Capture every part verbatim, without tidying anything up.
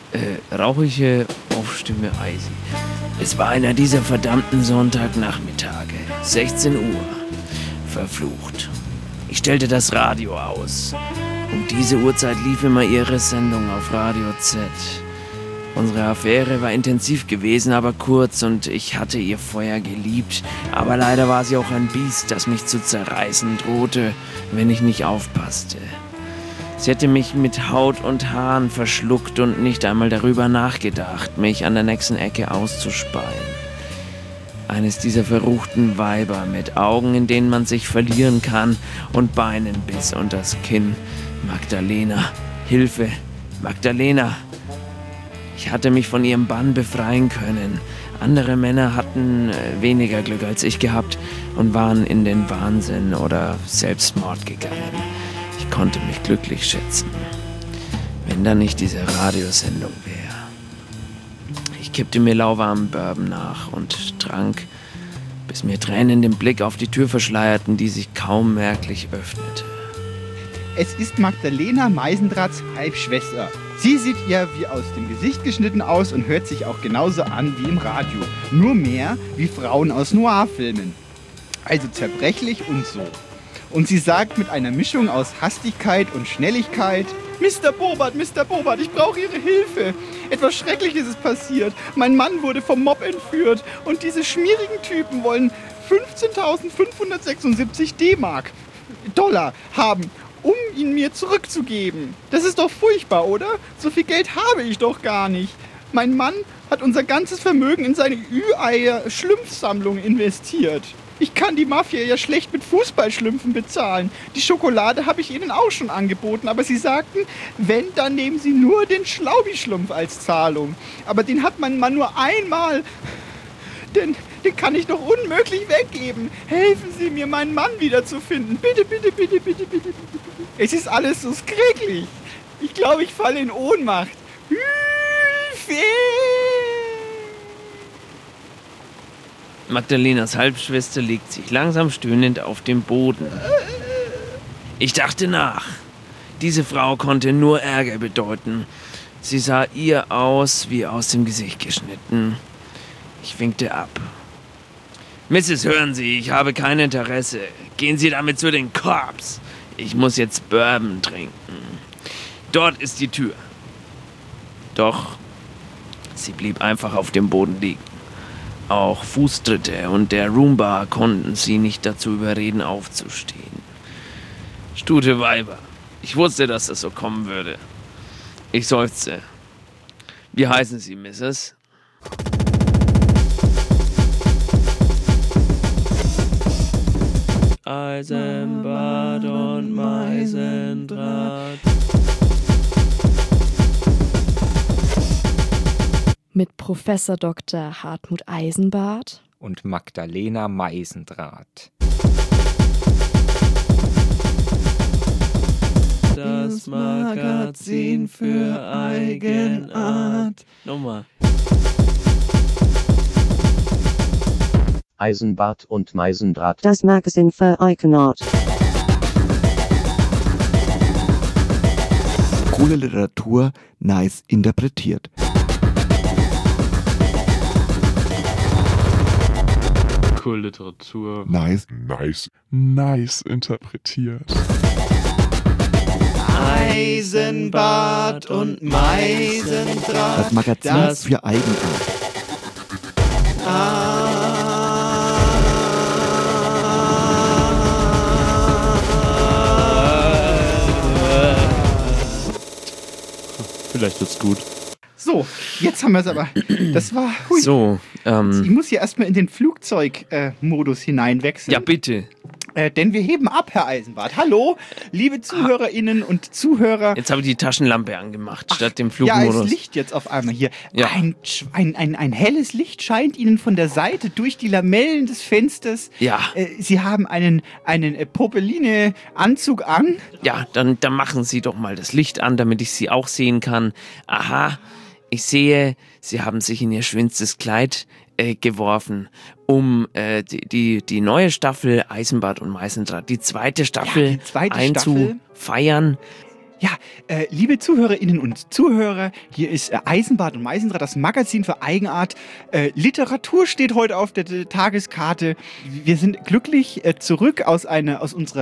Äh, rauchige Aufstimme Eisi. Es war einer dieser verdammten Sonntagnachmittage. sechzehn Uhr. Verflucht. Ich stellte das Radio aus. Um diese Uhrzeit lief immer ihre Sendung auf Radio Z. Unsere Affäre war intensiv gewesen, aber kurz und ich hatte ihr Feuer geliebt. Aber leider war sie auch ein Biest, das mich zu zerreißen drohte, wenn ich nicht aufpasste. Sie hätte mich mit Haut und Haaren verschluckt und nicht einmal darüber nachgedacht, mich an der nächsten Ecke auszuspeien. Eines dieser verruchten Weiber mit Augen, in denen man sich verlieren kann und Beinen bis unters Kinn. Magdalena, Hilfe, Magdalena. Ich hatte mich von ihrem Bann befreien können. Andere Männer hatten weniger Glück als ich gehabt und waren in den Wahnsinn oder Selbstmord gegangen. Ich konnte mich glücklich schätzen, wenn da nicht diese Radiosendung wäre. Ich kippte mir lauwarmen Bourbon nach und trank, bis mir Tränen den Blick auf die Tür verschleierten, die sich kaum merklich öffnete. Es ist Magdalena Meisendraths Halbschwester. Sie sieht ihr wie aus dem Gesicht geschnitten aus und hört sich auch genauso an wie im Radio. Nur mehr wie Frauen aus Noir-Filmen. Also zerbrechlich und so. Und sie sagt mit einer Mischung aus Hastigkeit und Schnelligkeit: Mister Bobert, Mister Bobert, ich brauche Ihre Hilfe. Etwas Schreckliches ist passiert. Mein Mann wurde vom Mob entführt und diese schmierigen Typen wollen fünfzehntausendfünfhundertsechsundsiebzig D-Mark, Dollar haben, um ihn mir zurückzugeben. Das ist doch furchtbar, oder? So viel Geld habe ich doch gar nicht. Mein Mann hat unser ganzes Vermögen in seine Ü-Eier-Schlumpfsammlung investiert. Ich kann die Mafia ja schlecht mit Fußballschlümpfen bezahlen. Die Schokolade habe ich ihnen auch schon angeboten, aber sie sagten, wenn, dann nehmen sie nur den Schlaubi-Schlumpf als Zahlung. Aber den hat mein Mann nur einmal. Den, den kann ich doch unmöglich weggeben. Helfen Sie mir, meinen Mann wiederzufinden. Bitte, bitte, bitte, bitte, bitte, bitte. Es ist alles so skräglich. Ich glaube, ich falle in Ohnmacht. Hilfe! Magdalenas Halbschwester legt sich langsam stöhnend auf den Boden. Ich dachte nach. Diese Frau konnte nur Ärger bedeuten. Sie sah ihr aus wie aus dem Gesicht geschnitten. Ich winkte ab. Missus, hören Sie, ich habe kein Interesse. Gehen Sie damit zu den Cops. Ich muss jetzt Bourbon trinken. Dort ist die Tür. Doch sie blieb einfach auf dem Boden liegen. Auch Fußtritte und der Roomba konnten sie nicht dazu überreden, aufzustehen. Stute Weiber. Ich wusste, dass das so kommen würde. Ich seufzte. Wie heißen Sie, Missus? Eisenbad und Meisendraht. Mit Professor Doktor Hartmut Eisenbart und Magdalena Meisendraht. Das Magazin für Eigenart. Nochmal. Eisenbart und Meisendraht. Das Magazin für Eigenart. Coole Literatur, nice interpretiert. Cool Literatur. Nice, nice, nice interpretiert. Eisenbart und Meisendraht. Das Magazin das für Eigenart. Ah. Vielleicht wird's gut. So, jetzt haben wir es aber. Das war. Hui. So, ähm. Ich muss hier erstmal in den Flugzeugmodus äh, hineinwechseln. Ja, bitte. Äh, denn wir heben ab, Herr Eisenbart. Hallo, liebe ZuhörerInnen und Zuhörer. Jetzt habe ich die Taschenlampe angemacht, Ach, statt dem Flugmodus. Ja, es Licht jetzt auf einmal hier. Ja. Ein, ein, ein, ein helles Licht scheint Ihnen von der Seite durch die Lamellen des Fensters. Ja. Äh, Sie haben einen, einen äh, Popeline-Anzug an. Ja, dann, dann machen Sie doch mal das Licht an, damit ich Sie auch sehen kann. Aha, ich sehe, Sie haben sich in Ihr schönstes Kleid äh, geworfen, um äh, die, die, die neue Staffel Eisenbart und Meisendraht, die zweite Staffel ja, die zweite einzufeiern. Ja, äh, liebe Zuhörerinnen und Zuhörer, hier ist äh, Eisenbart und Meisendraht, das Magazin für Eigenart. Äh, Literatur steht heute auf der, der Tageskarte. Wir sind glücklich äh, zurück aus, einer, aus unserer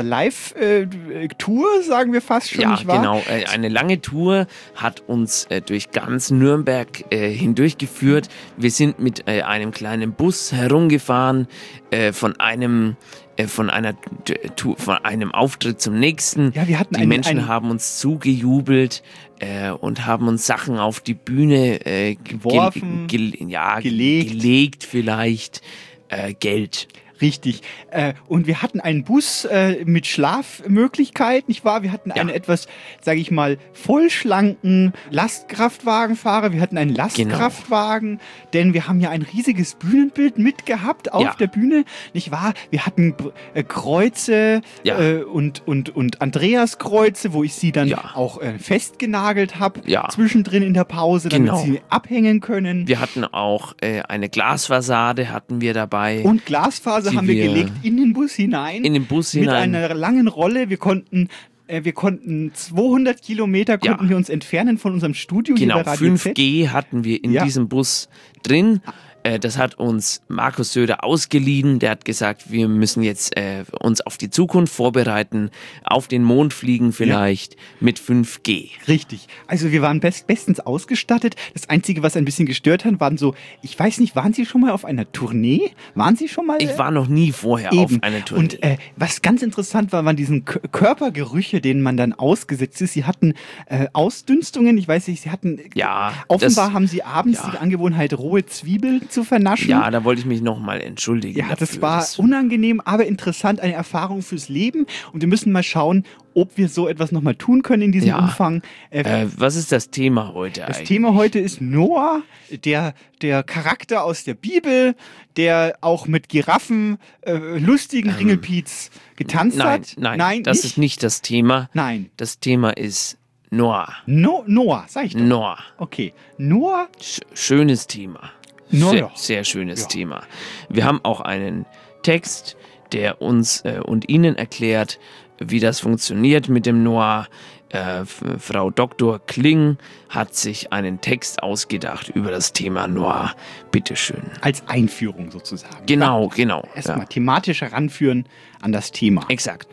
Live-Tour, äh, sagen wir fast schon, ja, nicht wahr? Genau. Äh, eine lange Tour hat uns äh, durch ganz Nürnberg äh, hindurchgeführt. Wir sind mit äh, einem kleinen Bus herumgefahren, äh, von einem Von einer von einem Auftritt zum nächsten. Ja, wir hatten die einen, Menschen einen haben uns zugejubelt äh, und haben uns Sachen auf die Bühne äh, geworfen, ge ge ja, gelegt. gelegt vielleicht, äh, Geld. Richtig. Äh, und wir hatten einen Bus äh, mit Schlafmöglichkeit, nicht wahr? Wir hatten einen ja. etwas, sage ich mal, vollschlanken Lastkraftwagenfahrer. Wir hatten einen Lastkraftwagen, genau. denn wir haben ja ein riesiges Bühnenbild mitgehabt auf ja. der Bühne, nicht wahr? Wir hatten äh, Kreuze ja. äh, und, und, und Andreaskreuze, wo ich sie dann ja. auch äh, festgenagelt habe, ja. zwischendrin in der Pause, damit genau. sie abhängen können. Wir hatten auch äh, eine Glasfassade hatten wir dabei. Und Glasfaser haben wir, wir gelegt in den Bus hinein. In den Bus mit hinein. Mit einer langen Rolle. Wir konnten, äh, wir konnten zweihundert Kilometer konnten ja. wir uns entfernen von unserem Studio genau, hier bei Radio fünf G Z. hatten wir in ja. diesem Bus drin. Das hat uns Markus Söder ausgeliehen. Der hat gesagt, wir müssen jetzt äh, uns auf die Zukunft vorbereiten, auf den Mond fliegen vielleicht ja. mit fünf G. Richtig. Also wir waren best, bestens ausgestattet. Das Einzige, was ein bisschen gestört hat, waren so, ich weiß nicht, waren Sie schon mal auf einer Tournee? Waren Sie schon mal? Äh, ich war noch nie vorher eben. auf einer Tournee. Und äh, was ganz interessant war, waren diese K- Körpergerüche, denen man dann ausgesetzt ist. Sie hatten äh, Ausdünstungen, ich weiß nicht, Sie hatten, ja, offenbar das, haben Sie abends ja. die Angewohnheit, rohe Zwiebeln zu vernaschen. Ja, da wollte ich mich nochmal entschuldigen. Ja, dafür. das war unangenehm, aber interessant, eine Erfahrung fürs Leben. Und wir müssen mal schauen, ob wir so etwas nochmal tun können in diesem ja. Umfang. Äh, äh, was ist das Thema heute das eigentlich? Das Thema heute ist Noah, der, der Charakter aus der Bibel, der auch mit Giraffen, äh, lustigen ähm, Ringelpiez getanzt nein, hat. Nein, nein, das nicht? ist nicht das Thema. Nein. Das Thema ist Noah. No, Noah, sag ich doch. Noah. Okay. Noah. Sch- schönes Thema. No, sehr, no. sehr schönes ja. Thema. Wir haben auch einen Text, der uns äh, und Ihnen erklärt, wie das funktioniert mit dem Noah. Äh, Frau Doktor Kling hat sich einen Text ausgedacht über das Thema Noah. Bitteschön. Als Einführung sozusagen. Genau, ja. genau. Erstmal ja. thematisch heranführen an das Thema. Exakt.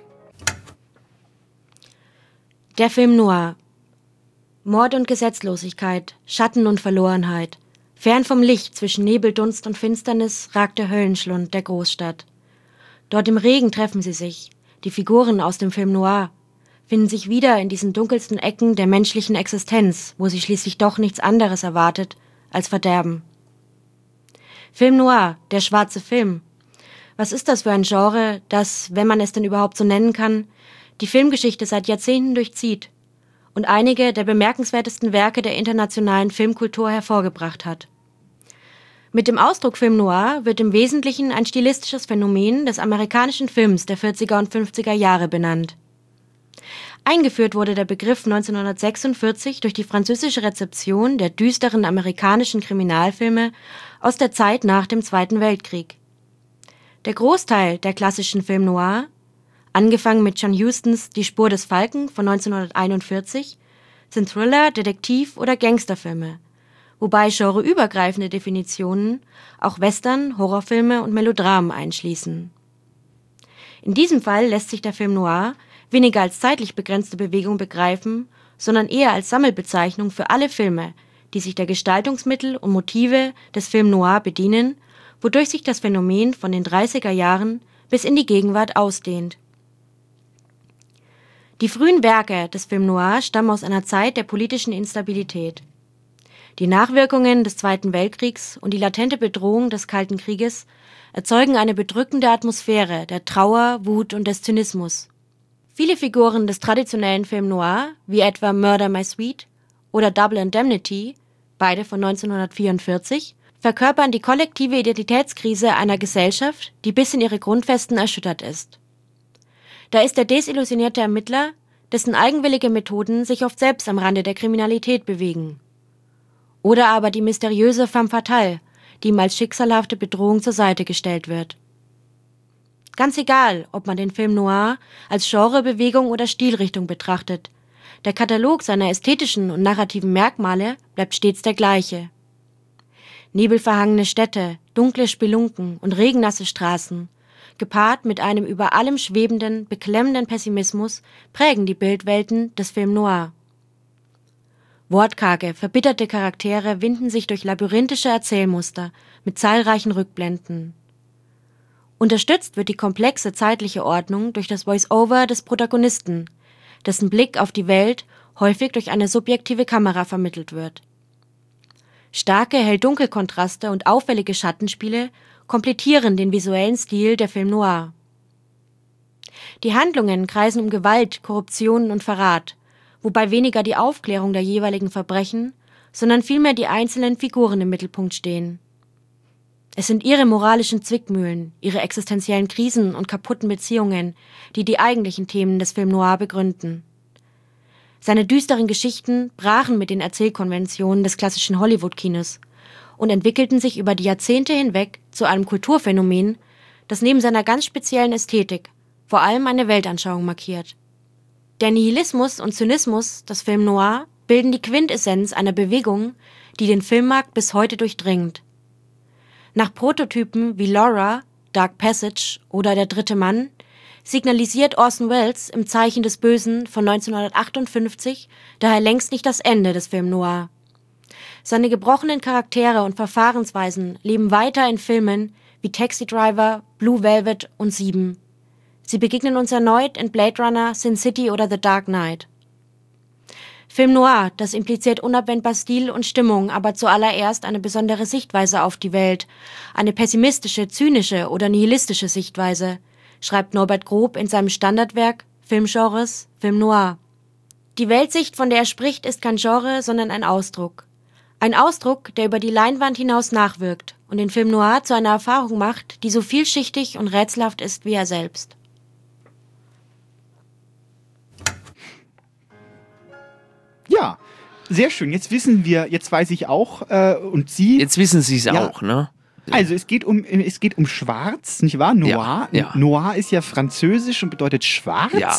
Der Film Noah. Mord und Gesetzlosigkeit, Schatten und Verlorenheit. Fern vom Licht zwischen Nebeldunst und Finsternis ragt der Höllenschlund der Großstadt. Dort im Regen treffen sie sich, die Figuren aus dem Film Noir, finden sich wieder in diesen dunkelsten Ecken der menschlichen Existenz, wo sie schließlich doch nichts anderes erwartet als Verderben. Film Noir, der schwarze Film. Was ist das für ein Genre, das, wenn man es denn überhaupt so nennen kann, die Filmgeschichte seit Jahrzehnten durchzieht und einige der bemerkenswertesten Werke der internationalen Filmkultur hervorgebracht hat. Mit dem Ausdruck Film Noir wird im Wesentlichen ein stilistisches Phänomen des amerikanischen Films der vierziger und fünfziger Jahre benannt. Eingeführt wurde der Begriff neunzehnhundertsechsundvierzig durch die französische Rezeption der düsteren amerikanischen Kriminalfilme aus der Zeit nach dem Zweiten Weltkrieg. Der Großteil der klassischen Film Noir, angefangen mit John Hustons Die Spur des Falken von neunzehnhunderteinundvierzig, sind Thriller, Detektiv- oder Gangsterfilme, wobei genreübergreifende Definitionen auch Western, Horrorfilme und Melodramen einschließen. In diesem Fall lässt sich der Film Noir weniger als zeitlich begrenzte Bewegung begreifen, sondern eher als Sammelbezeichnung für alle Filme, die sich der Gestaltungsmittel und Motive des Film Noir bedienen, wodurch sich das Phänomen von den dreißiger Jahren bis in die Gegenwart ausdehnt. Die frühen Werke des Film Noir stammen aus einer Zeit der politischen Instabilität. Die Nachwirkungen des Zweiten Weltkriegs und die latente Bedrohung des Kalten Krieges erzeugen eine bedrückende Atmosphäre der Trauer, Wut und des Zynismus. Viele Figuren des traditionellen Film Noir, wie etwa Murder My Sweet oder Double Indemnity, beide von neunzehnhundertvierundvierzig, verkörpern die kollektive Identitätskrise einer Gesellschaft, die bis in ihre Grundfesten erschüttert ist. Da ist der desillusionierte Ermittler, dessen eigenwillige Methoden sich oft selbst am Rande der Kriminalität bewegen. Oder aber die mysteriöse femme fatale, die ihm als schicksalhafte Bedrohung zur Seite gestellt wird. Ganz egal, ob man den Film Noir als Genrebewegung oder Stilrichtung betrachtet, Der Katalog seiner ästhetischen und narrativen Merkmale bleibt stets der gleiche. Nebelverhangene Städte, dunkle Spelunken und regennasse Straßen, gepaart mit einem über allem schwebenden, beklemmenden Pessimismus, prägen die Bildwelten des Film Noir. Wortkarge, verbitterte Charaktere winden sich durch labyrinthische Erzählmuster mit zahlreichen Rückblenden. Unterstützt wird die komplexe zeitliche Ordnung durch das Voice-Over des Protagonisten, dessen Blick auf die Welt häufig durch eine subjektive Kamera vermittelt wird. Starke Hell-Dunkel-Kontraste und auffällige Schattenspiele komplettieren den visuellen Stil der Film Noir. Die Handlungen kreisen um Gewalt, Korruption und Verrat, wobei weniger die Aufklärung der jeweiligen Verbrechen, sondern vielmehr die einzelnen Figuren im Mittelpunkt stehen. Es sind ihre moralischen Zwickmühlen, ihre existenziellen Krisen und kaputten Beziehungen, die die eigentlichen Themen des Film Noir begründen. Seine düsteren Geschichten brachen mit den Erzählkonventionen des klassischen Hollywood-Kinos und entwickelten sich über die Jahrzehnte hinweg zu einem Kulturphänomen, das neben seiner ganz speziellen Ästhetik vor allem eine Weltanschauung markiert. Der Nihilismus und Zynismus des Film Noir bilden die Quintessenz einer Bewegung, die den Filmmarkt bis heute durchdringt. Nach Prototypen wie Laura, Dark Passage oder Der dritte Mann signalisiert Orson Welles im Zeichen des Bösen von neunzehnhundertachtundfünfzig daher längst nicht das Ende des Film Noir. Seine gebrochenen Charaktere und Verfahrensweisen leben weiter in Filmen wie Taxi Driver, Blue Velvet und Sieben. Sie begegnen uns erneut in Blade Runner, Sin City oder The Dark Knight. Film Noir, das impliziert unabwendbar Stil und Stimmung, aber zuallererst eine besondere Sichtweise auf die Welt, eine pessimistische, zynische oder nihilistische Sichtweise, schreibt Norbert Grob in seinem Standardwerk Filmgenres Film Noir. Die Weltsicht, von der er spricht, ist kein Genre, sondern ein Ausdruck. Ein Ausdruck, der über die Leinwand hinaus nachwirkt und den Film Noir zu einer Erfahrung macht, die so vielschichtig und rätselhaft ist wie er selbst. Ja, sehr schön. Jetzt wissen wir, jetzt weiß ich auch, äh, und Sie... Jetzt wissen Sie es ja, auch, ne? Also es geht um es geht um Schwarz, nicht wahr? Noir. Ja, ja. Noir ist ja französisch und bedeutet schwarz. Ja.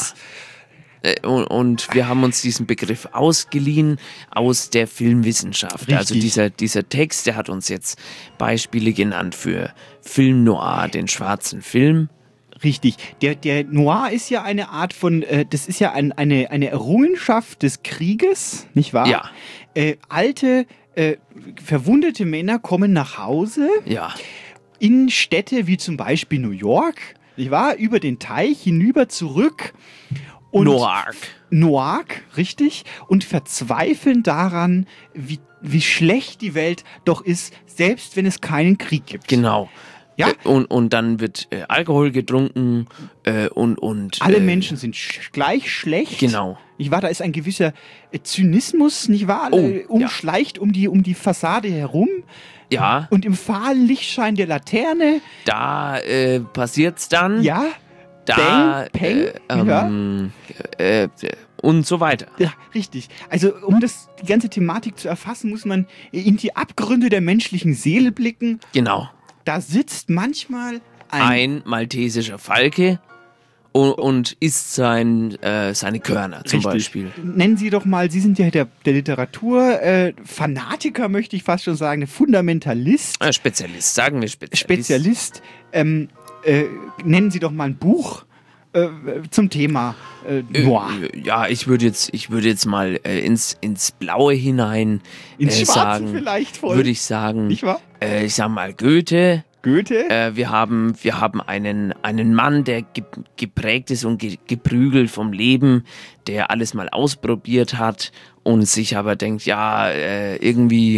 Und, und wir haben uns diesen Begriff ausgeliehen aus der Filmwissenschaft. Richtig. Also dieser, dieser Text, der hat uns jetzt Beispiele genannt für Film Noir, den schwarzen Film. Richtig. Der, der Noir ist ja eine Art von, äh, das ist ja ein, eine, eine Errungenschaft des Krieges, nicht wahr? Ja. Äh, alte, äh, verwundete Männer kommen nach Hause Ja. in Städte wie zum Beispiel New York, nicht wahr? Über den Teich hinüber zurück. Und Noirk. Noirk, richtig. Und verzweifeln daran, wie, wie schlecht die Welt doch ist, selbst wenn es keinen Krieg gibt. Genau. Ja? Äh, Und, und dann wird äh, Alkohol getrunken äh, und, und Alle äh, Menschen sind sch gleich schlecht. Genau. Nicht wahr? Da ist ein gewisser äh, Zynismus, nicht wahr? Oh, äh, umschleicht ja. um, die, um die Fassade herum. Ja. Und im fahlen Lichtschein der Laterne, Da äh, passiert's dann. ja, Da, Bang, Peng, äh, ähm, äh, äh, und so weiter. ja, richtig. Also um das, die ganze Thematik zu erfassen, muss man in die Abgründe der menschlichen Seele blicken. Genau. Da sitzt manchmal ein, Ein maltesischer Falke und, und isst sein, äh, seine Körner zum Richtig. Beispiel. Nennen Sie doch mal, Sie sind ja der, der Literatur, äh, Fanatiker möchte ich fast schon sagen, der Fundamentalist, Äh, Spezialist, sagen wir Spezialist. Spezialist. Ähm, äh, nennen Sie doch mal ein Buch äh, zum Thema äh, Noir. Äh, ja, ich würde jetzt, ich würde jetzt mal äh, ins, ins Blaue hinein Ins äh, Schwarze sagen, vielleicht voll. würde ich sagen, Nicht wahr? äh, ich sag mal Goethe. Goethe? Äh, wir haben, wir haben einen, einen Mann, der ge geprägt ist und ge geprügelt vom Leben, der alles mal ausprobiert hat und sich aber denkt, ja, äh, irgendwie.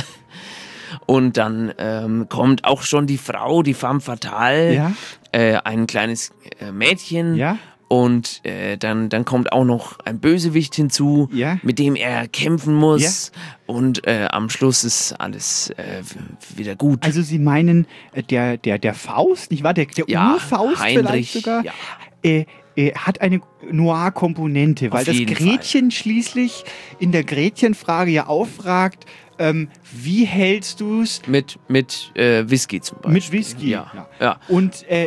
Und dann ähm, kommt auch schon die Frau, die femme fatale, Ja. äh, ein kleines äh, Mädchen. Ja. Und äh, dann, dann kommt auch noch ein Bösewicht hinzu, Ja. mit dem er kämpfen muss. Und äh, am Schluss ist alles äh, wieder gut. Also Sie meinen äh, der, der, der Faust, nicht wahr? Der, der Ja, Urfaust Heinrich, vielleicht sogar? ja. Äh, äh, hat eine Noir-Komponente, weil Auf das jeden Gretchen schließlich in der Gretchenfrage ja auffragt, ähm, wie hältst du es Mit, mit äh, Whisky zum Beispiel. mit Whisky? Ja. ja. Und äh,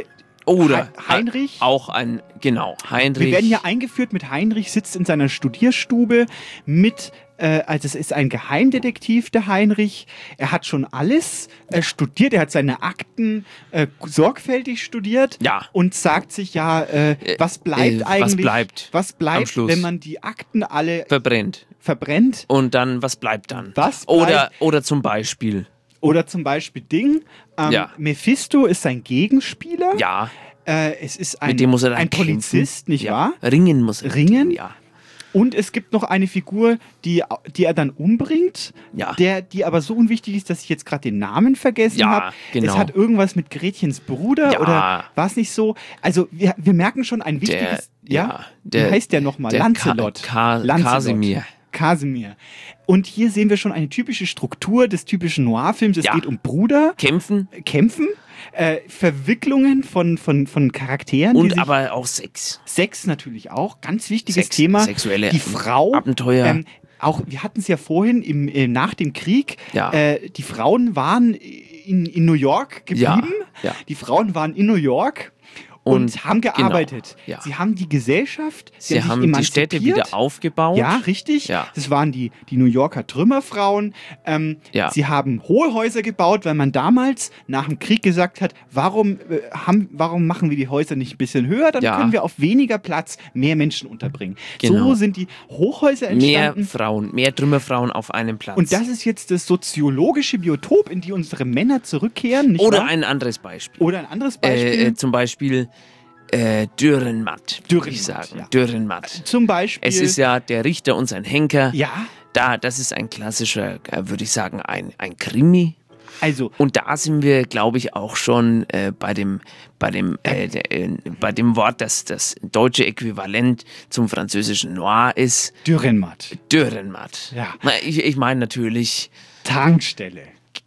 Oder Heinrich. Auch ein, genau, Heinrich. Wir werden hier eingeführt mit Heinrich, sitzt in seiner Studierstube mit, äh, also es ist ein Geheimdetektiv, der Heinrich. Er hat schon alles äh, studiert, er hat seine Akten äh, sorgfältig studiert ja. und sagt sich ja, äh, was bleibt äh, eigentlich? Was bleibt, was bleibt wenn man die Akten alle verbrennt? verbrennt. Und dann, was bleibt dann? Was bleibt? Oder, oder zum Beispiel... Oder zum Beispiel Ding, ähm, ja. Mephisto ist sein Gegenspieler. Ja. Äh, es ist ein, Mit dem muss er dann ein Polizist, kämpfen. nicht ja. wahr? Ringen muss er. Ringen, ja. Und es gibt noch eine Figur, die, die er dann umbringt, ja. der, die aber so unwichtig ist, dass ich jetzt gerade den Namen vergessen ja, habe. Genau. Es hat irgendwas mit Gretchens Bruder ja. oder war es nicht so? Also wir, wir merken schon ein wichtiges, der, ja, ja der, wie heißt der nochmal? Lancelot. Ka Ka Lancelot. Kasimir. Kasimir. Und hier sehen wir schon eine typische Struktur des typischen Noir-Films. Es ja. geht um Bruder. Kämpfen. Kämpfen. Äh, Verwicklungen von, von, von Charakteren. Und aber auch Sex. Sex natürlich auch. Ganz wichtiges Sex, Thema. Sexuelle die Frau. Abenteuer. Ähm, auch, wir hatten es ja vorhin im, äh, nach dem Krieg. Ja. Äh, die Frauen waren in, in New York geblieben. Ja. Ja. Die Frauen waren in New York. Und, und haben gearbeitet. Genau, ja. Sie haben die Gesellschaft, sie, sie haben, haben sich die Städte wieder aufgebaut. Ja, richtig. Ja. Das waren die, die New Yorker Trümmerfrauen. Ähm, ja. Sie haben hohe Häuser gebaut, weil man damals nach dem Krieg gesagt hat, warum, äh, haben, warum machen wir die Häuser nicht ein bisschen höher? Dann ja. können wir auf weniger Platz mehr Menschen unterbringen. Genau. So sind die Hochhäuser entstanden. Mehr Frauen, mehr Trümmerfrauen auf einem Platz. Und das ist jetzt das soziologische Biotop, in die unsere Männer zurückkehren. Nicht Oder wahr? ein anderes Beispiel. Oder ein anderes Beispiel. Äh, äh, zum Beispiel Äh, Dürrenmatt, würde ich Dürrenmatt, sagen. ja. Dürrenmatt. Zum Beispiel. Es ist ja der Richter und sein Henker. Ja. Da, das ist ein klassischer, äh, würde ich sagen, ein, ein Krimi. Also. Und da sind wir, glaube ich, auch schon äh, bei dem, bei dem, äh, der, äh, bei dem Wort, das das deutsche Äquivalent zum französischen Noir ist. Dürrenmatt. Dürrenmatt. Ja. Na, ich, ich meine natürlich. Tankstelle.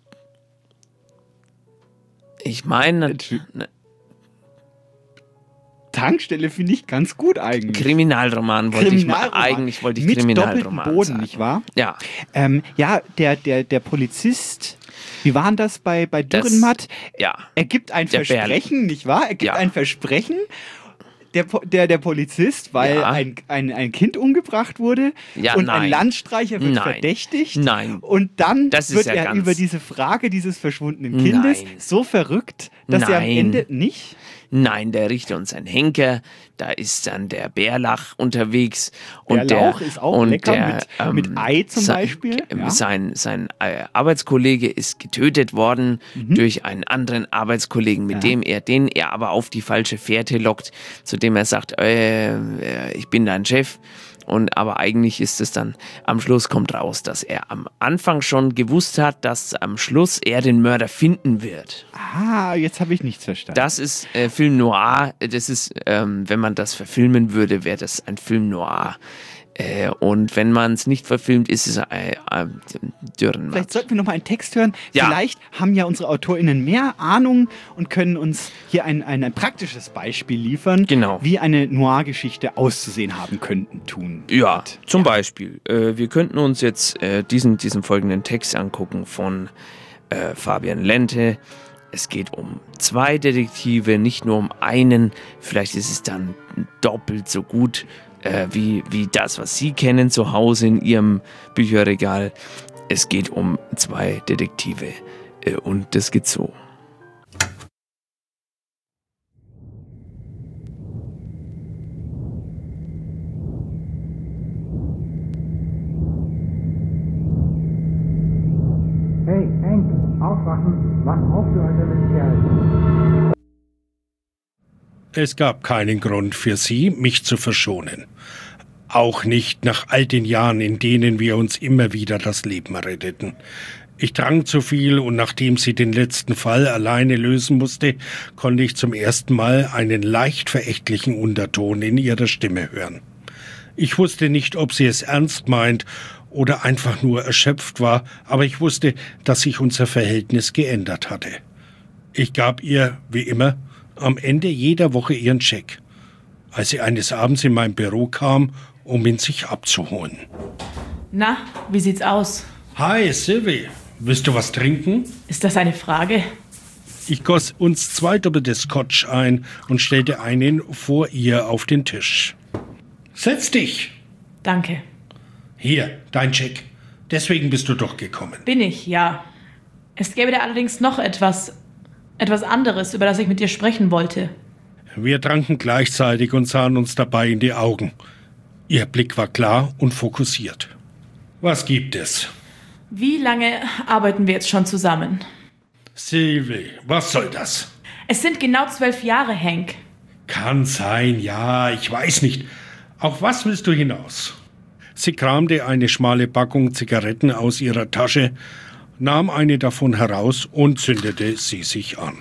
Ich meine natürlich. Tankstelle finde ich ganz gut eigentlich. Kriminalroman wollte Kriminalroman. ich mal. Eigentlich wollte ich Mit Kriminalroman doppeltem Boden, sagen. Nicht wahr? Ja. Ähm, ja, der, der, der Polizist, wie war denn das bei, bei Dürrenmatt? Ja. Er gibt ein Der Versprechen, nicht wahr? Er gibt Ja. ein Versprechen. Der, der, der Polizist, weil Ja. ein, ein, ein Kind umgebracht wurde Ja, und nein. ein Landstreicher wird Nein. verdächtigt. Nein. Und dann Das ist wird ja er ganz- über diese Frage dieses verschwundenen Kindes Nein. so verrückt, dass er am Nein. Ende nicht... Nein, der Richter und sein Henker, da ist dann der Bärlach unterwegs. Und Bärlauch der, ist auch und lecker der, mit- mit Ei zum sein, Beispiel, ähm, ja. Sein, sein äh, Arbeitskollege ist getötet worden durch einen anderen Arbeitskollegen, mit Ja. dem er, den er aber auf die falsche Fährte lockt, zu dem er sagt, äh, äh, ich bin dein Chef. Und aber eigentlich ist es dann, am Schluss kommt raus, dass er am Anfang schon gewusst hat, dass am Schluss er den Mörder finden wird. Ah, jetzt habe ich nichts verstanden. Das ist äh, Film Noir. Das ist, ähm, wenn man das verfilmen würde, wäre das ein Film Noir. Äh, und wenn man es nicht verfilmt, ist es ein äh, Dürrenmatt. Vielleicht sollten wir noch mal einen Text hören. Ja. Vielleicht haben ja unsere AutorInnen mehr Ahnung und können uns hier ein, ein, ein praktisches Beispiel liefern, Genau. wie eine Noir-Geschichte auszusehen haben könnten, tun. Ja, wird. zum Beispiel. Äh, wir könnten uns jetzt äh, diesen, diesen folgenden Text angucken von äh, Fabian Lente. Es geht um zwei Detektive, nicht nur um einen. Vielleicht ist es dann doppelt so gut äh, wie, wie das, was Sie kennen zu Hause in Ihrem Bücherregal. Es geht um zwei Detektive äh, und das geht so. Hey, Hank, aufwachen. Wach auf, du alter Mistkerl. Es gab keinen Grund für Sie, mich zu verschonen. Auch nicht nach all den Jahren, in denen wir uns immer wieder das Leben retteten. Ich trank zu viel und nachdem sie den letzten Fall alleine lösen musste, konnte ich zum ersten Mal einen leicht verächtlichen Unterton in ihrer Stimme hören. Ich wusste nicht, ob sie es ernst meint oder einfach nur erschöpft war, aber ich wusste, dass sich unser Verhältnis geändert hatte. Ich gab ihr, wie immer, am Ende jeder Woche ihren Scheck, als sie eines Abends in mein Büro kam, um ihn sich abzuholen. Na, wie sieht's aus? Hi, Sylvie. Willst du was trinken? Ist das eine Frage? Ich goss uns zwei doppelte Scotch ein und stellte einen vor ihr auf den Tisch. Setz dich! Danke. Hier, dein Check. Deswegen bist du doch gekommen. Bin ich, ja. Es gäbe da allerdings noch etwas, etwas anderes, über das ich mit dir sprechen wollte. Wir tranken gleichzeitig und sahen uns dabei in die Augen. Ihr Blick war klar und fokussiert. Was gibt es? Wie lange arbeiten wir jetzt schon zusammen? Sylvie, was soll das? Es sind genau zwölf Jahre, Hank. Kann sein, ja, ich weiß nicht. Auf was willst du hinaus? Sie kramte eine schmale Packung Zigaretten aus ihrer Tasche, nahm eine davon heraus und zündete sie sich an.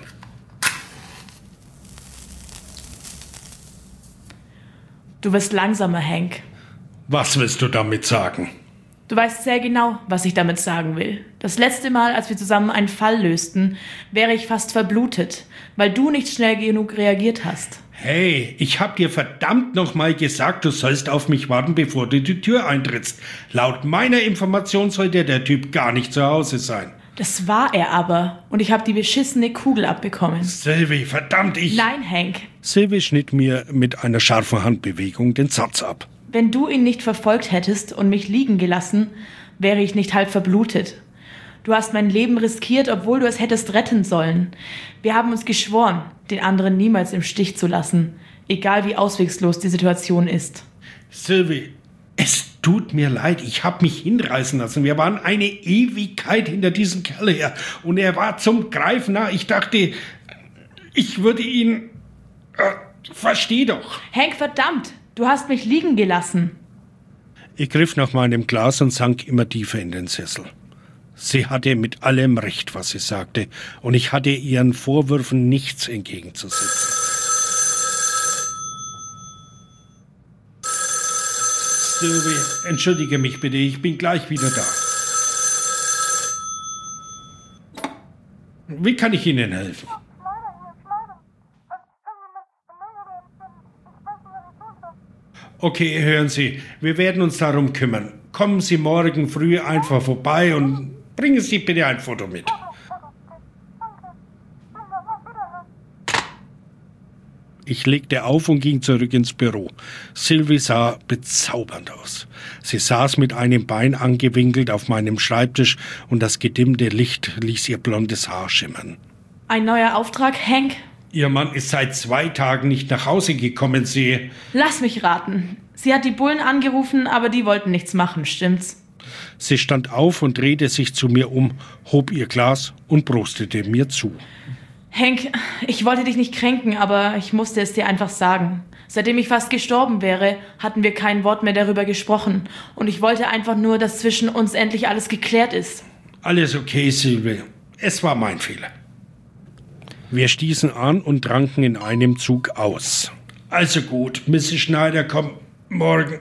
Du wirst langsamer, Hank. Was willst du damit sagen? Du weißt sehr genau, was ich damit sagen will. Das letzte Mal, als wir zusammen einen Fall lösten, wäre ich fast verblutet, weil du nicht schnell genug reagiert hast. Hey, ich hab dir verdammt nochmal gesagt, du sollst auf mich warten, bevor du die Tür eintrittst. Laut meiner Information sollte der Typ gar nicht zu Hause sein. Das war er aber. Und ich habe die beschissene Kugel abbekommen. Sylvie, verdammt, ich... Nein, Hank. Sylvie schnitt mir mit einer scharfen Handbewegung den Satz ab. Wenn du ihn nicht verfolgt hättest und mich liegen gelassen, wäre ich nicht halb verblutet. Du hast mein Leben riskiert, obwohl du es hättest retten sollen. Wir haben uns geschworen, den anderen niemals im Stich zu lassen, egal wie auswegslos die Situation ist. Sylvie, es tut mir leid, ich habe mich hinreißen lassen. Wir waren eine Ewigkeit hinter diesem Kerl her und er war zum Greifen nah. Ich dachte, ich würde ihn... Äh, versteh doch. Hank, verdammt, du hast mich liegen gelassen. Ich griff nach meinem Glas und sank immer tiefer in den Sessel. Sie hatte mit allem recht, was sie sagte, und ich hatte ihren Vorwürfen nichts entgegenzusetzen. Sylvie, entschuldige mich bitte, ich bin gleich wieder da. Wie kann ich Ihnen helfen? Okay, hören Sie, wir werden uns darum kümmern. Kommen Sie morgen früh einfach vorbei und bringen Sie bitte ein Foto mit. Ich legte auf und ging zurück ins Büro. Sylvie sah bezaubernd aus. Sie saß mit einem Bein angewinkelt auf meinem Schreibtisch und das gedimmte Licht ließ ihr blondes Haar schimmern. Ein neuer Auftrag, Hank? Ihr Mann ist seit zwei Tagen nicht nach Hause gekommen, Sie... Lass mich raten. Sie hat die Bullen angerufen, aber die wollten nichts machen, stimmt's? Sie stand auf und drehte sich zu mir um, hob ihr Glas und prostete mir zu. Hank, ich wollte dich nicht kränken, aber ich musste es dir einfach sagen. Seitdem ich fast gestorben wäre, hatten wir kein Wort mehr darüber gesprochen. Und ich wollte einfach nur, dass zwischen uns endlich alles geklärt ist. Alles okay, Sylvie. Es war mein Fehler. Wir stießen an und tranken in einem Zug aus. Also gut, Misses Schneider kommt morgen.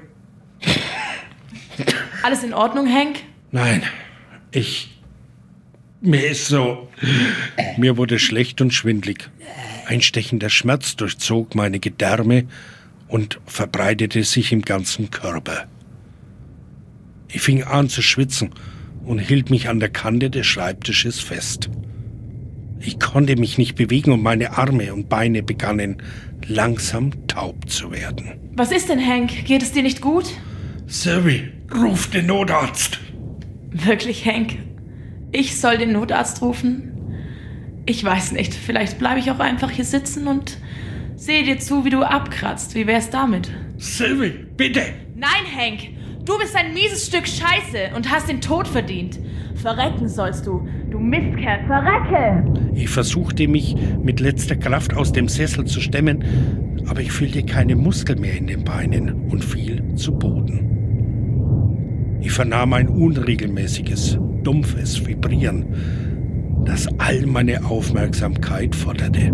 Alles in Ordnung, Hank? Nein, ich... Mir ist so... Mir wurde schlecht und schwindlig. Ein stechender Schmerz durchzog meine Gedärme und verbreitete sich im ganzen Körper. Ich fing an zu schwitzen und hielt mich an der Kante des Schreibtisches fest. Ich konnte mich nicht bewegen und meine Arme und Beine begannen langsam taub zu werden. Was ist denn, Hank? Geht es dir nicht gut? Sylvie, ruf den Notarzt. Wirklich, Hank? Ich soll den Notarzt rufen? Ich weiß nicht, vielleicht bleibe ich auch einfach hier sitzen und sehe dir zu, wie du abkratzt. Wie wär's damit? Sylvie, bitte! Nein, Hank! Du bist ein mieses Stück Scheiße und hast den Tod verdient. Verrecken sollst du, du Mistkerl, verrecke! Ich versuchte mich mit letzter Kraft aus dem Sessel zu stemmen, aber ich fühlte keine Muskeln mehr in den Beinen und fiel zu Boden. Ich vernahm ein unregelmäßiges, dumpfes Vibrieren, das all meine Aufmerksamkeit forderte.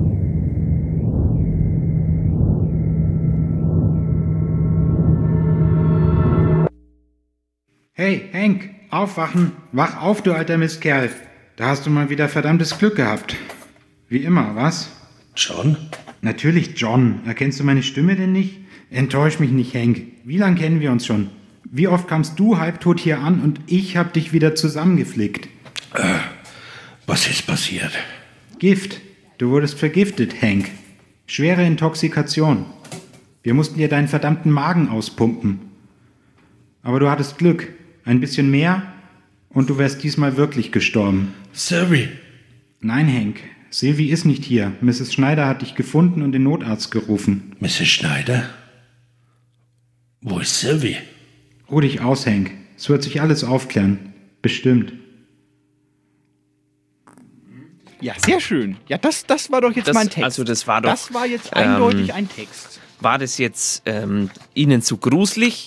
Hey, Hank, aufwachen. Wach auf, du alter Mistkerl. Da hast du mal wieder verdammtes Glück gehabt. Wie immer, was? John? Natürlich John. Erkennst du meine Stimme denn nicht? Enttäusch mich nicht, Hank. Wie lange kennen wir uns schon? Wie oft kamst du halbtot hier an und ich hab dich wieder zusammengeflickt? Äh, was ist passiert? Gift. Du wurdest vergiftet, Hank. Schwere Intoxikation. Wir mussten dir deinen verdammten Magen auspumpen. Aber du hattest Glück. Ein bisschen mehr und du wärst diesmal wirklich gestorben. Sylvie. Nein, Hank. Sylvie ist nicht hier. Misses Schneider hat dich gefunden und den Notarzt gerufen. Misses Schneider? Wo ist Sylvie? Ruh dich aus, Hank. Es wird sich alles aufklären. Bestimmt. Ja, sehr schön. Ja, das, das war doch jetzt Das, mein Text. also das war doch, Das war jetzt eindeutig ähm, ein Text. War das jetzt ähm, Ihnen zu gruselig?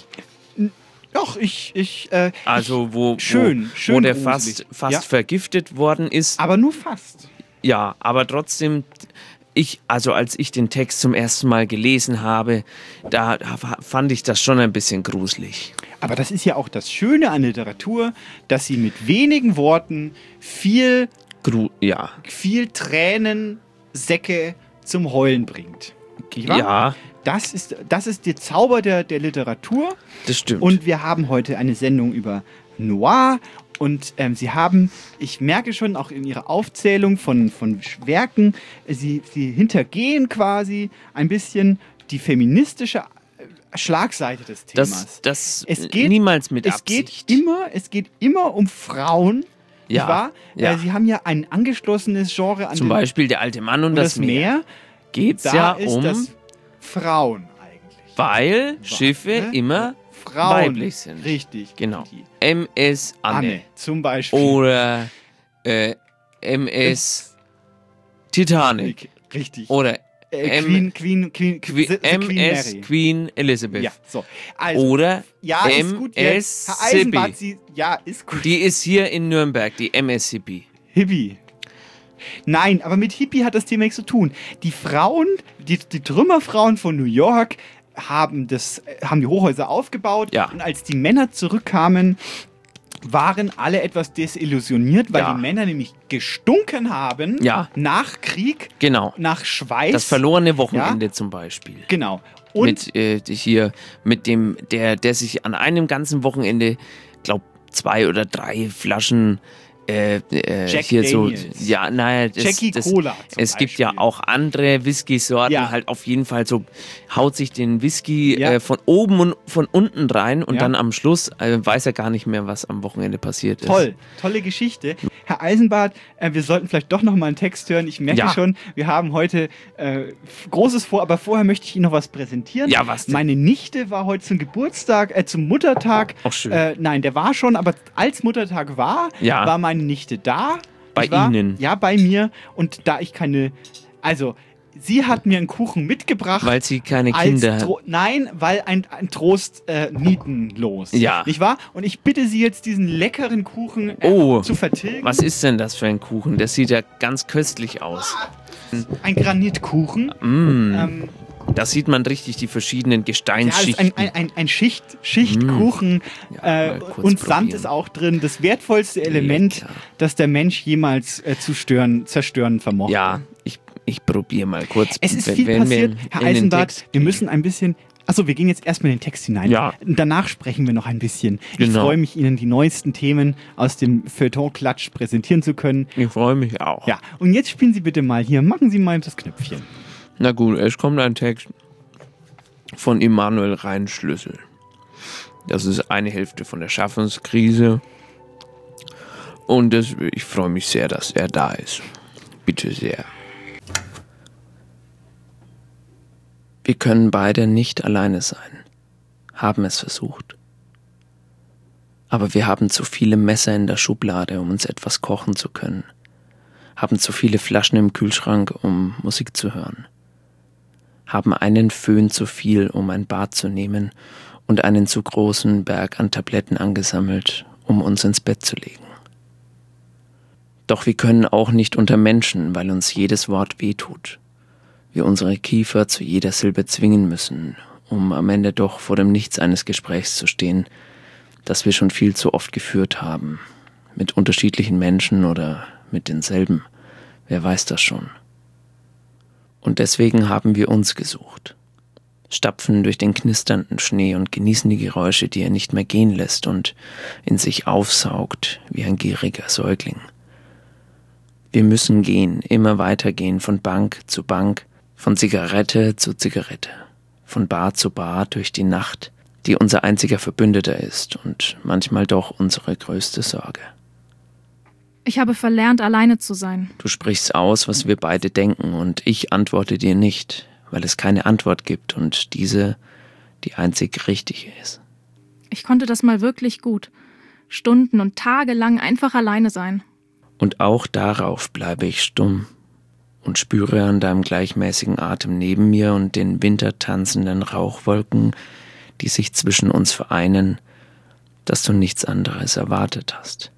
Doch, ich, ich, äh, Also wo, schön, wo, schön wo der gruselig. fast, fast Ja. vergiftet worden ist. Aber nur fast. Ja, aber trotzdem, ich, also als ich den Text zum ersten Mal gelesen habe, da fand ich das schon ein bisschen gruselig. Aber das ist ja auch das Schöne an Literatur, dass sie mit wenigen Worten viel, Gru ja. viel Tränensäcke zum Heulen bringt. Nicht wahr? Ja. Das ist, das ist der Zauber der, der Literatur. Das stimmt. Und wir haben heute eine Sendung über Noir. Und ähm, Sie haben, ich merke schon auch in Ihrer Aufzählung von, von Werken, Sie, Sie hintergehen quasi ein bisschen die feministische Schlagseite des Themas. Das, das es geht, niemals mit es Absicht. Geht immer, es geht immer um Frauen. Ja, nicht wahr? ja. Äh, Sie haben ja ein angeschlossenes Genre an Zum den, Beispiel Der alte Mann und, und das, das Meer. Geht's da ja ist um, das Frauen eigentlich. weil Schiffe ne? immer Frauen weiblich sind. Richtig. Genau. M S Anne. Anne zum Beispiel. Oder äh, M S Titanic. Richtig. Oder Äh, M Queen, Queen, Queen, Queen, the, the M Queen S Mary. Queen Elizabeth. Ja, so. Also, Oder ja, ist M gut, S Herr Eisenbart, Sippy. Sie, ja, ist gut. Die ist hier in Nürnberg, die M S Sippy. Hippie. Nein, aber mit Hippie hat das Thema nichts zu tun. Die Frauen, die, die Trümmerfrauen von New York haben, das, haben die Hochhäuser aufgebaut. Ja. Und als die Männer zurückkamen, waren alle etwas desillusioniert, weil Ja. die Männer nämlich gestunken haben Ja. nach Krieg, Genau. nach Schweiß. Das verlorene Wochenende zum Beispiel. Genau. Und mit äh, hier, mit dem, der, der sich an einem ganzen Wochenende, glaub, zwei oder drei Flaschen äh, äh, Jack hier Daniels. so, ja, naja, das, Jackie das, Cola zum es gibt ja auch andere Whisky-Sorten, Ja. halt auf jeden Fall so, haut sich den Whisky Ja. äh, von oben und von unten rein und Ja. dann am Schluss äh, weiß er gar nicht mehr, was am Wochenende passiert ist. Toll, tolle Geschichte. Herr Eisenbart, äh, wir sollten vielleicht doch noch mal einen Text hören. Ich merke Ja. schon, wir haben heute äh, Großes vor, aber vorher möchte ich Ihnen noch was präsentieren. Ja, was denn? Meine Nichte war heute zum Geburtstag, äh, zum Muttertag. Ach, schön. Äh, nein, der war schon, aber als Muttertag war, Ja. war meine Nichte da. Bei Ich war, Ihnen? Ja, bei mir. Und da ich keine, also sie hat mir einen Kuchen mitgebracht. Weil sie keine als Kinder hat. Tro- Nein, weil ein, ein Trost äh, nietenlos. Ja. Nicht wahr? Und ich bitte Sie jetzt, diesen leckeren Kuchen äh, Oh, zu vertilgen. was ist denn das für ein Kuchen? Der sieht ja ganz köstlich aus. Ein Granitkuchen. Mm. Ähm, Da sieht man richtig die verschiedenen ja, das ist Gesteinsschichten. ein, ein, ein, ein Schicht, Schichtkuchen. Ja, äh, mal kurz und Sand probieren. ist auch drin. Das wertvollste Element, Lecker. das der Mensch jemals äh, zu stören, zerstören vermochte. Ja, ich, ich probiere mal kurz. Es ist wenn- viel wenn wir passiert, in- Herr in den Eisenbart. Text Wir gehen. müssen ein bisschen. Achso, wir gehen jetzt erstmal in den Text hinein. Ja. Und danach sprechen wir noch ein bisschen. Ich Genau. freue mich, Ihnen die neuesten Themen aus dem Feuilleton-Klatsch präsentieren zu können. Ich freue mich auch. Ja, und jetzt spielen Sie bitte mal hier. Machen Sie mal das Knöpfchen. Na gut, es kommt ein Text von Immanuel Reinschlüssel. Das ist eine Hälfte von der Schaffenskrise. Und das, ich freue mich sehr, dass er da ist. Bitte sehr. Wir können beide nicht alleine sein. Haben es versucht. Aber wir haben zu viele Messer in der Schublade, um uns etwas kochen zu können. Haben zu viele Flaschen im Kühlschrank, um Musik zu hören. Haben einen Föhn zu viel, um ein Bad zu nehmen und einen zu großen Berg an Tabletten angesammelt, um uns ins Bett zu legen. Doch wir können auch nicht unter Menschen, weil uns jedes Wort wehtut. Wir unsere Kiefer zu jeder Silbe zwingen müssen, um am Ende doch vor dem Nichts eines Gesprächs zu stehen, das wir schon viel zu oft geführt haben. Mit unterschiedlichen Menschen oder mit denselben. Wer weiß das schon. Und deswegen haben wir uns gesucht. Stapfen durch den knisternden Schnee und genießen die Geräusche, die er nicht mehr gehen lässt und in sich aufsaugt wie ein gieriger Säugling. Wir müssen gehen, immer weitergehen, von Bank zu Bank, von Zigarette zu Zigarette, von Bar zu Bar durch die Nacht, die unser einziger Verbündeter ist und manchmal doch unsere größte Sorge. Ich habe verlernt, alleine zu sein. Du sprichst aus, was wir beide denken, und ich antworte dir nicht, weil es keine Antwort gibt und diese die einzig richtige ist. Ich konnte das mal wirklich gut. Stunden und Tage lang einfach alleine sein. Und auch darauf bleibe ich stumm und spüre an deinem gleichmäßigen Atem neben mir und den wintertanzenden Rauchwolken, die sich zwischen uns vereinen, dass du nichts anderes erwartet hast.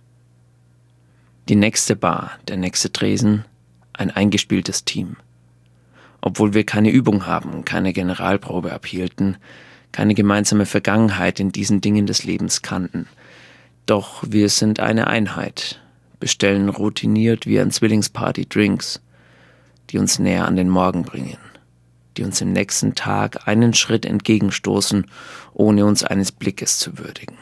Die nächste Bar, der nächste Tresen, ein eingespieltes Team. Obwohl wir keine Übung haben, keine Generalprobe abhielten, keine gemeinsame Vergangenheit in diesen Dingen des Lebens kannten. Doch wir sind eine Einheit, bestellen routiniert wie ein Zwillingsparty Drinks, die uns näher an den Morgen bringen, die uns im nächsten Tag einen Schritt entgegenstoßen, ohne uns eines Blickes zu würdigen.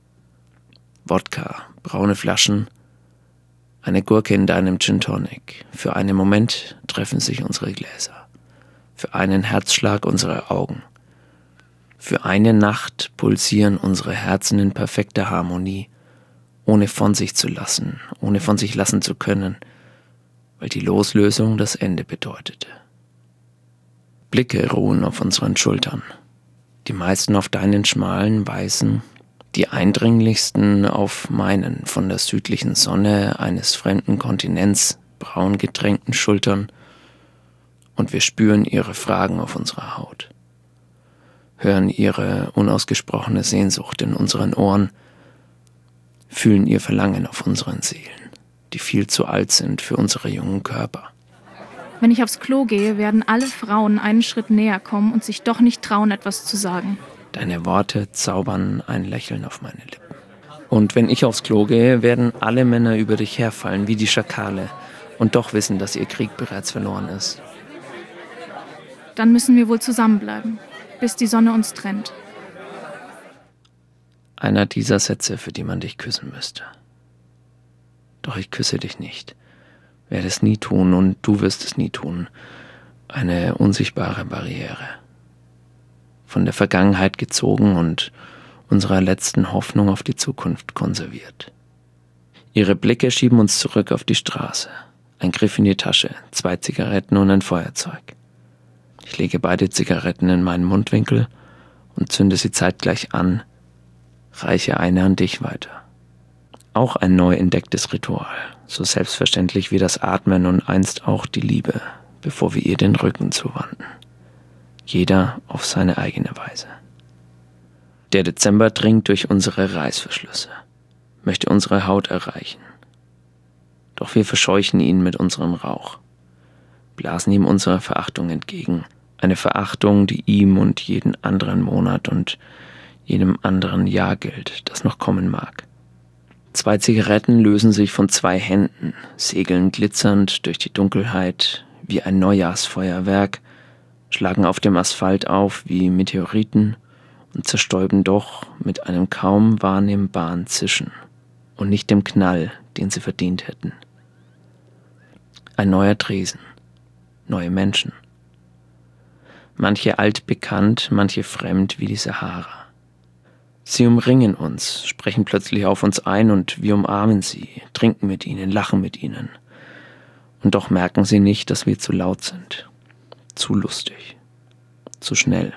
Wodka, braune Flaschen, eine Gurke in deinem Gin Tonic. Für einen Moment treffen sich unsere Gläser. Für einen Herzschlag unsere Augen. Für eine Nacht pulsieren unsere Herzen in perfekter Harmonie, ohne von sich zu lassen, ohne von sich lassen zu können, weil die Loslösung das Ende bedeutete. Blicke ruhen auf unseren Schultern, die meisten auf deinen schmalen, weißen, die eindringlichsten auf meinen von der südlichen Sonne eines fremden Kontinents braun getränkten Schultern, und wir spüren ihre Fragen auf unserer Haut, hören ihre unausgesprochene Sehnsucht in unseren Ohren, fühlen ihr Verlangen auf unseren Seelen, die viel zu alt sind für unsere jungen Körper. Wenn ich aufs Klo gehe, werden alle Frauen einen Schritt näher kommen und sich doch nicht trauen, etwas zu sagen. Deine Worte zaubern ein Lächeln auf meine Lippen. Und wenn ich aufs Klo gehe, werden alle Männer über dich herfallen, wie die Schakale, und doch wissen, dass ihr Krieg bereits verloren ist. Dann müssen wir wohl zusammenbleiben, bis die Sonne uns trennt. Einer dieser Sätze, für die man dich küssen müsste. Doch ich küsse dich nicht, werde es nie tun und du wirst es nie tun. Eine unsichtbare Barriere. Von der Vergangenheit gezogen und unserer letzten Hoffnung auf die Zukunft konserviert. Ihre Blicke schieben uns zurück auf die Straße. Ein Griff in die Tasche, zwei Zigaretten und ein Feuerzeug. Ich lege beide Zigaretten in meinen Mundwinkel und zünde sie zeitgleich an, reiche eine an dich weiter. Auch ein neu entdecktes Ritual, so selbstverständlich wie das Atmen und einst auch die Liebe, bevor wir ihr den Rücken zuwandten. Jeder auf seine eigene Weise. Der Dezember dringt durch unsere Reißverschlüsse, möchte unsere Haut erreichen. Doch wir verscheuchen ihn mit unserem Rauch, blasen ihm unsere Verachtung entgegen, eine Verachtung, die ihm und jeden anderen Monat und jedem anderen Jahr gilt, das noch kommen mag. Zwei Zigaretten lösen sich von zwei Händen, segeln glitzernd durch die Dunkelheit wie ein Neujahrsfeuerwerk, schlagen auf dem Asphalt auf wie Meteoriten und zerstäuben doch mit einem kaum wahrnehmbaren Zischen und nicht dem Knall, den sie verdient hätten. Ein neuer Tresen, neue Menschen. Manche altbekannt, manche fremd wie die Sahara. Sie umringen uns, sprechen plötzlich auf uns ein und wir umarmen sie, trinken mit ihnen, lachen mit ihnen. Und doch merken sie nicht, dass wir zu laut sind. Zu lustig, zu schnell.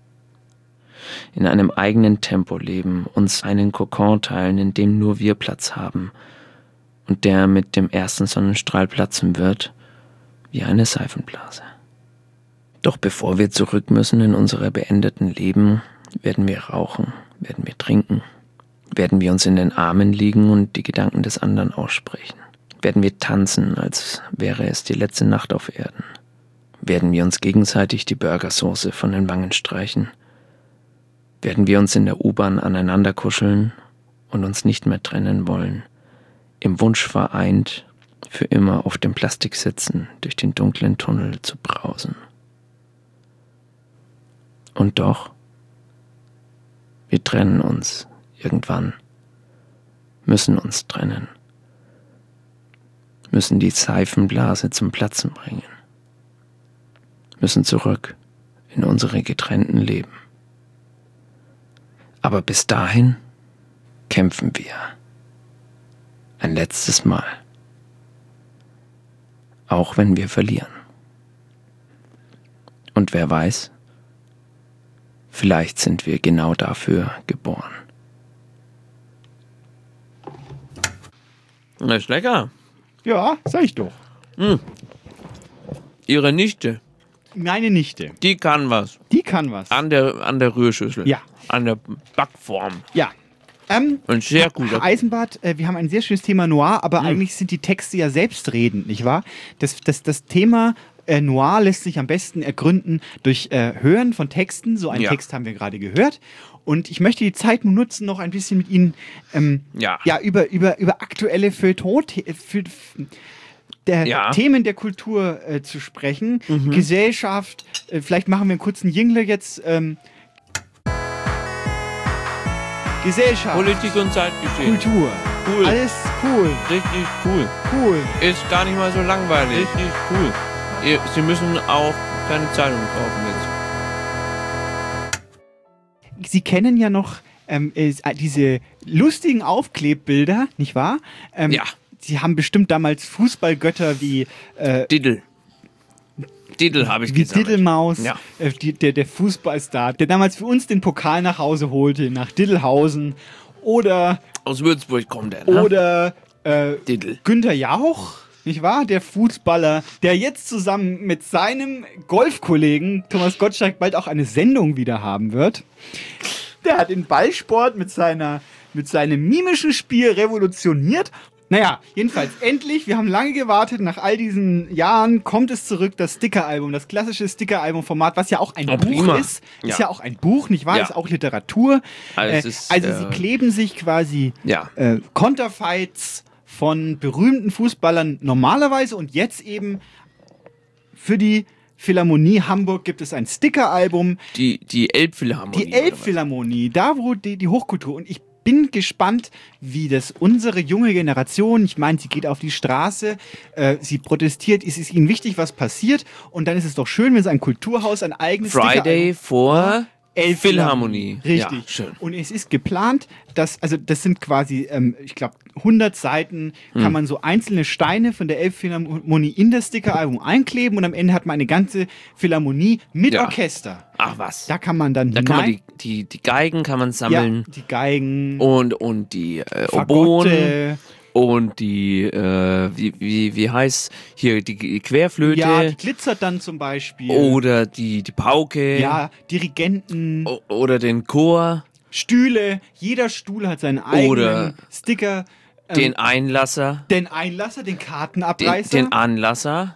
In einem eigenen Tempo leben, uns einen Kokon teilen, in dem nur wir Platz haben und der mit dem ersten Sonnenstrahl platzen wird, wie eine Seifenblase. Doch bevor wir zurück müssen in unsere beendeten Leben, werden wir rauchen, werden wir trinken, werden wir uns in den Armen liegen und die Gedanken des anderen aussprechen, werden wir tanzen, als wäre es die letzte Nacht auf Erden. Werden wir uns gegenseitig die Burgersoße von den Wangen streichen? Werden wir uns in der U-Bahn aneinander kuscheln und uns nicht mehr trennen wollen, im Wunsch vereint, für immer auf dem Plastiksitzen durch den dunklen Tunnel zu brausen? Und doch, wir trennen uns irgendwann, müssen uns trennen. müssen die Seifenblase zum Platzen bringen. Müssen zurück in unsere getrennten Leben. Aber bis dahin kämpfen wir. Ein letztes Mal. Auch wenn wir verlieren. Und wer weiß, vielleicht sind wir genau dafür geboren. Das ist lecker. Ja, sag ich doch. Hm. Ihre Nichte. Meine Nichte. Die kann was. Die kann was. An der, an der Rührschüssel. Ja. An der Backform. Ja. Ähm, Und sehr gut. Herr Eisenbart, äh, wir haben ein sehr schönes Thema Noir, aber Mhm. eigentlich sind die Texte ja selbstredend, nicht wahr? Das, das, das Thema äh, Noir lässt sich am besten ergründen durch äh, Hören von Texten. So einen Ja. Text haben wir gerade gehört. Und ich möchte die Zeit nun nutzen, noch ein bisschen mit Ihnen ähm, Ja. ja, über, über, über aktuelle Feuilleton für, der Ja. Themen der Kultur äh, zu sprechen. Mhm. Gesellschaft, äh, vielleicht machen wir einen kurzen Jingle jetzt. Ähm, Gesellschaft. Politik und Zeitgeschehen. Kultur. Cool. Alles cool. Richtig cool. Cool. Ist gar nicht mal so langweilig. Richtig cool. Ihr, Sie müssen auch keine Zeitung kaufen jetzt. Sie kennen ja noch ähm, äh, diese lustigen Aufklebbilder, nicht wahr? Ähm, Ja. Sie haben bestimmt damals Fußballgötter wie äh, Diddle. Diddle habe ich wie gesammelt. Diddlemaus, Ja. äh, die, der, der Fußballstar, der damals für uns den Pokal nach Hause holte, nach Diddelhausen. Oder Aus Würzburg kommt er, ne? Oder äh, Diddle. Günther Jauch, nicht wahr? Der Fußballer, der jetzt zusammen mit seinem Golfkollegen Thomas Gottschalk bald auch eine Sendung wieder haben wird. Der hat den Ballsport mit, seiner, mit seinem mimischen Spiel revolutioniert. Naja, jedenfalls endlich, wir haben lange gewartet, nach all diesen Jahren kommt es zurück, das Sticker-Album, das klassische Sticker-Album-Format, was ja auch ein Oh, Buch prima. ist. Ist Ja. ja auch ein Buch, nicht wahr? Ja. Ist auch Literatur. Also Äh, es ist, also äh, sie kleben sich quasi Ja. äh, Konterfights von berühmten Fußballern normalerweise und jetzt eben für die Philharmonie Hamburg gibt es ein Sticker-Album. Die, die Elbphilharmonie. Die Elbphilharmonie, da wo die, die Hochkultur. Und ich bin gespannt, wie das unsere junge Generation, ich meine, sie geht auf die Straße, äh, sie protestiert, es ist ihnen wichtig, was passiert. Und dann ist es doch schön, wenn so ein Kulturhaus ein eigenes Friday vor Elbphilharmonie. Philharmonie. Richtig. Ja, schön. Und es ist geplant, dass, also das sind quasi, ähm, ich glaube, hundert Seiten, kann Hm. man so einzelne Steine von der Elbphilharmonie in das Sticker-Album einkleben und am Ende hat man eine ganze Philharmonie mit Ja. Orchester. Ach was. Da kann man dann Da kann man hinein- die, die, die Geigen kann man sammeln. Ja, die Geigen. Und, und die äh, Fagotte. Oboen. Und die, äh, wie, wie, wie heißt hier, die Querflöte. Ja, die glitzert dann zum Beispiel. Oder die, die Pauke. Ja, Dirigenten. O- Oder den Chor. Stühle. Jeder Stuhl hat seinen eigenen Oder Sticker. Ähm, Den Einlasser. den Einlasser, den Den, Kartenabreißer. den Anlasser.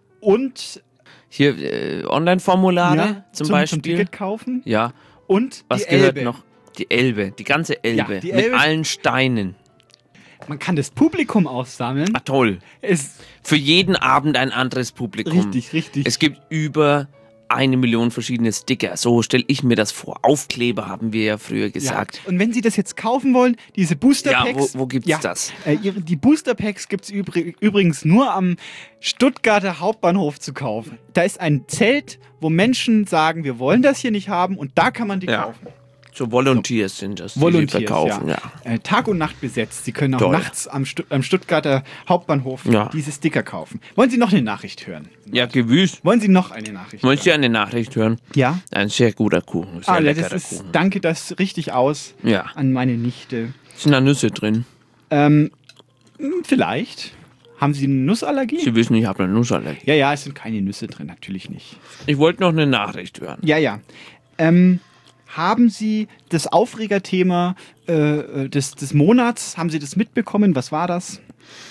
und Hier äh, Online-Formulare ja, zum, zum, Beispiel. zum Ticket kaufen. Ja. Und Was die gehört Elbe. noch? Die Elbe. Die ganze Elbe. Ja, die mit Elbe. allen Steinen. Man kann das Publikum aussammeln. Ah, toll. Es, Für jeden Abend ein anderes Publikum. richtig, richtig. Es gibt über eine Million verschiedene Sticker. So stelle ich mir das vor. Aufkleber haben wir ja früher gesagt. Ja. Und wenn Sie das jetzt kaufen wollen, diese Booster Ja, Packs. wo, wo gibt's das? Äh, ihre- die Booster Packs gibt es übrig, übrigens nur am Stuttgarter Hauptbahnhof zu kaufen. Da ist ein Zelt, wo Menschen sagen, wir wollen das hier nicht haben und da kann man die Ja. kaufen. So Volunteers sind das, die Volunteers, sie verkaufen. Ja. ja. Äh, Tag und Nacht besetzt. Sie können auch Toll. nachts am, Stu am Stuttgarter Hauptbahnhof Ja. diese Sticker kaufen. Wollen Sie noch eine Nachricht hören? Ja, gewiss. Wollen Sie noch eine Nachricht Möchtest du hören? eine Nachricht hören? Ja. Ein sehr guter Kuchen. Sehr Ah, ja, leckerer das ist, Kuchen. danke das richtig aus Ja. an meine Nichte. Sind da Nüsse drin? Ähm, mh, vielleicht. Haben Sie eine Nussallergie? Sie wissen, ich habe eine Nussallergie. Ja, ja, es sind keine Nüsse drin, natürlich nicht. Ich wollte noch eine Nachricht hören. Ja, ja. Ähm, haben Sie das Aufregerthema äh, des, des Monats, haben Sie das mitbekommen? Was war das?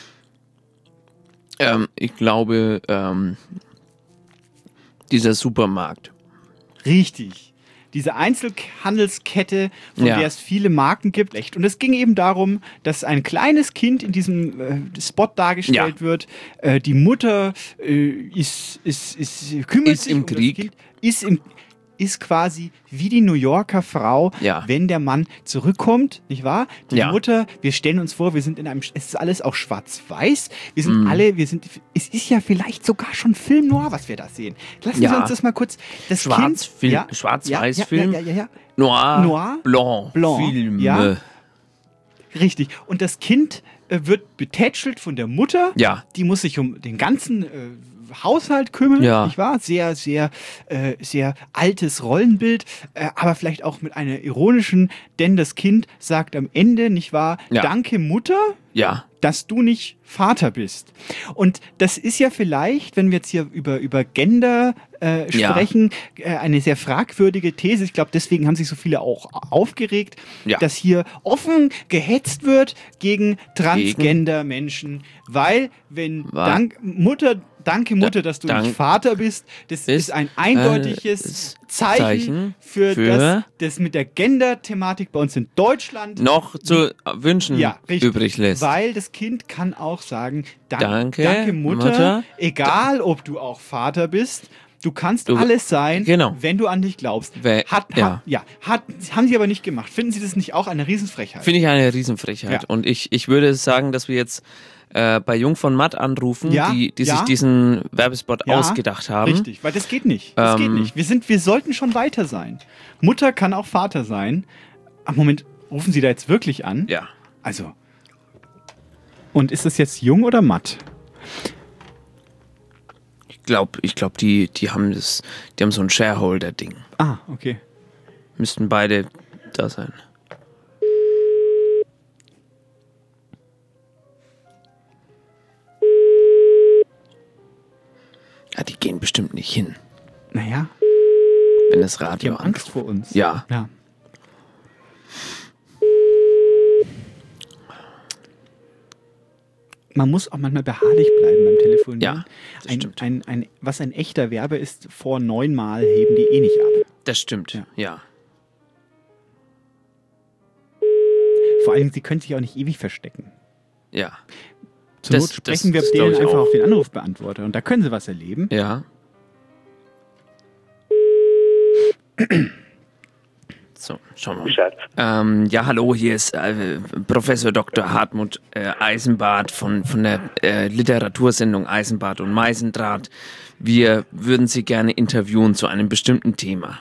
Ähm, ich glaube, ähm, dieser Supermarkt. Richtig. Diese Einzelhandelskette, von Ja. der es viele Marken gibt. Echt. Und es ging eben darum, dass ein kleines Kind in diesem äh, Spot dargestellt Ja. wird. Äh, die Mutter äh, ist, ist, ist, kümmert Ist sich im um Krieg. das Kind. Ist im ist quasi wie die New Yorker Frau, ja. wenn der Mann zurückkommt, nicht wahr? Die ja. Mutter, wir stellen uns vor, wir sind in einem, es ist alles auch schwarz-weiß, wir sind mm. alle, wir sind, es ist ja vielleicht sogar schon Film noir, was wir da sehen. Lassen ja. Sie uns das mal kurz, das Schwarz, Kind, Film, ja, Schwarz-Weiß-Film, ja, ja, ja, ja, ja. Noir, Noir, Blanc, Blanc Filme. Ja. Richtig. Und das Kind äh, wird betätschelt von der Mutter. Ja. Die muss sich um den ganzen äh, Haushalt kümmern, ja. nicht wahr? Sehr, sehr, äh, sehr altes Rollenbild, äh, aber vielleicht auch mit einer ironischen, denn das Kind sagt am Ende, nicht wahr? Ja. Danke, Mutter. Ja. Dass du nicht Vater bist. Und das ist ja vielleicht, wenn wir jetzt hier über, über Gender äh, sprechen, ja. äh, eine sehr fragwürdige These. Ich glaube, deswegen haben sich so viele auch aufgeregt, ja. dass hier offen gehetzt wird gegen Transgender-Menschen, weil wenn dank Mutter, danke Mutter, dass du Dank nicht Vater bist, das ist ein eindeutiges äh, Zeichen, Zeichen für, für das, das mit der Gender-Thematik bei uns in Deutschland noch zu wünschen ja, richtig, übrig lässt. Weil das Kind kann auch sagen, dank, danke, danke Mutter, Mutter, egal ob du auch Vater bist, du kannst du, alles sein, genau. wenn du an dich glaubst. We- hat, ja. Hat, ja, hat, haben sie aber nicht gemacht. Finden Sie das nicht auch eine Riesenfrechheit? Finde ich eine Riesenfrechheit. Ja. Und ich, ich würde sagen, dass wir jetzt äh, bei Jung von Matt anrufen, ja, die, die ja. sich diesen Werbespot ja, ausgedacht haben. Richtig, weil das geht nicht. Das ähm, geht nicht. Wir, sind, wir sollten schon weiter sein. Mutter kann auch Vater sein. Ach, Moment, rufen Sie da jetzt wirklich an? Ja. Also. Und ist das jetzt Jung oder Matt? Ich glaube, ich glaub, die, die haben das, die haben so ein Shareholder-Ding. Ah, okay. Müssten beide da sein. Ja, die gehen bestimmt nicht hin. Naja. Wenn das Radio Die haben Angst anruft. vor uns. Ja. ja. Man muss auch manchmal beharrlich bleiben beim Telefonieren. Ja, das ein, stimmt. Ein, ein, was ein echter Werber ist, vor neunmal heben die eh nicht ab. Das stimmt, ja. ja. Vor allem, sie können sich auch nicht ewig verstecken. Ja. Zur das, Not sprechen das, wir das denen einfach auch. auf den Anrufbeantworter und da können sie was erleben. Ja. So, schauen wir mal. Ähm, ja, hallo, hier ist äh, Professor Doktor Hartmut äh, Eisenbart von, von der äh, Literatursendung Eisenbart und Meisendraht. Wir würden Sie gerne interviewen zu einem bestimmten Thema.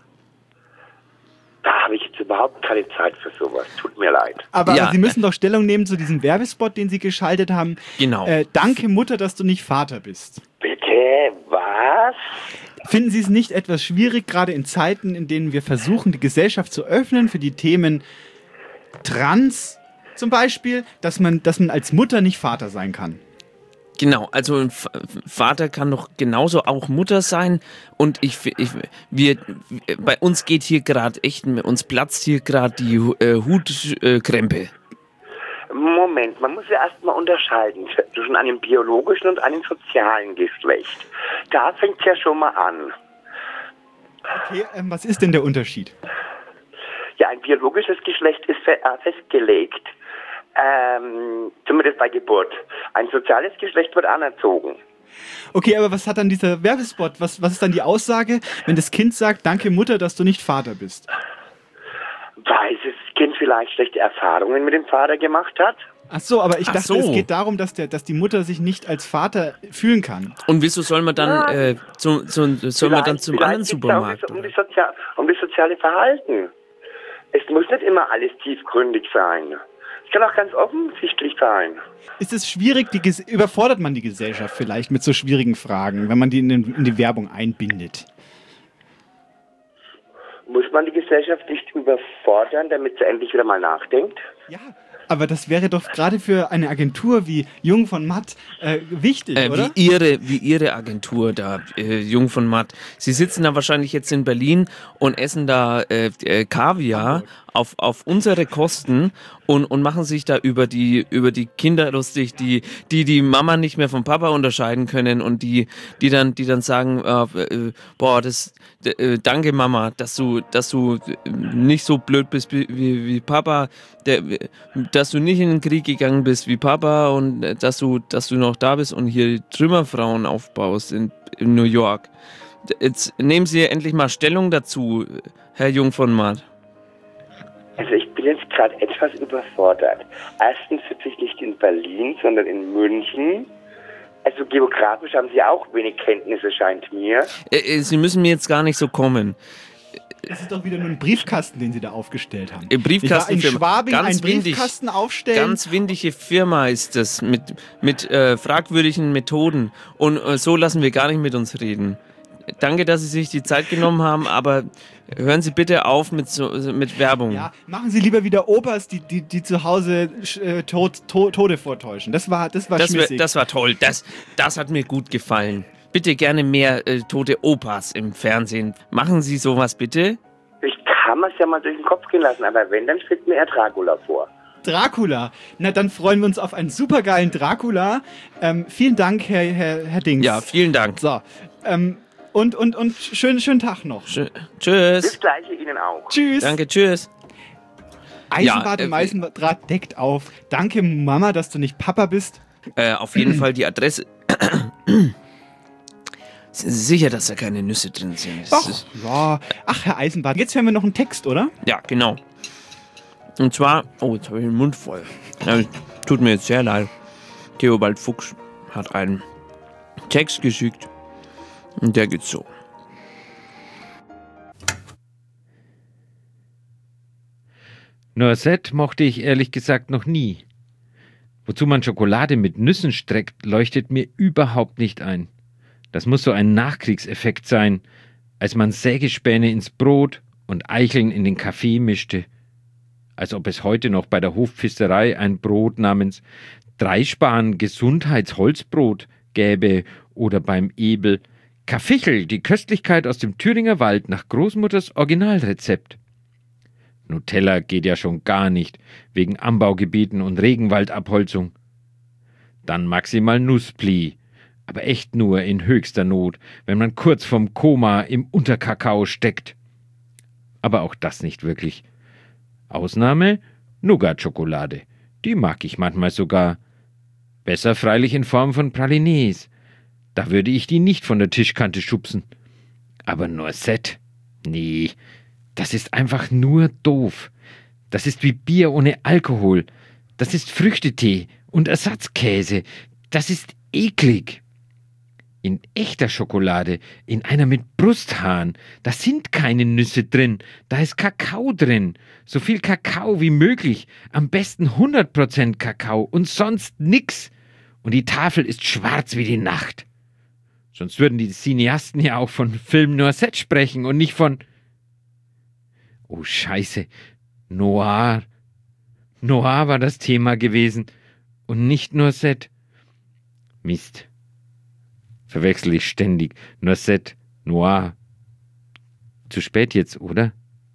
Da habe ich jetzt überhaupt keine Zeit für sowas. Tut mir leid. Aber Ja, Sie müssen doch Stellung nehmen zu diesem Werbespot, den Sie geschaltet haben. Genau. Äh, danke Mutter, dass du nicht Vater bist. Bitte, was? Finden Sie es nicht etwas schwierig, gerade in Zeiten, in denen wir versuchen, die Gesellschaft zu öffnen für die Themen Trans zum Beispiel, dass man, dass man als Mutter nicht Vater sein kann? Genau, also ein V- Vater kann doch genauso auch Mutter sein und ich, ich wir, bei uns geht hier gerade echt, uns platzt hier gerade die äh, Hutkrempe. Moment, man muss ja erstmal unterscheiden zwischen einem biologischen und einem sozialen Geschlecht. Da fängt es ja schon mal an. Okay, ähm, was ist denn der Unterschied? Ja, ein biologisches Geschlecht ist fe- äh, festgelegt. Ähm, zumindest bei Geburt. Ein soziales Geschlecht wird anerzogen. Okay, aber was hat dann dieser Werbespot? Was, was ist dann die Aussage, wenn das Kind sagt, danke Mutter, dass du nicht Vater bist? Weil das Kind vielleicht schlechte Erfahrungen mit dem Vater gemacht hat. Ach so, aber ich Ach dachte, so. es geht darum, dass, der, dass die Mutter sich nicht als Vater fühlen kann. Und wieso soll man dann, Ja. äh, zu, zu, soll man dann zum anderen geht's ja Supermarkt? Um, das, um, die Sozia- um das soziale Verhalten. Es muss nicht immer alles tiefgründig sein. Es kann auch ganz offensichtlich sein. Ist es schwierig, die, Ges- überfordert man die Gesellschaft vielleicht mit so schwierigen Fragen, wenn man die in, den, in die Werbung einbindet? Muss man die Gesellschaft nicht überfordern, damit sie endlich wieder mal nachdenkt? Ja. Aber das wäre doch gerade für eine Agentur wie Jung von Matt äh, wichtig, Äh, oder? wie, ihre, wie Ihre Agentur da, äh, Jung von Matt. Sie sitzen da wahrscheinlich jetzt in Berlin und essen da äh, äh, Kaviar auf, auf unsere Kosten und, und machen sich da über die, über die Kinder lustig, die, die die Mama nicht mehr vom Papa unterscheiden können und die, die dann, die dann sagen, äh, äh, boah, das, äh, danke Mama, dass du, dass du nicht so blöd bist wie, wie, wie Papa, der, dass du nicht in den Krieg gegangen bist wie Papa und äh, dass du, dass du noch da bist und hier Trümmerfrauen aufbaust in, in New York. Jetzt nehmen Sie endlich mal Stellung dazu, Herr Jung von Matt. Also ich bin jetzt gerade etwas überfordert. Erstens sitze ich nicht in Berlin, sondern in München. Also geografisch haben Sie auch wenig Kenntnisse, scheint mir. Äh, Sie müssen mir jetzt gar nicht so kommen. Das ist doch wieder nur ein Briefkasten, den Sie da aufgestellt haben. Im Briefkasten. In Schwabing ganz einen Briefkasten windig, aufstellen. Ganz windige Firma ist das, mit, mit äh, fragwürdigen Methoden. Und äh, so lassen wir gar nicht mit uns reden. Danke, dass Sie sich die Zeit genommen haben, aber hören Sie bitte auf mit, so, mit Werbung. Ja, machen Sie lieber wieder Opas, die, die, die zu Hause äh, Tod, to, Tode vortäuschen. Das war, das war das, schmissig. Das war toll. Das, das hat mir gut gefallen. Bitte gerne mehr äh, tote Opas im Fernsehen. Machen Sie sowas bitte. Ich kann mir's ja mal durch den Kopf gehen lassen, aber wenn, dann schlägt mir eher Dracula vor. Dracula. Na, dann freuen wir uns auf einen supergeilen Dracula. Ähm, vielen Dank, Herr, Herr, Herr Dings. Ja, vielen Dank. So, ähm, und, und, und schönen, schönen Tag noch. Sch- tschüss. Das Gleiche Ihnen auch. Tschüss. Danke, tschüss. Eisenbad Ja, und äh, Eisendraht deckt auf. Danke, Mama, dass du nicht Papa bist. Äh, auf jeden Fall die Adresse. Sind Sie sicher, dass da keine Nüsse drin sind? Das Doch, ist- ja. Ach, Herr Eisenbad, jetzt hören wir noch einen Text, oder? Ja, genau. Und zwar, oh, jetzt habe ich den Mund voll. Ja, tut mir jetzt sehr leid. Theobald Fuchs hat einen Text geschickt und der geht so. Noisette mochte ich ehrlich gesagt noch nie. Wozu man Schokolade mit Nüssen streckt, leuchtet mir überhaupt nicht ein. Das muss so ein Nachkriegseffekt sein, als man Sägespäne ins Brot und Eicheln in den Kaffee mischte. Als ob es heute noch bei der Hofpfisterei ein Brot namens Dreispan Gesundheitsholzbrot gäbe oder beim Ebel Kaffichel, die Köstlichkeit aus dem Thüringer Wald nach Großmutters Originalrezept. Nutella geht ja schon gar nicht, wegen Anbaugebieten und Regenwaldabholzung. Dann maximal Nusspli, aber echt nur in höchster Not, wenn man kurz vorm Koma im Unterkakao steckt. Aber auch das nicht wirklich. Ausnahme Nougat-Schokolade, die mag ich manchmal sogar. Besser freilich in Form von Pralines. Da würde ich die nicht von der Tischkante schubsen. Aber Noisette? Nee, das ist einfach nur doof. Das ist wie Bier ohne Alkohol. Das ist Früchtetee und Ersatzkäse. Das ist eklig. In echter Schokolade, in einer mit Brusthaaren, da sind keine Nüsse drin, da ist Kakao drin. So viel Kakao wie möglich. Am besten hundert Prozent Kakao und sonst nix. Und die Tafel ist schwarz wie die Nacht. Sonst würden die Cineasten ja auch von Film Noisette sprechen und nicht von... Oh Scheiße, Noir. Noir war das Thema gewesen und nicht Noisette. Mist. Verwechsel ich ständig. Noisette, Noir. Zu spät jetzt, oder?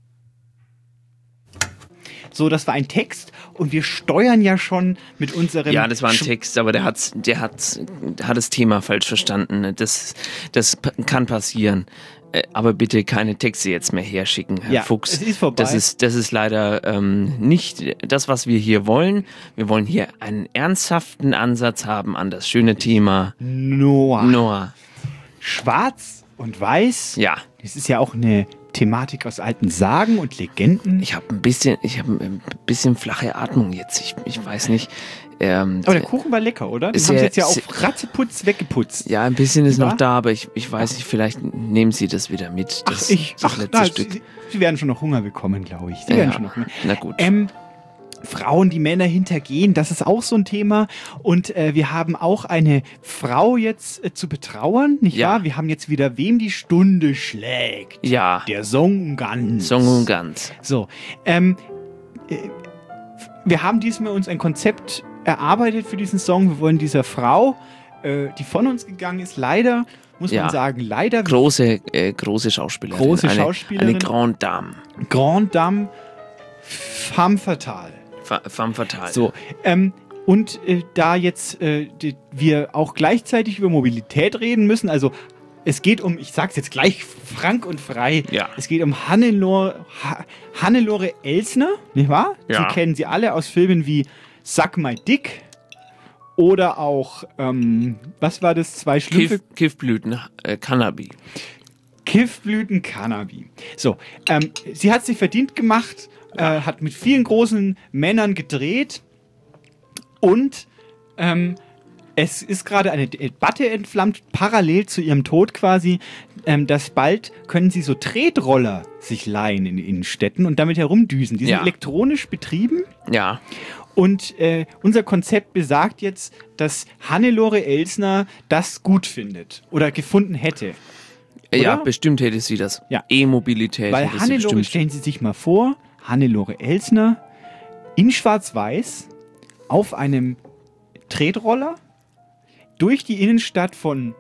So, das war ein Text und wir steuern ja schon mit unserem... Ja, das war ein Sch- Text, aber der hat, der hat, hat das Thema falsch verstanden. Das, das p- kann passieren. Äh, Aber bitte keine Texte jetzt mehr herschicken, Herr Ja, Fuchs. es ist vorbei. Das ist, das ist leider ähm, nicht das, was wir hier wollen. Wir wollen hier einen ernsthaften Ansatz haben an das schöne Thema Noir. Noir. Schwarz und weiß. Ja. Das ist ja auch eine Thematik aus alten Sagen und Legenden. Ich habe ein bisschen, ich habe ein bisschen flache Atmung jetzt. Ich, ich weiß nicht. Ähm, Aber der Kuchen war lecker, oder? Den sehr- haben sie jetzt ja sehr- auf Ratzeputz weggeputzt. Ja, ein bisschen ist Ja? noch da, aber ich, ich weiß nicht, vielleicht nehmen Sie das wieder mit. Das, Ach, ich, das ach, letzte na, Stück. sie, sie werden schon noch Hunger bekommen, glaube ich. Sie Ja, werden schon noch Hunger. na gut. Ähm, Frauen, die Männer hintergehen, das ist auch so ein Thema. Und äh, wir haben auch eine Frau jetzt äh, zu betrauern, nicht Ja. wahr? Wir haben jetzt wieder, wem die Stunde schlägt. Ja. Der Song ganz. Song und ganz. So, ähm, äh, wir haben diesmal uns ein Konzept erarbeitet für diesen Song. Wir wollen dieser Frau, äh, die von uns gegangen ist, leider, muss Ja. man sagen, leider. Große, äh, große Schauspielerin. Große eine, Schauspielerin. Eine Grande Dame. Grande Dame, femme fatale. Fa- Femme fatale. So, ähm, und äh, da jetzt äh, die, wir auch gleichzeitig über Mobilität reden müssen, also es geht um, ich sag's jetzt gleich frank und frei, Ja. es geht um Hannelore, ha Hannelore Elsner, nicht wahr? Ja. Sie kennen sie alle aus Filmen wie Suck My Dick oder auch, ähm, was war das, zwei Schlümpfe? Kiff, Kiffblüten, äh, Cannabis. Kiffblüten Cannabis. So, ähm, sie hat sich verdient gemacht, äh, hat mit vielen großen Männern gedreht und ähm, es ist gerade eine Debatte entflammt, parallel zu ihrem Tod quasi, ähm, dass bald können sie so Tretroller sich leihen in Innenstädten und damit herumdüsen. Die sind Ja. elektronisch betrieben. Ja. Und äh, unser Konzept besagt jetzt, dass Hannelore Elsner das gut findet oder gefunden hätte. Ja, Oder? bestimmt hätte sie das. Ja. E-Mobilität. Weil hätte sie Hannelore, bestimmt. stellen Sie sich mal vor, Hannelore Elsner in Schwarz-Weiß auf einem Tretroller durch die Innenstadt von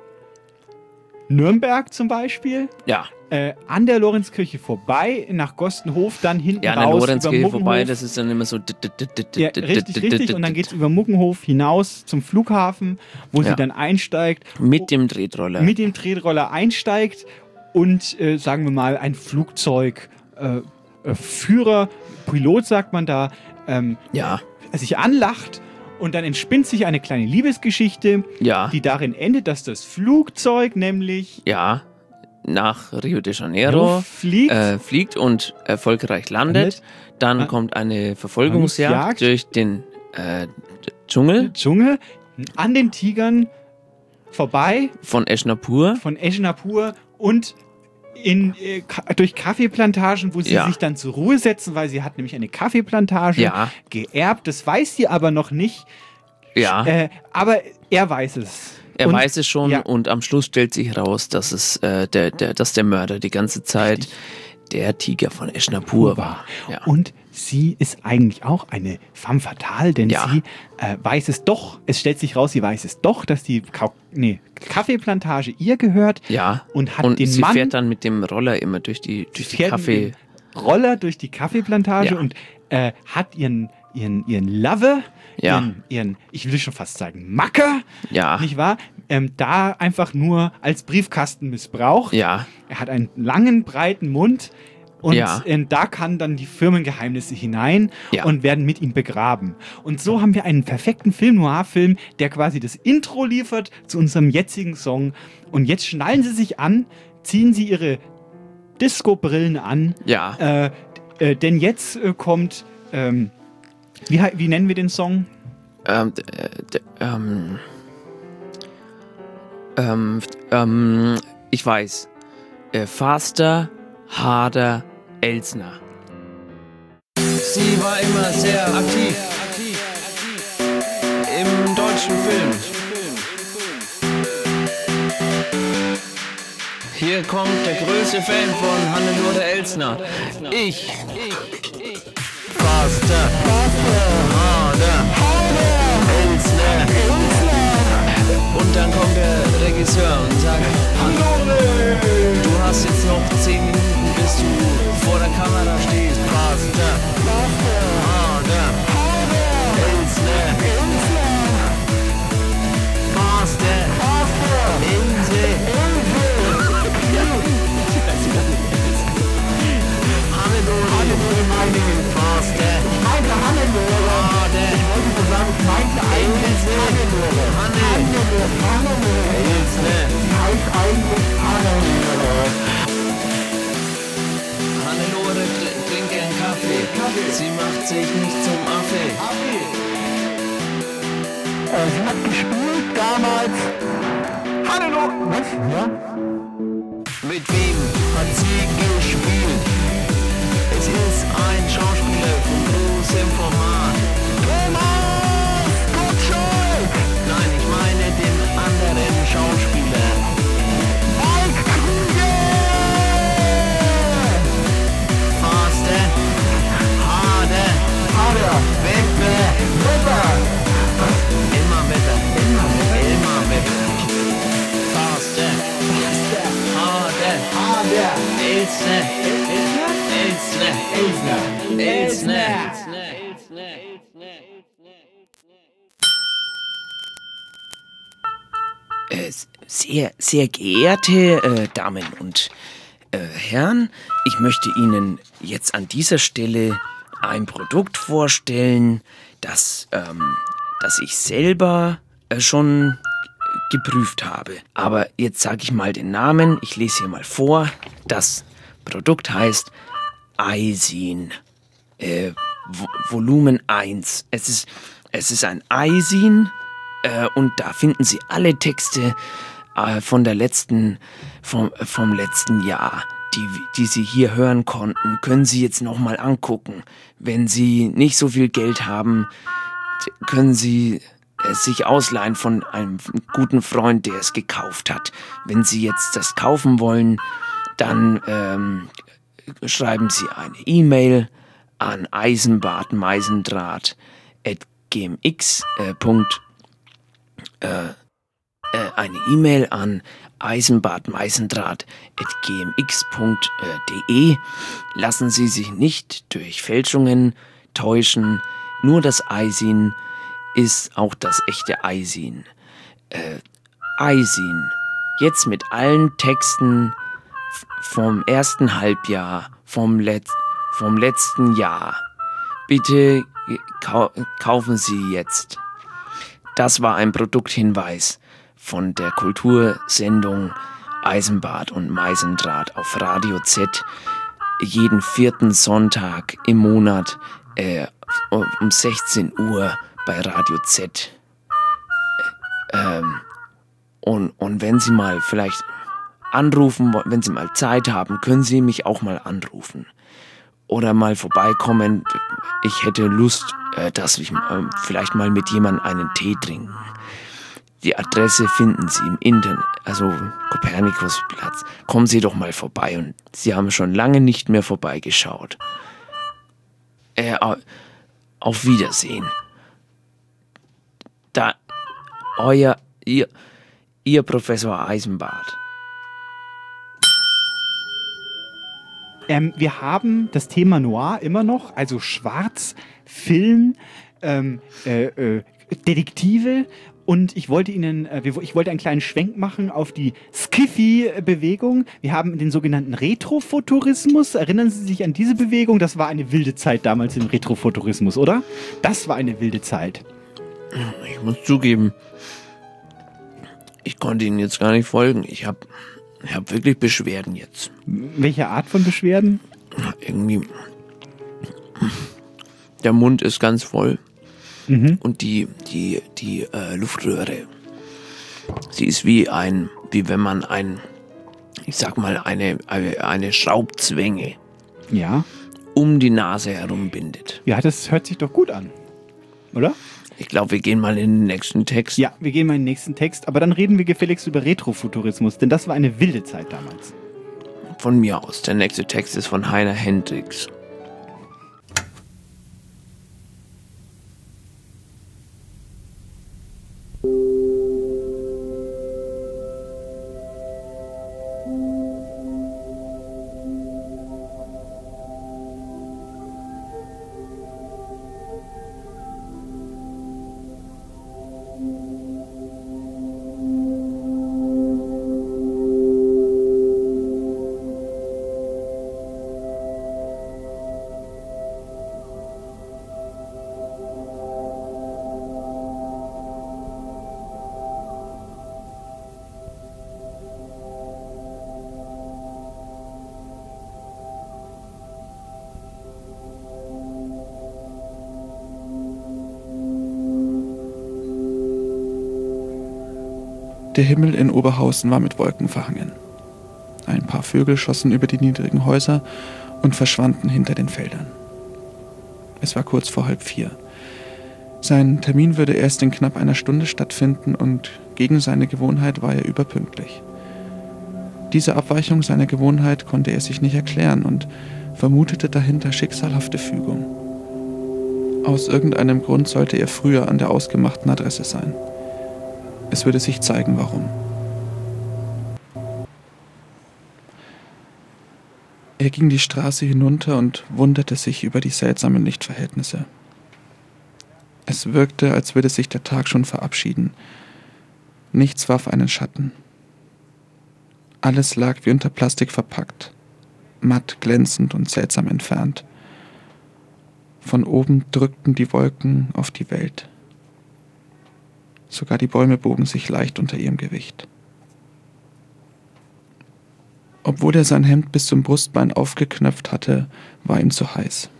Nürnberg zum Beispiel. Ja. Äh, an der Lorenzkirche vorbei, nach Gostenhof, dann hinten Ja, an der raus Lorenzkirche über vorbei, Muggenhof. das ist dann immer so. Ja, richtig, richtig. Und dann geht es über Muggenhof hinaus zum Flughafen, wo Ja. sie dann einsteigt. Mit dem Tretroller. Mit dem Tretroller einsteigt und, äh, sagen wir mal, ein Flugzeug äh, äh, Führer, Pilot sagt man da, ähm, ja. sich anlacht. Und dann entspinnt sich eine kleine Liebesgeschichte, Ja. die darin endet, dass das Flugzeug nämlich Ja. Nach Rio de Janeiro fliegt, äh, fliegt und erfolgreich landet. Landet. Dann Ah. kommt eine Verfolgungsjagd Jagd. durch den äh, Dschungel Dschungel an den Tigern vorbei von Eschnapur. von Eschnapur und in, äh, ka- durch Kaffeeplantagen, wo sie Ja. sich dann zur Ruhe setzen, weil sie hat nämlich eine Kaffeeplantage Ja. geerbt. Das weiß sie aber noch nicht. Ja. Äh, aber er weiß es. Er Und- weiß es schon ja. und am Schluss stellt sich raus, dass es äh, der, der, dass der Mörder die ganze Zeit der Tiger von Eschnapur war. Ja. Und sie ist eigentlich auch eine femme fatale, denn Ja. sie äh, weiß es doch, es stellt sich raus, sie weiß es doch, dass die Kau nee, Kaffeeplantage ihr gehört Ja. und hat und den sie Mann, fährt dann mit dem Roller immer durch die, durch die fährt Kaffee. mit dem Roller durch die Kaffeeplantage Ja. und äh, hat ihren, ihren, ihren Lover, Ja. ihren, ihren, ich will schon fast sagen, Macker, Ja. nicht wahr? Ähm, da einfach nur als Briefkasten missbraucht. Ja. Er hat einen langen, breiten Mund und Ja. äh, da kann dann die Firmengeheimnisse hinein Ja. und werden mit ihm begraben. Und so haben wir einen perfekten Film-Noir-Film, der quasi das Intro liefert zu unserem jetzigen Song. Und jetzt schnallen sie sich an, ziehen sie ihre Disco-Brillen an. Ja. Äh, äh, denn jetzt äh, kommt, ähm, wie, hei- wie nennen wir den Song? Ähm, d- äh, d- ähm, ähm, ähm, ich weiß. Äh, Faster, Harder, Elsner. Sie war immer sehr aktiv im deutschen Film. Hier kommt der größte Fan von Hannelore Elsner. Ich. Faster, Harder, Elsner. Und dann kommt der Regisseur und sagt, Hannelore, du hast jetzt noch zehn Minuten, bis du vor der Kamera stehst. Faster, Harder, Elsner. Faster, Insel. Hannelore, meine Faster. Meine Hannelore. Harder. Ich wollte nur sagen, ich meinte eigentlich Hannelore. Hannelore. Hannelore. Elsner. Ich heiße eigentlich Hannelore. Hannelore tr- trinkt gern Kaffee. Kaffee. Sie macht sich nicht zum Affe. Affe. Äh, sie hat gespielt damals. Hannelore! Was? Ja? Mit wem hat sie gespielt? Es ist ein Schauspieler von großem Format. Thomas Gottschalk! Nein, ich meine den anderen Schauspieler. Mike Krüger! Faster, harder, harder, Wetter, Wetter. Immer Wetter, immer Wetter, immer Wetter. Faster, faster, harder, harder, Elsner, Elsner, Elsner, Elsner, Elsner. Äh, sehr, sehr geehrte äh, Damen und äh, Herren, ich möchte Ihnen jetzt an dieser Stelle ein Produkt vorstellen, das, ähm, das ich selber äh, schon geprüft habe. Aber jetzt sage ich mal den Namen, ich lese hier mal vor. Das Produkt heißt Eisin, äh, Volumen eins. Es ist, es ist ein Eisin äh, und da finden Sie alle Texte äh, von der letzten, vom, vom letzten Jahr. Die, die Sie hier hören konnten, können Sie jetzt nochmal angucken. Wenn Sie nicht so viel Geld haben, können Sie es sich ausleihen von einem guten Freund, der es gekauft hat. Wenn Sie jetzt das kaufen wollen, dann ähm, schreiben Sie eine E-Mail an eisenbadmeisendraht at gmx. Äh, Punkt, äh, äh, eine E-Mail an eisenbadmeisendraht at gmx punkt de. Lassen Sie sich nicht durch Fälschungen täuschen. Nur das Eisin ist auch das echte Eisin. Äh, Eisin. Jetzt mit allen Texten f- vom ersten Halbjahr, vom, Let- vom letzten Jahr. Bitte kau- kaufen Sie jetzt. Das war ein Produkthinweis von der Kultursendung Eisenbad und Meisendraht auf Radio Z. Jeden vierten Sonntag im Monat äh, um sechzehn Uhr bei Radio Z. Ähm, und, und wenn Sie mal vielleicht anrufen, wenn Sie mal Zeit haben, können Sie mich auch mal anrufen. Oder mal vorbeikommen. Ich hätte Lust, äh, dass ich äh, vielleicht mal mit jemandem einen Tee trinken. Die Adresse finden Sie im Internet, also Kopernikusplatz. Kommen Sie doch mal vorbei und Sie haben schon lange nicht mehr vorbeigeschaut. Äh, auf Wiedersehen. Da, euer, ihr, ihr Professor Eisenbart. Ähm, wir haben das Thema Noir immer noch, also Schwarz, Film, ähm, äh, äh, Detektive. Und ich wollte Ihnen, äh, ich wollte einen kleinen Schwenk machen auf die Skiffy-Bewegung. Wir haben den sogenannten Retrofuturismus. Erinnern Sie sich an diese Bewegung? Das war eine wilde Zeit damals im Retrofuturismus, oder? Das war eine wilde Zeit. Ich muss zugeben, ich konnte Ihnen jetzt gar nicht folgen. Ich habe ich hab wirklich Beschwerden jetzt. Welche Art von Beschwerden? Irgendwie, der Mund ist ganz voll. Mhm. Und die, die, die äh, Luftröhre, sie ist wie ein, wie wenn man ein, ich sag mal, eine, eine, eine Schraubzwänge ja. um die Nase herum bindet. Ja, das hört sich doch gut an, oder? Ich glaube, wir gehen mal in den nächsten Text. Ja, wir gehen mal in den nächsten Text, aber dann reden wir gefälligst über Retrofuturismus, denn das war eine wilde Zeit damals. Von mir aus. Der nächste Text ist von Heiner Hendricks. Der Himmel in Oberhausen war mit Wolken verhangen. Ein paar Vögel schossen über die niedrigen Häuser und verschwanden hinter den Feldern. Es war kurz vor halb vier. Sein Termin würde erst in knapp einer Stunde stattfinden und gegen seine Gewohnheit war er überpünktlich. Diese Abweichung seiner Gewohnheit konnte er sich nicht erklären und vermutete dahinter schicksalhafte Fügung. Aus irgendeinem Grund sollte er früher an der ausgemachten Adresse sein. Es würde sich zeigen, warum. Er ging die Straße hinunter und wunderte sich über die seltsamen Lichtverhältnisse. Es wirkte, als würde sich der Tag schon verabschieden. Nichts warf einen Schatten. Alles lag wie unter Plastik verpackt, matt, glänzend und seltsam entfernt. Von oben drückten die Wolken auf die Welt. Sogar die Bäume bogen sich leicht unter ihrem Gewicht. Obwohl er sein Hemd bis zum Brustbein aufgeknöpft hatte, war ihm zu heiß.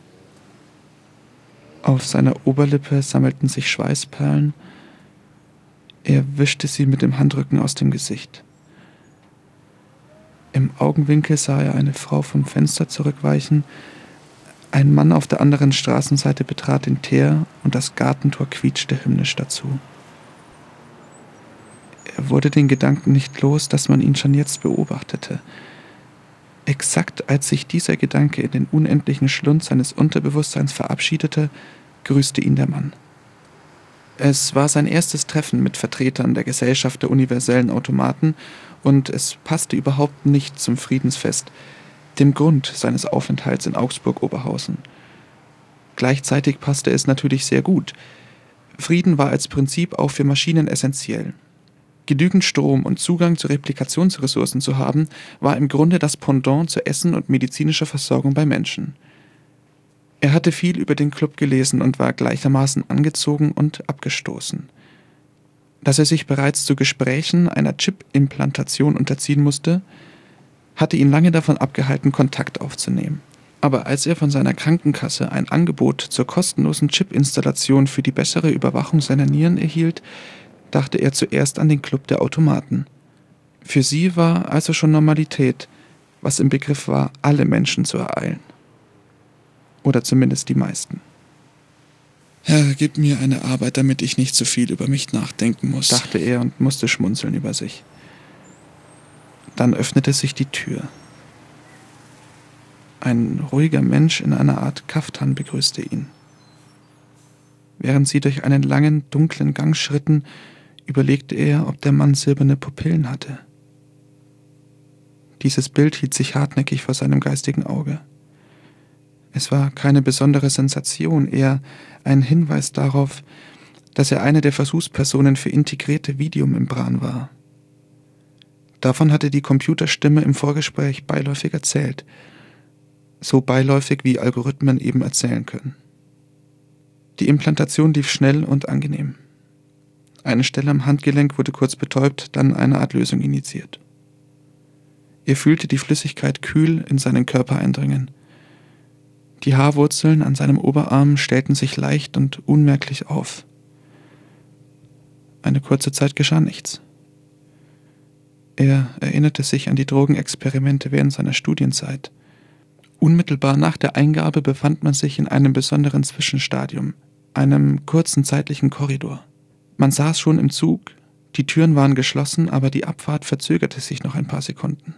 Auf seiner Oberlippe sammelten sich Schweißperlen. Er wischte sie mit dem Handrücken aus dem Gesicht. Im Augenwinkel sah er eine Frau vom Fenster zurückweichen. Ein Mann auf der anderen Straßenseite betrat den Teer und das Gartentor quietschte hymnisch dazu. Er wurde den Gedanken nicht los, dass man ihn schon jetzt beobachtete. Exakt als sich dieser Gedanke in den unendlichen Schlund seines Unterbewusstseins verabschiedete, grüßte ihn der Mann. Es war sein erstes Treffen mit Vertretern der Gesellschaft der universellen Automaten und es passte überhaupt nicht zum Friedensfest, dem Grund seines Aufenthalts in Augsburg-Oberhausen. Gleichzeitig passte es natürlich sehr gut. Frieden war als Prinzip auch für Maschinen essentiell. Genügend Strom und Zugang zu Replikationsressourcen zu haben, war im Grunde das Pendant zu Essen und medizinischer Versorgung bei Menschen. Er hatte viel über den Club gelesen und war gleichermaßen angezogen und abgestoßen. Dass er sich bereits zu Gesprächen einer Chip-Implantation unterziehen musste, hatte ihn lange davon abgehalten, Kontakt aufzunehmen. Aber als er von seiner Krankenkasse ein Angebot zur kostenlosen Chip-Installation für die bessere Überwachung seiner Nieren erhielt, dachte er zuerst an den Club der Automaten. Für sie war also schon Normalität, was im Begriff war, alle Menschen zu ereilen. Oder zumindest die meisten. Herr, gib mir eine Arbeit, damit ich nicht so viel über mich nachdenken muss, dachte er und musste schmunzeln über sich. Dann öffnete sich die Tür. Ein ruhiger Mensch in einer Art Kaftan begrüßte ihn. Während sie durch einen langen, dunklen Gang schritten, überlegte er, ob der Mann silberne Pupillen hatte. Dieses Bild hielt sich hartnäckig vor seinem geistigen Auge. Es war keine besondere Sensation, eher ein Hinweis darauf, dass er eine der Versuchspersonen für integrierte Videomembran war. Davon hatte die Computerstimme im Vorgespräch beiläufig erzählt. So beiläufig, wie Algorithmen eben erzählen können. Die Implantation lief schnell und angenehm. Eine Stelle am Handgelenk wurde kurz betäubt, dann eine Art Lösung injiziert. Er fühlte die Flüssigkeit kühl in seinen Körper eindringen. Die Haarwurzeln an seinem Oberarm stellten sich leicht und unmerklich auf. Eine kurze Zeit geschah nichts. Er erinnerte sich an die Drogenexperimente während seiner Studienzeit. Unmittelbar nach der Eingabe befand man sich in einem besonderen Zwischenstadium, einem kurzen zeitlichen Korridor. Man saß schon im Zug, die Türen waren geschlossen, aber die Abfahrt verzögerte sich noch ein paar Sekunden.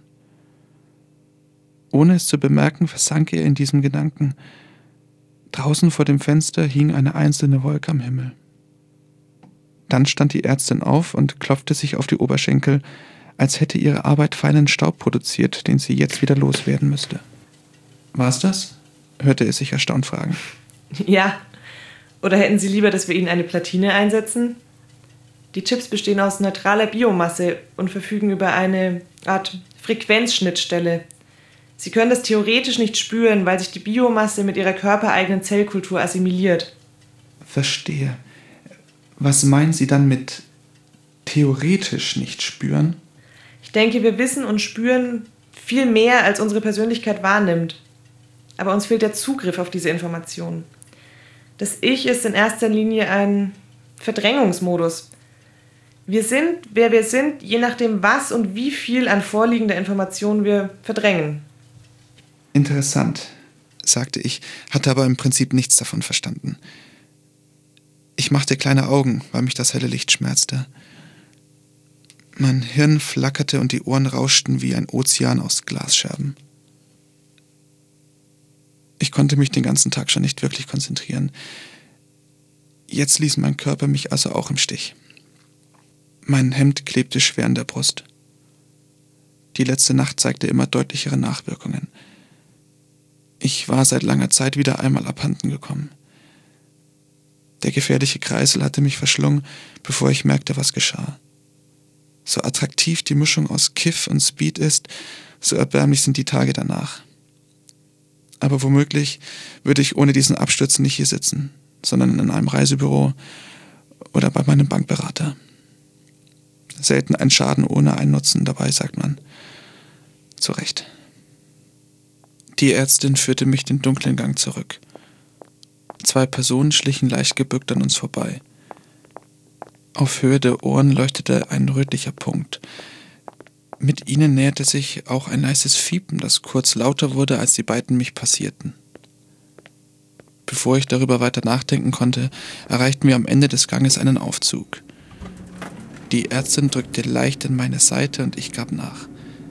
Ohne es zu bemerken, versank er in diesem Gedanken. Draußen vor dem Fenster hing eine einzelne Wolke am Himmel. Dann stand die Ärztin auf und klopfte sich auf die Oberschenkel, als hätte ihre Arbeit feinen Staub produziert, den sie jetzt wieder loswerden müsste. »War's das?« hörte er sich erstaunt fragen. Ja. Oder hätten Sie lieber, dass wir Ihnen eine Platine einsetzen? Die Chips bestehen aus neutraler Biomasse und verfügen über eine Art Frequenzschnittstelle. Sie können das theoretisch nicht spüren, weil sich die Biomasse mit ihrer körpereigenen Zellkultur assimiliert. Verstehe. Was meinen Sie dann mit theoretisch nicht spüren? Ich denke, wir wissen und spüren viel mehr, als unsere Persönlichkeit wahrnimmt. Aber uns fehlt der Zugriff auf diese Informationen. Das Ich ist in erster Linie ein Verdrängungsmodus. Wir sind, wer wir sind, je nachdem, was und wie viel an vorliegender Information wir verdrängen. Interessant, sagte ich, hatte aber im Prinzip nichts davon verstanden. Ich machte kleine Augen, weil mich das helle Licht schmerzte. Mein Hirn flackerte und die Ohren rauschten wie ein Ozean aus Glasscherben. Ich konnte mich den ganzen Tag schon nicht wirklich konzentrieren. Jetzt ließ mein Körper mich also auch im Stich. Mein Hemd klebte schwer an der Brust. Die letzte Nacht zeigte immer deutlichere Nachwirkungen. Ich war seit langer Zeit wieder einmal abhanden gekommen. Der gefährliche Kreisel hatte mich verschlungen, bevor ich merkte, was geschah. So attraktiv die Mischung aus Kiff und Speed ist, so erbärmlich sind die Tage danach. Aber womöglich würde ich ohne diesen Absturz nicht hier sitzen, sondern in einem Reisebüro oder bei meinem Bankberater. Selten ein Schaden ohne einen Nutzen dabei, sagt man. Zu Recht. Die Ärztin führte mich den dunklen Gang zurück. Zwei Personen schlichen leicht gebückt an uns vorbei. Auf Höhe der Ohren leuchtete ein rötlicher Punkt. Mit ihnen näherte sich auch ein leises Fiepen, das kurz lauter wurde, als die beiden mich passierten. Bevor ich darüber weiter nachdenken konnte, erreichten wir am Ende des Ganges einen Aufzug. Die Ärztin drückte leicht in meine Seite und ich gab nach.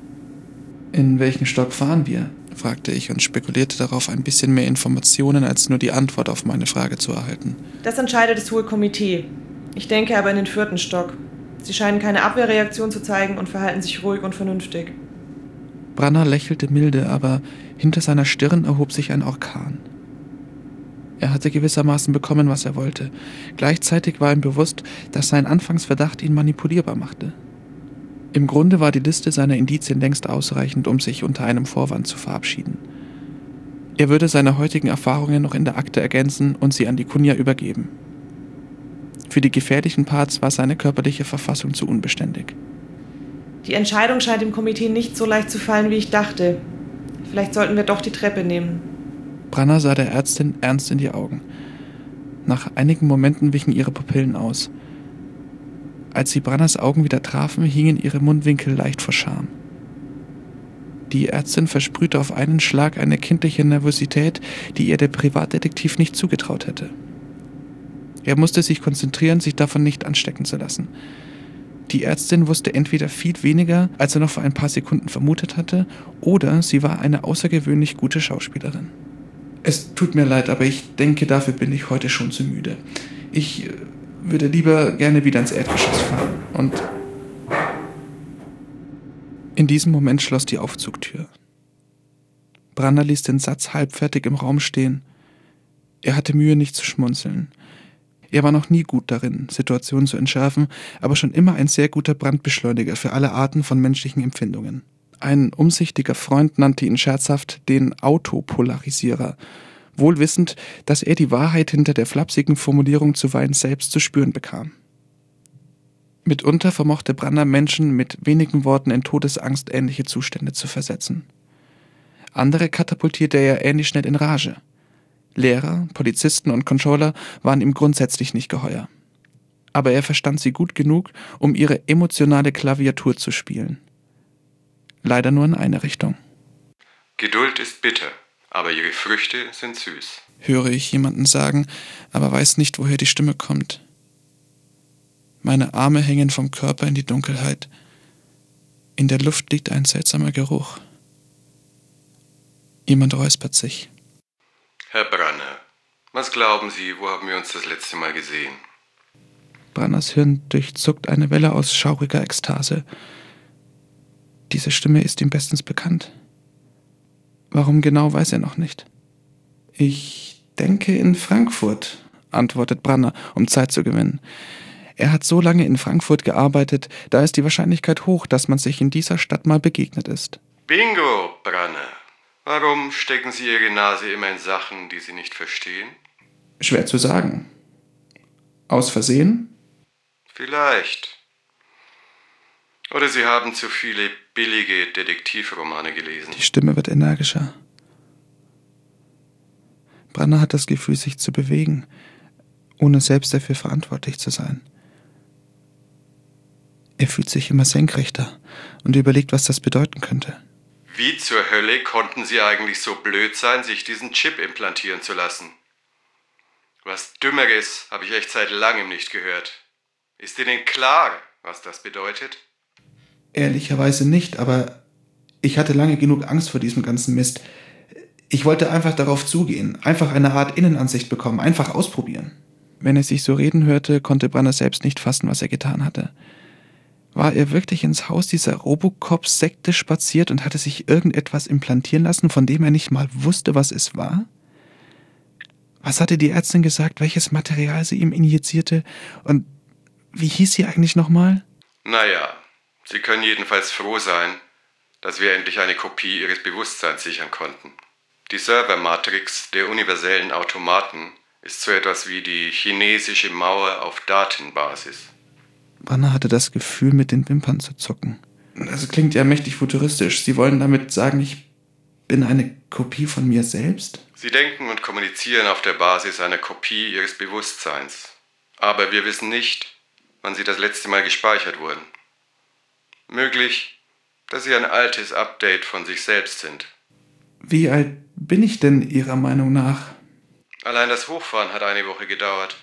»In welchen Stock fahren wir?« fragte ich und spekulierte darauf, ein bisschen mehr Informationen als nur die Antwort auf meine Frage zu erhalten. Das entscheidet das Hohe Komitee. Ich denke aber in den vierten Stock. Sie scheinen keine Abwehrreaktion zu zeigen und verhalten sich ruhig und vernünftig. Branner lächelte milde, aber hinter seiner Stirn erhob sich ein Orkan. Er hatte gewissermaßen bekommen, was er wollte. Gleichzeitig war ihm bewusst, dass sein Anfangsverdacht ihn manipulierbar machte. Im Grunde war die Liste seiner Indizien längst ausreichend, um sich unter einem Vorwand zu verabschieden. Er würde seine heutigen Erfahrungen noch in der Akte ergänzen und sie an die Kunja übergeben. Für die gefährlichen Parts war seine körperliche Verfassung zu unbeständig. Die Entscheidung scheint dem Komitee nicht so leicht zu fallen, wie ich dachte. Vielleicht sollten wir doch die Treppe nehmen. Branner sah der Ärztin ernst in die Augen. Nach einigen Momenten wichen ihre Pupillen aus. Als sie Branners Augen wieder trafen, hingen ihre Mundwinkel leicht vor Scham. Die Ärztin versprühte auf einen Schlag eine kindliche Nervosität, die ihr der Privatdetektiv nicht zugetraut hätte. Er musste sich konzentrieren, sich davon nicht anstecken zu lassen. Die Ärztin wusste entweder viel weniger, als er noch vor ein paar Sekunden vermutet hatte, oder sie war eine außergewöhnlich gute Schauspielerin. »Es tut mir leid, aber ich denke, dafür bin ich heute schon zu müde. Ich würde lieber gerne wieder ins Erdgeschoss fahren und...« In diesem Moment schloss die Aufzugtür. Branner ließ den Satz halbfertig im Raum stehen. Er hatte Mühe, nicht zu schmunzeln. Er war noch nie gut darin, Situationen zu entschärfen, aber schon immer ein sehr guter Brandbeschleuniger für alle Arten von menschlichen Empfindungen. Ein umsichtiger Freund nannte ihn scherzhaft den Autopolarisierer, wohl wissend, dass er die Wahrheit hinter der flapsigen Formulierung zuweilen selbst zu spüren bekam. Mitunter vermochte Branner Menschen mit wenigen Worten in Todesangst ähnliche Zustände zu versetzen. Andere katapultierte er ähnlich schnell in Rage. Lehrer, Polizisten und Controller waren ihm grundsätzlich nicht geheuer. Aber er verstand sie gut genug, um ihre emotionale Klaviatur zu spielen. Leider nur in eine Richtung. Geduld ist bitter, aber ihre Früchte sind süß, höre ich jemanden sagen, aber weiß nicht, woher die Stimme kommt. Meine Arme hängen vom Körper in die Dunkelheit. In der Luft liegt ein seltsamer Geruch. Jemand räuspert sich. Herr Branner, was glauben Sie, wo haben wir uns das letzte Mal gesehen? Branners Hirn durchzuckt eine Welle aus schauriger Ekstase. Diese Stimme ist ihm bestens bekannt. Warum genau, weiß er noch nicht. Ich denke in Frankfurt, antwortet Branner, um Zeit zu gewinnen. Er hat so lange in Frankfurt gearbeitet, da ist die Wahrscheinlichkeit hoch, dass man sich in dieser Stadt mal begegnet ist. Bingo, Branner. Warum stecken Sie Ihre Nase immer in Sachen, die Sie nicht verstehen? Schwer zu sagen. Aus Versehen? Vielleicht. Oder Sie haben zu viele billige Detektivromane gelesen. Die Stimme wird energischer. Branner hat das Gefühl, sich zu bewegen, ohne selbst dafür verantwortlich zu sein. Er fühlt sich immer senkrechter und überlegt, was das bedeuten könnte. Wie zur Hölle konnten Sie eigentlich so blöd sein, sich diesen Chip implantieren zu lassen? Was Dümmeres habe ich echt seit langem nicht gehört. Ist Ihnen klar, was das bedeutet? Ehrlicherweise nicht, aber ich hatte lange genug Angst vor diesem ganzen Mist. Ich wollte einfach darauf zugehen, einfach eine Art Innenansicht bekommen, einfach ausprobieren. Wenn er sich so reden hörte, konnte Branner selbst nicht fassen, was er getan hatte. War er wirklich ins Haus dieser Robocop-Sekte spaziert und hatte sich irgendetwas implantieren lassen, von dem er nicht mal wusste, was es war? Was hatte die Ärztin gesagt, welches Material sie ihm injizierte? Und wie hieß sie eigentlich nochmal? Naja, Sie können jedenfalls froh sein, dass wir endlich eine Kopie Ihres Bewusstseins sichern konnten. Die Servermatrix der universellen Automaten ist so etwas wie die chinesische Mauer auf Datenbasis. Branner hatte das Gefühl, mit den Wimpern zu zucken. Das klingt ja mächtig futuristisch. Sie wollen damit sagen, ich bin eine Kopie von mir selbst? Sie denken und kommunizieren auf der Basis einer Kopie ihres Bewusstseins. Aber wir wissen nicht, wann sie das letzte Mal gespeichert wurden. Möglich, dass sie ein altes Update von sich selbst sind. Wie alt bin ich denn Ihrer Meinung nach? Allein das Hochfahren hat eine Woche gedauert.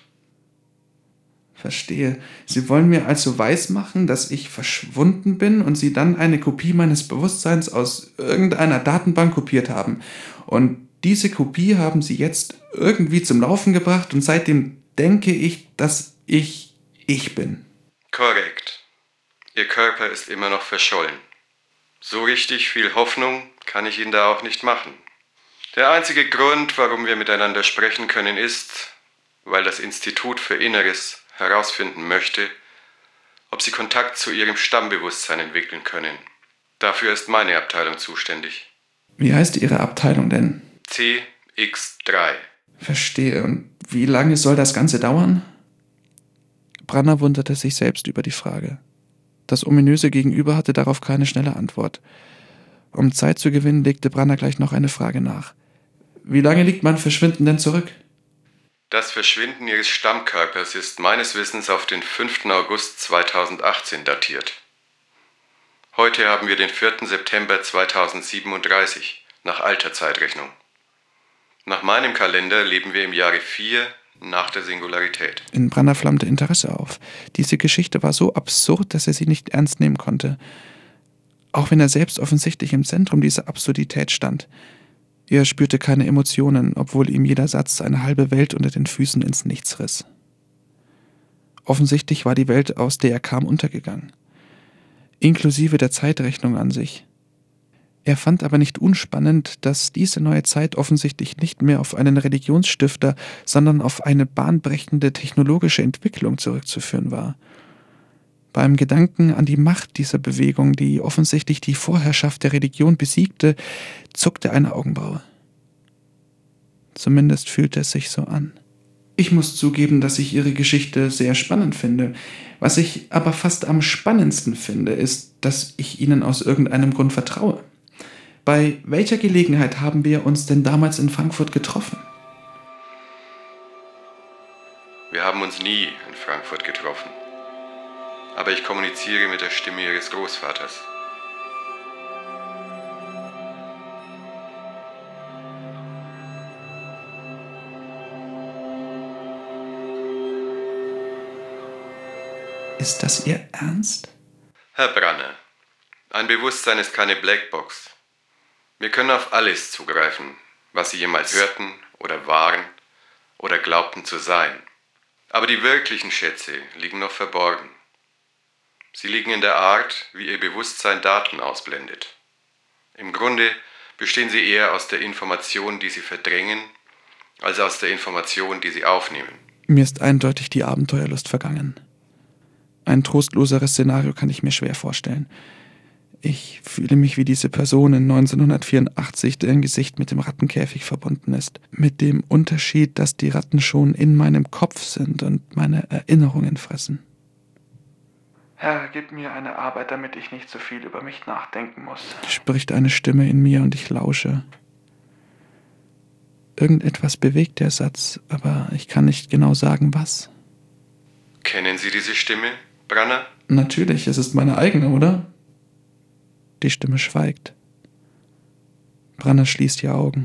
Verstehe. Sie wollen mir also weismachen, dass ich verschwunden bin und Sie dann eine Kopie meines Bewusstseins aus irgendeiner Datenbank kopiert haben. Und diese Kopie haben Sie jetzt irgendwie zum Laufen gebracht und seitdem denke ich, dass ich ich bin. Korrekt. Ihr Körper ist immer noch verschollen. So richtig viel Hoffnung kann ich Ihnen da auch nicht machen. Der einzige Grund, warum wir miteinander sprechen können, ist, weil das Institut für Inneres herausfinden möchte, ob Sie Kontakt zu Ihrem Stammbewusstsein entwickeln können. Dafür ist meine Abteilung zuständig. Wie heißt Ihre Abteilung denn? C X drei. Verstehe. Und wie lange soll das Ganze dauern? Branner wunderte sich selbst über die Frage. Das ominöse Gegenüber hatte darauf keine schnelle Antwort. Um Zeit zu gewinnen, legte Branner gleich noch eine Frage nach. Wie lange liegt mein Verschwinden denn zurück? Das Verschwinden Ihres Stammkörpers ist meines Wissens auf den fünften August zweitausendachtzehn datiert. Heute haben wir den vierten September zweitausendsiebenunddreißig, nach alter Zeitrechnung. Nach meinem Kalender leben wir im Jahre vier nach der Singularität. In Branner flammte Interesse auf. Diese Geschichte war so absurd, dass er sie nicht ernst nehmen konnte. Auch wenn er selbst offensichtlich im Zentrum dieser Absurdität stand. Er spürte keine Emotionen, obwohl ihm jeder Satz eine halbe Welt unter den Füßen ins Nichts riss. Offensichtlich war die Welt, aus der er kam, untergegangen. Inklusive der Zeitrechnung an sich. Er fand aber nicht unspannend, dass diese neue Zeit offensichtlich nicht mehr auf einen Religionsstifter, sondern auf eine bahnbrechende technologische Entwicklung zurückzuführen war. Beim Gedanken an die Macht dieser Bewegung, die offensichtlich die Vorherrschaft der Religion besiegte, zuckte eine Augenbraue. Zumindest fühlte es sich so an. Ich muss zugeben, dass ich Ihre Geschichte sehr spannend finde. Was ich aber fast am spannendsten finde, ist, dass ich Ihnen aus irgendeinem Grund vertraue. Bei welcher Gelegenheit haben wir uns denn damals in Frankfurt getroffen? Wir haben uns nie in Frankfurt getroffen. Aber ich kommuniziere mit der Stimme Ihres Großvaters. Ist das Ihr Ernst? Herr Branner, ein Bewusstsein ist keine Blackbox. Wir können auf alles zugreifen, was Sie jemals hörten oder waren oder glaubten zu sein. Aber die wirklichen Schätze liegen noch verborgen. Sie liegen in der Art, wie Ihr Bewusstsein Daten ausblendet. Im Grunde bestehen sie eher aus der Information, die Sie verdrängen, als aus der Information, die Sie aufnehmen. Mir ist eindeutig die Abenteuerlust vergangen. Ein trostloseres Szenario kann ich mir schwer vorstellen. Ich fühle mich wie diese Person in neunzehnhundertvierundachtzig, deren Gesicht mit dem Rattenkäfig verbunden ist. Mit dem Unterschied, dass die Ratten schon in meinem Kopf sind und meine Erinnerungen fressen. Herr, gib mir eine Arbeit, damit ich nicht so viel über mich nachdenken muss, spricht eine Stimme in mir und ich lausche. Irgendetwas bewegt der Satz, aber ich kann nicht genau sagen, was. Kennen Sie diese Stimme, Branner? Natürlich, es ist meine eigene, oder? Die Stimme schweigt. Branner schließt die Augen.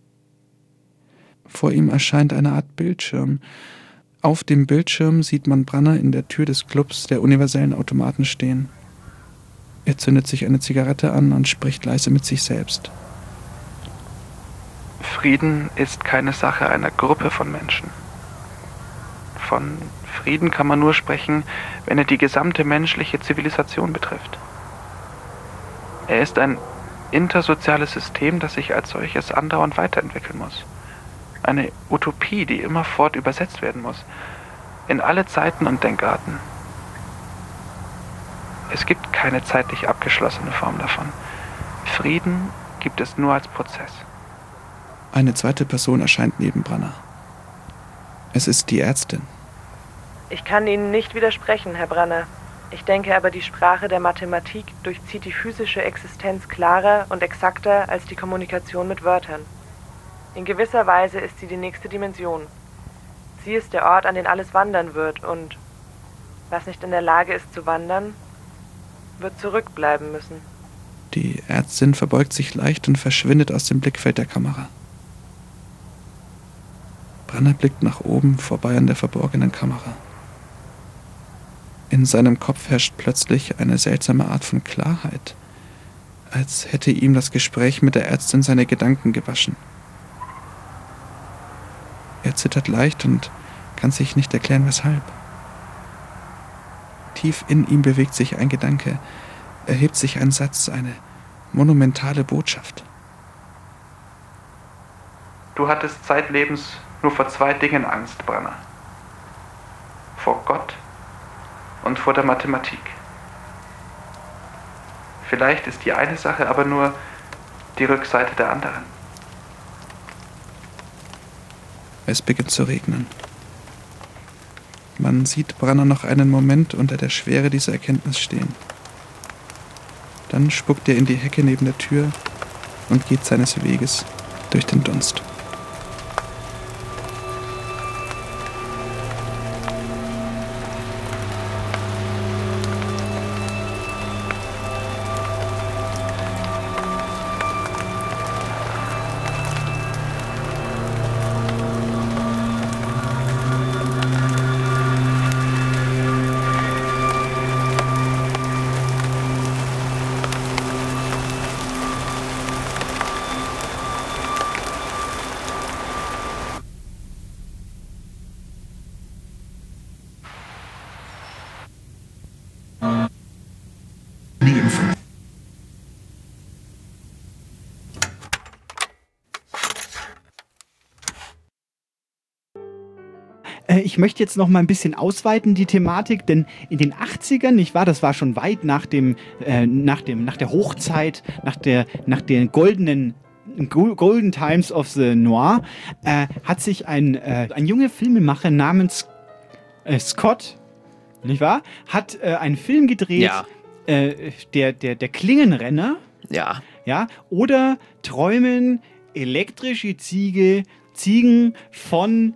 Vor ihm erscheint eine Art Bildschirm. Auf dem Bildschirm sieht man Branner in der Tür des Clubs der universellen Automaten stehen. Er zündet sich eine Zigarette an und spricht leise mit sich selbst. Frieden ist keine Sache einer Gruppe von Menschen. Von Frieden kann man nur sprechen, wenn er die gesamte menschliche Zivilisation betrifft. Er ist ein intersoziales System, das sich als solches andauernd weiterentwickeln muss. Eine Utopie, die immerfort übersetzt werden muss. In alle Zeiten und Denkarten. Es gibt keine zeitlich abgeschlossene Form davon. Frieden gibt es nur als Prozess. Eine zweite Person erscheint neben Branner. Es ist die Ärztin. Ich kann Ihnen nicht widersprechen, Herr Branner. Ich denke aber, die Sprache der Mathematik durchzieht die physische Existenz klarer und exakter als die Kommunikation mit Wörtern. In gewisser Weise ist sie die nächste Dimension. Sie ist der Ort, an den alles wandern wird, und was nicht in der Lage ist zu wandern, wird zurückbleiben müssen. Die Ärztin verbeugt sich leicht und verschwindet aus dem Blickfeld der Kamera. Branner blickt nach oben, vorbei an der verborgenen Kamera. In seinem Kopf herrscht plötzlich eine seltsame Art von Klarheit, als hätte ihm das Gespräch mit der Ärztin seine Gedanken gewaschen. Er zittert leicht und kann sich nicht erklären, weshalb. Tief in ihm bewegt sich ein Gedanke, erhebt sich ein Satz, eine monumentale Botschaft. Du hattest zeitlebens nur vor zwei Dingen Angst, Branner. Vor Gott und vor der Mathematik. Vielleicht ist die eine Sache aber nur die Rückseite der anderen. Es beginnt zu regnen. Man sieht Branner noch einen Moment unter der Schwere dieser Erkenntnis stehen. Dann spuckt er in die Hecke neben der Tür und geht seines Weges durch den Dunst. Ich möchte jetzt noch mal ein bisschen ausweiten, die Thematik, denn in den achtzigern, nicht wahr, das war schon weit nach dem, äh, nach dem, nach der Hochzeit, nach der, nach den goldenen Golden Times of the Noir, äh, hat sich ein, äh, ein junger Filmemacher namens äh, Scott, nicht wahr, hat äh, einen Film gedreht, Ja. äh, der, der, der Klingenrenner, Ja. ja, oder Träumen elektrische Ziege, Ziegen von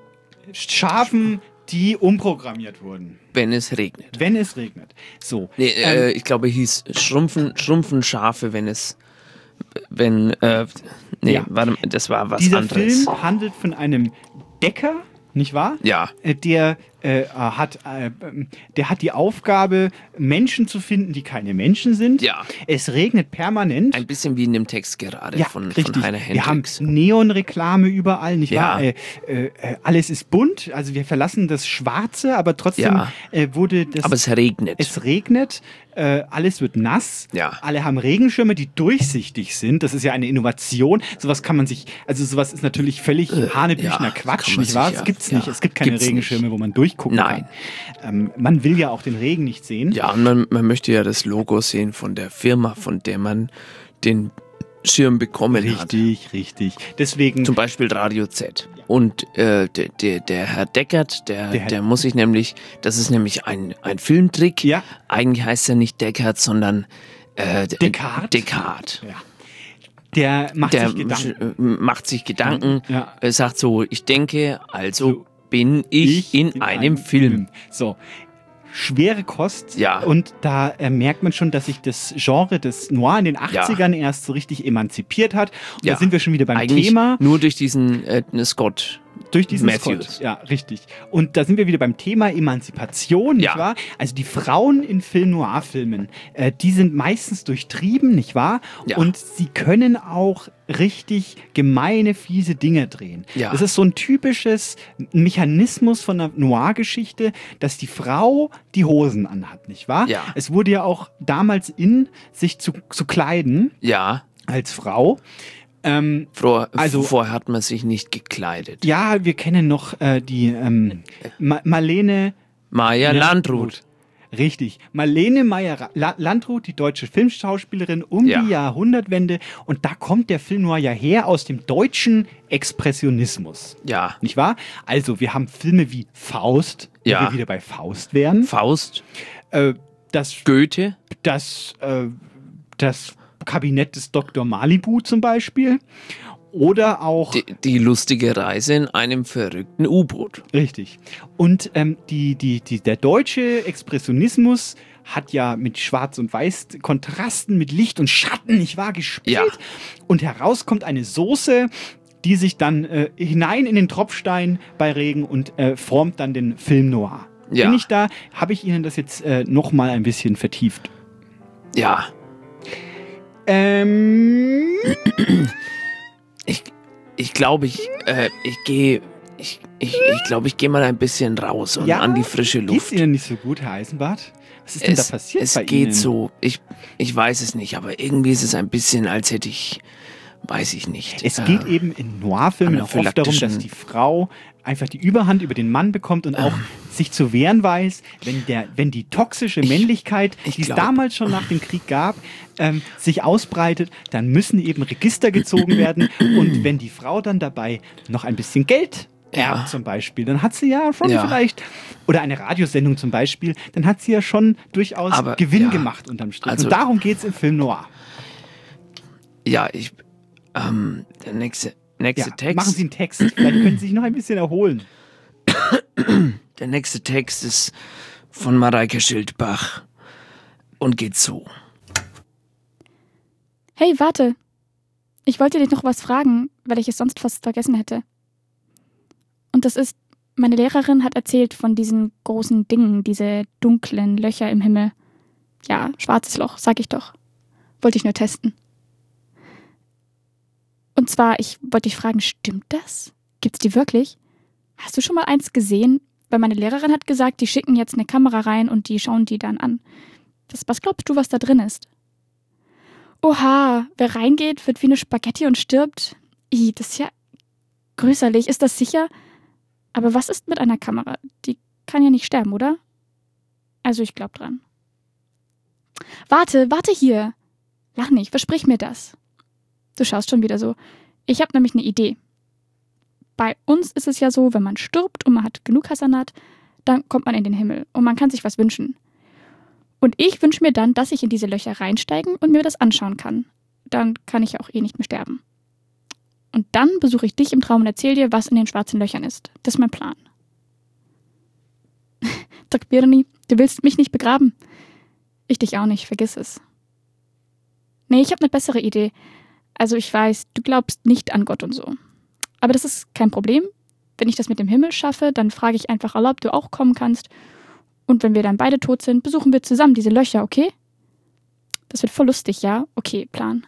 Schafen, die umprogrammiert wurden. Wenn es regnet. Wenn es regnet. So. Nee, äh, ähm, ich glaube, hieß Schrumpfen, Schrumpfen Schafe, wenn es, wenn, äh, nee, Ja. warte, das war was dieser anderes. Film handelt von einem Decker, nicht wahr? Ja. Äh, Der äh, hat, äh, der hat die Aufgabe, Menschen zu finden, die keine Menschen sind. Ja. Es regnet permanent. Ein bisschen wie in dem Text gerade Ja, von, richtig. von Heiner Wir haben Hendricks. Neonreklame überall, nicht Ja. wahr? Äh, äh, alles ist bunt, also wir verlassen das Schwarze, aber trotzdem Ja. äh, wurde das... Aber es regnet. Es regnet, äh, alles wird nass, Ja. alle haben Regenschirme, die durchsichtig sind. Das ist ja eine Innovation. Sowas kann man sich, also sowas ist natürlich völlig Äh, hanebüchener ja, Quatsch, kann man nicht wahr? sich Es ja- gibt's ja, nicht. Es gibt keine gibt's Regenschirme, wo man durchgucken Nein. kann. Ähm, man will ja auch den Regen nicht sehen. Ja, und man, man möchte ja das Logo sehen von der Firma, von der man den Schirm bekommen hat. Richtig, richtig. Deswegen. Zum Beispiel Radio Z. Und äh, der, der, der Herr Deckert, der, Der Herr- der muss sich nämlich, das ist nämlich ein, ein Filmtrick. Ja. Eigentlich heißt er nicht Deckert, sondern äh, Descartes? Descartes. Ja. Der macht der sich Gedanken. äh, macht sich Gedanken, Ja. äh, sagt so, ich denke, also bin ich, in, einem Film. So. Schwere Kost. Ja. Und da äh, merkt man schon, dass sich das Genre des Noir in den achtzigern erst so richtig emanzipiert hat. Und Ja. da sind wir schon wieder beim Eigentlich Thema. nur durch diesen äh, Scott. Durch diesen Matthews. Scott. Ja, richtig. Und da sind wir wieder beim Thema Emanzipation, nicht Ja. wahr? Also die Frauen in Film-Noir-Filmen, äh, die sind meistens durchtrieben, nicht wahr? Ja. Und sie können auch richtig gemeine, fiese Dinge drehen. Ja. Das ist so ein typisches Mechanismus von der Noir-Geschichte, dass die Frau die Hosen anhat, nicht wahr? Ja. Es wurde ja auch damals in, sich zu, zu kleiden Ja. als Frau. Ähm, Vor, also- vorher hat man sich nicht gekleidet. Ja, wir kennen noch äh, die ähm, Ma Marlene Maja Ja. Landrut. Richtig. Marlene Meyer-Landrut, die deutsche Filmschauspielerin um Ja. die Jahrhundertwende. Und da kommt der Film Noir ja her aus dem deutschen Expressionismus. Ja. Nicht wahr? Also, wir haben Filme wie Faust, wo Ja. wir wieder bei Faust wären. Faust. Äh, das Goethe. Das, äh, das Kabinett des Doktor Malibu zum Beispiel. Oder auch... Die, die lustige Reise in einem verrückten U-Boot. Richtig. Und ähm, die, die, die, der deutsche Expressionismus hat ja mit Schwarz und Weiß Kontrasten, mit Licht und Schatten, nicht wahr, gespielt. Ja. Und heraus kommt eine Soße, die sich dann äh, hinein in den Tropfstein bei Regen und äh, formt dann den Film Noir. Ja. Bin ich da, habe ich Ihnen das jetzt äh, nochmal ein bisschen vertieft. Ja. Ähm... Ich, ich glaube, ich, äh, ich gehe, ich, ich, ich glaube, ich gehe mal ein bisschen raus und Ja? an die frische Luft. Geht's Ihnen nicht so gut, Herr Eisenbart? Was ist denn es, da passiert es bei geht Ihnen? so. Ich, ich weiß es nicht, aber irgendwie ist es ein bisschen, als hätte ich, weiß ich nicht. Es äh, geht eben in Noir-Filmen auch oft darum, dass die Frau einfach die Überhand über den Mann bekommt und auch sich zu wehren weiß, wenn, der, wenn die toxische Männlichkeit, die es glaub- damals schon nach dem Krieg gab, ähm, sich ausbreitet, dann müssen eben Register gezogen werden. Und wenn die Frau dann dabei noch ein bisschen Geld erbt Ja. zum Beispiel, dann hat sie ja schon Ja. vielleicht, oder eine Radiosendung zum Beispiel, dann hat sie ja schon durchaus Aber, Gewinn ja, gemacht unterm Strich. also- und darum geht es im Film Noir. Ja, ich, ähm, der nächste, nächste Ja, Text. machen Sie einen Text, vielleicht können Sie sich noch ein bisschen erholen. Der nächste Text ist von Mareike Schildbach und geht so. Hey, warte. Ich wollte dich noch was fragen, weil ich es sonst fast vergessen hätte. Und das ist, meine Lehrerin hat erzählt von diesen großen Dingen, diese dunklen Löcher im Himmel. Ja, schwarzes Loch, sag ich doch. Wollte ich nur testen. Und zwar, ich wollte dich fragen, stimmt das? Gibt's die wirklich? Hast du schon mal eins gesehen? Weil meine Lehrerin hat gesagt, die schicken jetzt eine Kamera rein und die schauen die dann an. Was, was glaubst du, was da drin ist? Oha, wer reingeht, wird wie eine Spaghetti und stirbt. Ih, das ist ja grüßerlich. Ist das sicher? Aber was ist mit einer Kamera? Die kann ja nicht sterben, oder? Also ich glaub dran. Warte, warte hier. Lach nicht, versprich mir das. Du schaust schon wieder so. Ich habe nämlich eine Idee. Bei uns ist es ja so, wenn man stirbt und man hat genug Hasanat, dann kommt man in den Himmel und man kann sich was wünschen. Und ich wünsche mir dann, dass ich in diese Löcher reinsteigen und mir das anschauen kann. Dann kann ich ja auch eh nicht mehr sterben. Und dann besuche ich dich im Traum und erzähle dir, was in den schwarzen Löchern ist. Das ist mein Plan. Takbirni, du willst mich nicht begraben. Ich dich auch nicht, vergiss es. Nee, ich habe eine bessere Idee. Also ich weiß, du glaubst nicht an Gott und so. Aber das ist kein Problem. Wenn ich das mit dem Himmel schaffe, dann frage ich einfach Allah, ob du auch kommen kannst. Und wenn wir dann beide tot sind, besuchen wir zusammen diese Löcher, okay? Das wird voll lustig, ja? Okay, Plan.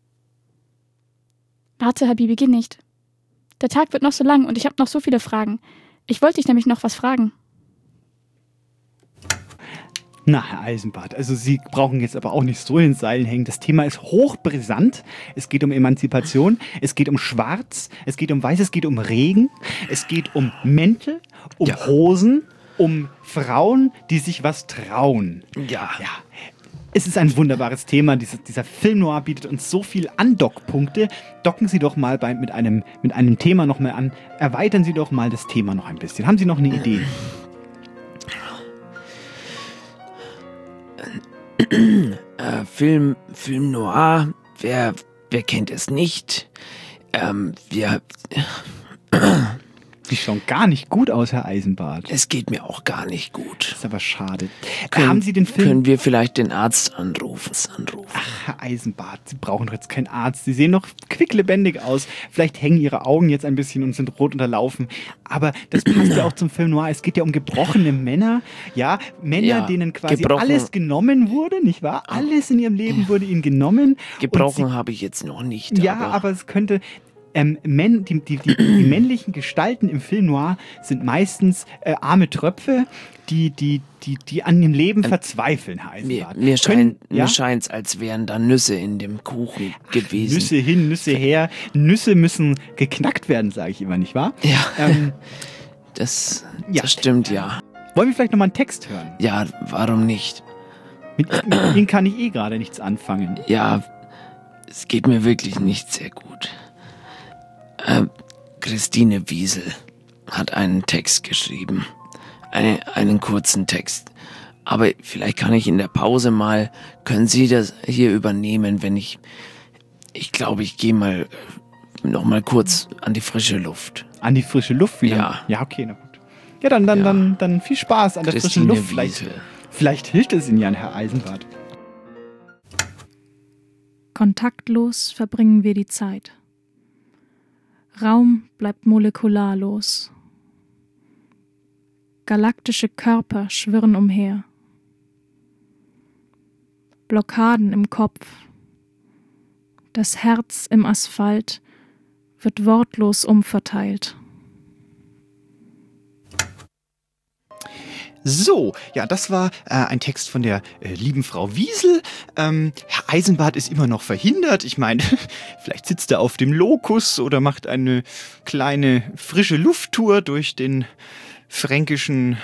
Warte, Habibi, geh nicht. Der Tag wird noch so lang und ich habe noch so viele Fragen. Ich wollte dich nämlich noch was fragen. Na, Herr Eisenbart, also Sie brauchen jetzt aber auch nicht so in den Seilen hängen. Das Thema ist hochbrisant. Es geht um Emanzipation, es geht um Schwarz, es geht um Weiß, es geht um Regen, es geht um Mäntel, um Ja. Hosen, um Frauen, die sich was trauen. Ja. Ja. Es ist ein wunderbares Thema. Dieser, dieser Film Noir bietet uns so viel Andockpunkte. Docken Sie doch mal bei, mit, einem, mit einem Thema noch mal an. Erweitern Sie doch mal das Thema noch ein bisschen. Haben Sie noch eine Idee? äh, Film, Film Noir, wer, wer kennt es nicht? Ähm, wir... Sie schauen gar nicht gut aus, Herr Eisenbart. Es geht mir auch gar nicht gut. Das ist aber schade. Können, Haben Sie den Film... Können wir vielleicht den Arzt anrufen? anrufen? Ach, Herr Eisenbart, Sie brauchen doch jetzt keinen Arzt. Sie sehen noch quicklebendig aus. Vielleicht hängen Ihre Augen jetzt ein bisschen und sind rot unterlaufen. Aber das passt ja auch zum Film Noir. Es geht ja um gebrochene Männer. Ja, Männer, Ja, denen quasi gebrochen. alles genommen wurde, nicht wahr? Alles in ihrem Leben wurde ihnen genommen. Gebrochen habe ich jetzt noch nicht. Ja, aber, aber es könnte... Ähm, Män, die, die, die, die männlichen Gestalten im Film Noir sind meistens äh, arme Tröpfe, die, die, die, die an dem Leben verzweifeln, Herr Mir, Eisenbart. mir, scheint, ja? mir scheint's, als wären da Nüsse in dem Kuchen gewesen. Nüsse hin, Nüsse her. Nüsse müssen geknackt werden, sage ich immer, nicht wahr? Ja, Ähm, das, ja. das stimmt, ja. Wollen wir vielleicht nochmal einen Text hören? Ja, warum nicht? Mit, mit ihm kann ich eh gerade nichts anfangen. Ja, es geht mir wirklich nicht sehr gut. Äh, Christine Wiesel hat einen Text geschrieben. Eine, einen kurzen Text. Aber vielleicht kann ich in der Pause mal, können Sie das hier übernehmen, wenn ich, ich glaube, ich gehe mal noch mal kurz an die frische Luft. An die frische Luft wieder? Ja. Ja, okay, na gut. Ja, dann, dann, ja. dann, dann viel Spaß an der Christine frischen Luft. Vielleicht, vielleicht hilft es Ihnen ja, Herr Eisenbart. Kontaktlos verbringen wir die Zeit. Raum bleibt molekularlos. Galaktische Körper schwirren umher. Blockaden im Kopf. Das Herz im Asphalt wird wortlos umverteilt. So, ja, das war äh, ein Text von der äh, lieben Frau Wiesel. Ähm, Herr Eisenbart ist immer noch verhindert. Ich meine, vielleicht sitzt er auf dem Lokus oder macht eine kleine frische Lufttour durch den fränkischen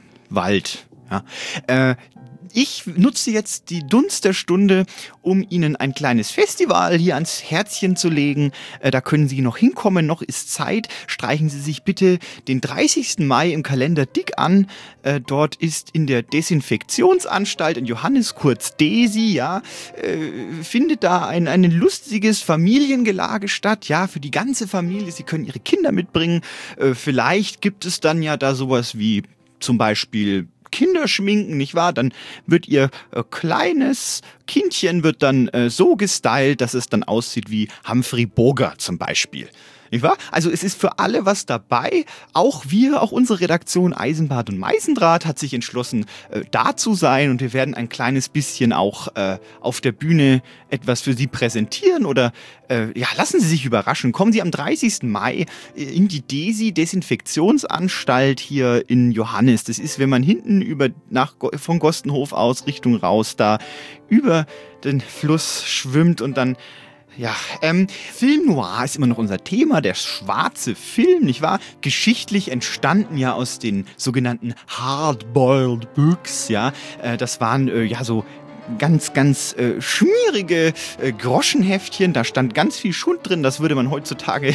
Wald. Ja. Äh, Ich nutze jetzt die Dunst der Stunde, um Ihnen ein kleines Festival hier ans Herzchen zu legen. Äh, da können Sie noch hinkommen, noch ist Zeit. Streichen Sie sich bitte den dreißigsten Mai im Kalender dick an. Äh, dort ist in der Desinfektionsanstalt in Johannes, kurz Desi, ja, äh, findet da ein, ein lustiges Familiengelage statt. Ja, für die ganze Familie. Sie können Ihre Kinder mitbringen. Äh, vielleicht gibt es dann ja da sowas wie zum Beispiel Kinderschminken, nicht wahr? Dann wird ihr äh, kleines Kindchen wird dann äh, so gestylt, dass es dann aussieht wie Humphrey Bogart zum Beispiel. Nicht wahr? Also es ist für alle was dabei. Auch wir, auch unsere Redaktion Eisenbart und Meisendraht hat sich entschlossen, äh, da zu sein. Und wir werden ein kleines bisschen auch äh, auf der Bühne etwas für Sie präsentieren. Oder äh, ja, lassen Sie sich überraschen. Kommen Sie am dreißigsten Mai in die Desi, Desinfektionsanstalt hier in Johannes. Das ist, wenn man hinten über nach, von Gostenhof aus Richtung raus da über den Fluss schwimmt und dann Ja, ähm, Film Noir ist immer noch unser Thema, der schwarze Film, nicht wahr? Geschichtlich entstanden ja aus den sogenannten Hard-Boiled Books, ja. Äh, das waren äh, ja so ganz, ganz äh, schmierige äh, Groschenheftchen, da stand ganz viel Schund drin, das würde man heutzutage...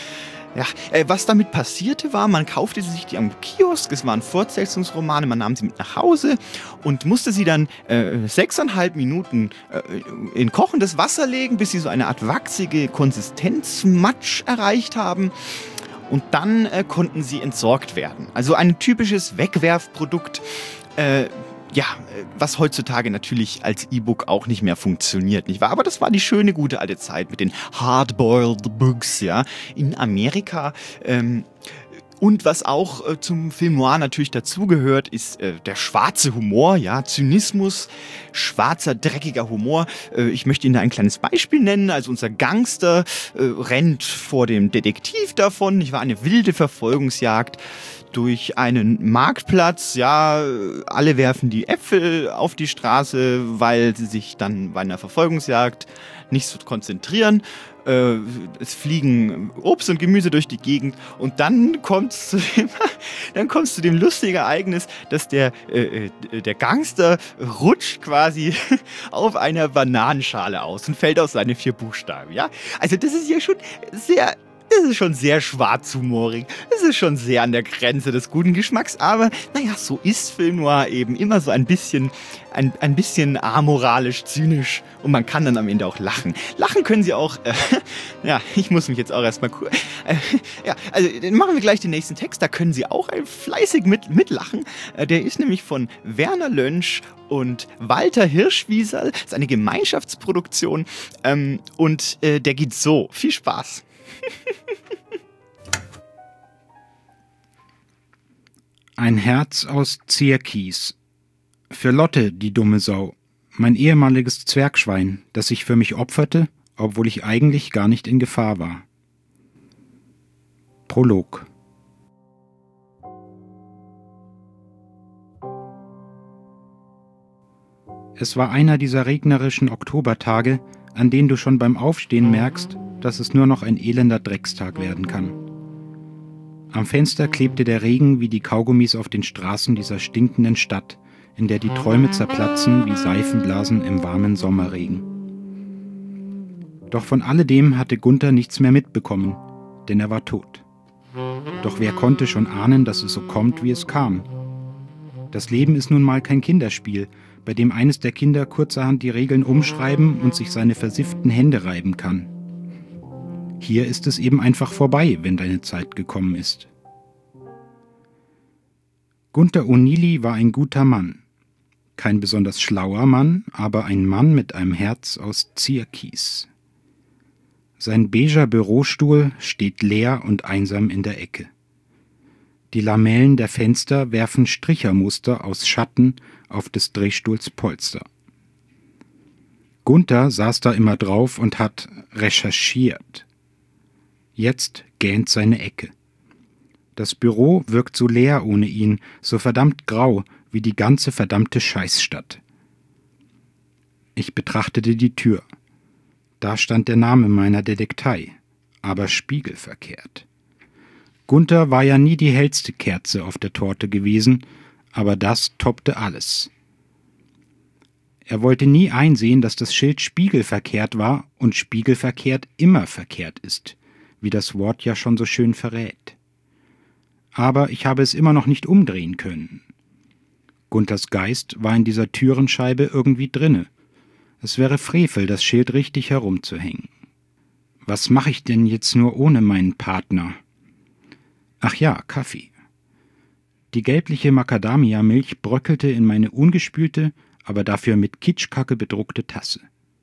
Ja, äh, was damit passierte war, man kaufte sich die am Kiosk, es waren Fortsetzungsromane, man nahm sie mit nach Hause und musste sie dann äh, sechseinhalb Minuten äh, in kochendes Wasser legen, bis sie so eine Art wachsige Konsistenzmatsch erreicht haben. Und dann äh, konnten sie entsorgt werden. Also ein typisches Wegwerfprodukt, äh, ja, was heutzutage natürlich als E-Book auch nicht mehr funktioniert, nicht wahr? Aber das war die schöne, gute alte Zeit mit den Hard-Boiled Books, ja, in Amerika. Ähm, und was auch äh, zum Film Noir natürlich dazugehört, ist äh, der schwarze Humor, ja, Zynismus, schwarzer, dreckiger Humor. Äh, ich möchte Ihnen da ein kleines Beispiel nennen. Also unser Gangster äh, rennt vor dem Detektiv davon, nicht wahr? Eine wilde Verfolgungsjagd durch einen Marktplatz, ja, alle werfen die Äpfel auf die Straße, weil sie sich dann bei einer Verfolgungsjagd nicht so konzentrieren. Äh, es fliegen Obst und Gemüse durch die Gegend und dann kommt es zu dem, dann kommt's zu dem lustigen Ereignis, dass der, äh, der Gangster rutscht quasi auf einer Bananenschale aus und fällt aus seine vier Buchstaben, ja. Also das ist ja schon sehr... Das ist schon sehr schwarzhumorig. Das ist schon sehr an der Grenze des guten Geschmacks. Aber naja, so ist Film Noir eben immer so ein bisschen, ein, ein bisschen amoralisch, zynisch. Und man kann dann am Ende auch lachen. Lachen können sie auch, äh, ja, ich muss mich jetzt auch erstmal cool. Äh, ja, also dann machen wir gleich den nächsten Text. Da können sie auch fleißig mit, mitlachen. Äh, der ist nämlich von Werner Lönsch und Walter Hirschwieserl. Das ist eine Gemeinschaftsproduktion. Ähm, und äh, der geht so. Viel Spaß. Ein Herz aus Zierkies. Für Lotte, die dumme Sau. Mein ehemaliges Zwergschwein, das sich für mich opferte, obwohl ich eigentlich gar nicht in Gefahr war. Prolog. Es war einer dieser regnerischen Oktobertage, an denen du schon beim Aufstehen merkst, dass es nur noch ein elender Dreckstag werden kann. Am Fenster klebte der Regen wie die Kaugummis auf den Straßen dieser stinkenden Stadt, in der die Träume zerplatzen wie Seifenblasen im warmen Sommerregen. Doch von alledem hatte Gunther nichts mehr mitbekommen, denn er war tot. Doch wer konnte schon ahnen, dass es so kommt, wie es kam? Das Leben ist nun mal kein Kinderspiel, bei dem eines der Kinder kurzerhand die Regeln umschreiben und sich seine versifften Hände reiben kann. Hier ist es eben einfach vorbei, wenn deine Zeit gekommen ist. Gunther Onili war ein guter Mann. Kein besonders schlauer Mann, aber ein Mann mit einem Herz aus Zierkies. Sein beiger Bürostuhl steht leer und einsam in der Ecke. Die Lamellen der Fenster werfen Strichermuster aus Schatten auf des Drehstuhls Polster. Gunther saß da immer drauf und hat recherchiert. Jetzt gähnt seine Ecke. Das Büro wirkt so leer ohne ihn, so verdammt grau wie die ganze verdammte Scheißstadt. Ich betrachtete die Tür. Da stand der Name meiner Detektei, aber spiegelverkehrt. Gunther war ja nie die hellste Kerze auf der Torte gewesen, aber das toppte alles. Er wollte nie einsehen, dass das Schild spiegelverkehrt war und spiegelverkehrt immer verkehrt ist, wie das Wort ja schon so schön verrät. Aber ich habe es immer noch nicht umdrehen können. Gunthers Geist war in dieser Türenscheibe irgendwie drinne. Es wäre Frevel, das Schild richtig herumzuhängen. Was mache ich denn jetzt nur ohne meinen Partner? Ach ja, Kaffee. Die gelbliche Macadamia-Milch bröckelte in meine ungespülte, aber dafür mit Kitschkacke bedruckte Tasse.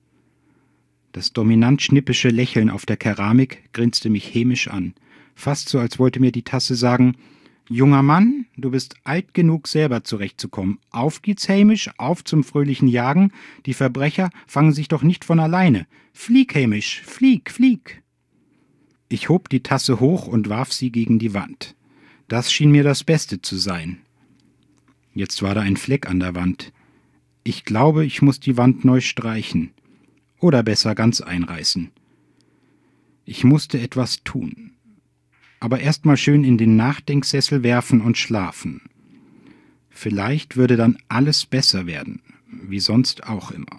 Das dominant schnippische Lächeln auf der Keramik grinste mich hämisch an, fast so, als wollte mir die Tasse sagen: »Junger Mann, du bist alt genug, selber zurechtzukommen. Auf geht's, Hamish, auf zum fröhlichen Jagen. Die Verbrecher fangen sich doch nicht von alleine. Flieg, Hamish, flieg, flieg!« Ich hob die Tasse hoch und warf sie gegen die Wand. Das schien mir das Beste zu sein. Jetzt war da ein Fleck an der Wand. Ich glaube, ich muss die Wand neu streichen. Oder besser ganz einreißen. Ich musste etwas tun. Aber erst mal schön in den Nachdenksessel werfen und schlafen. Vielleicht würde dann alles besser werden, wie sonst auch immer.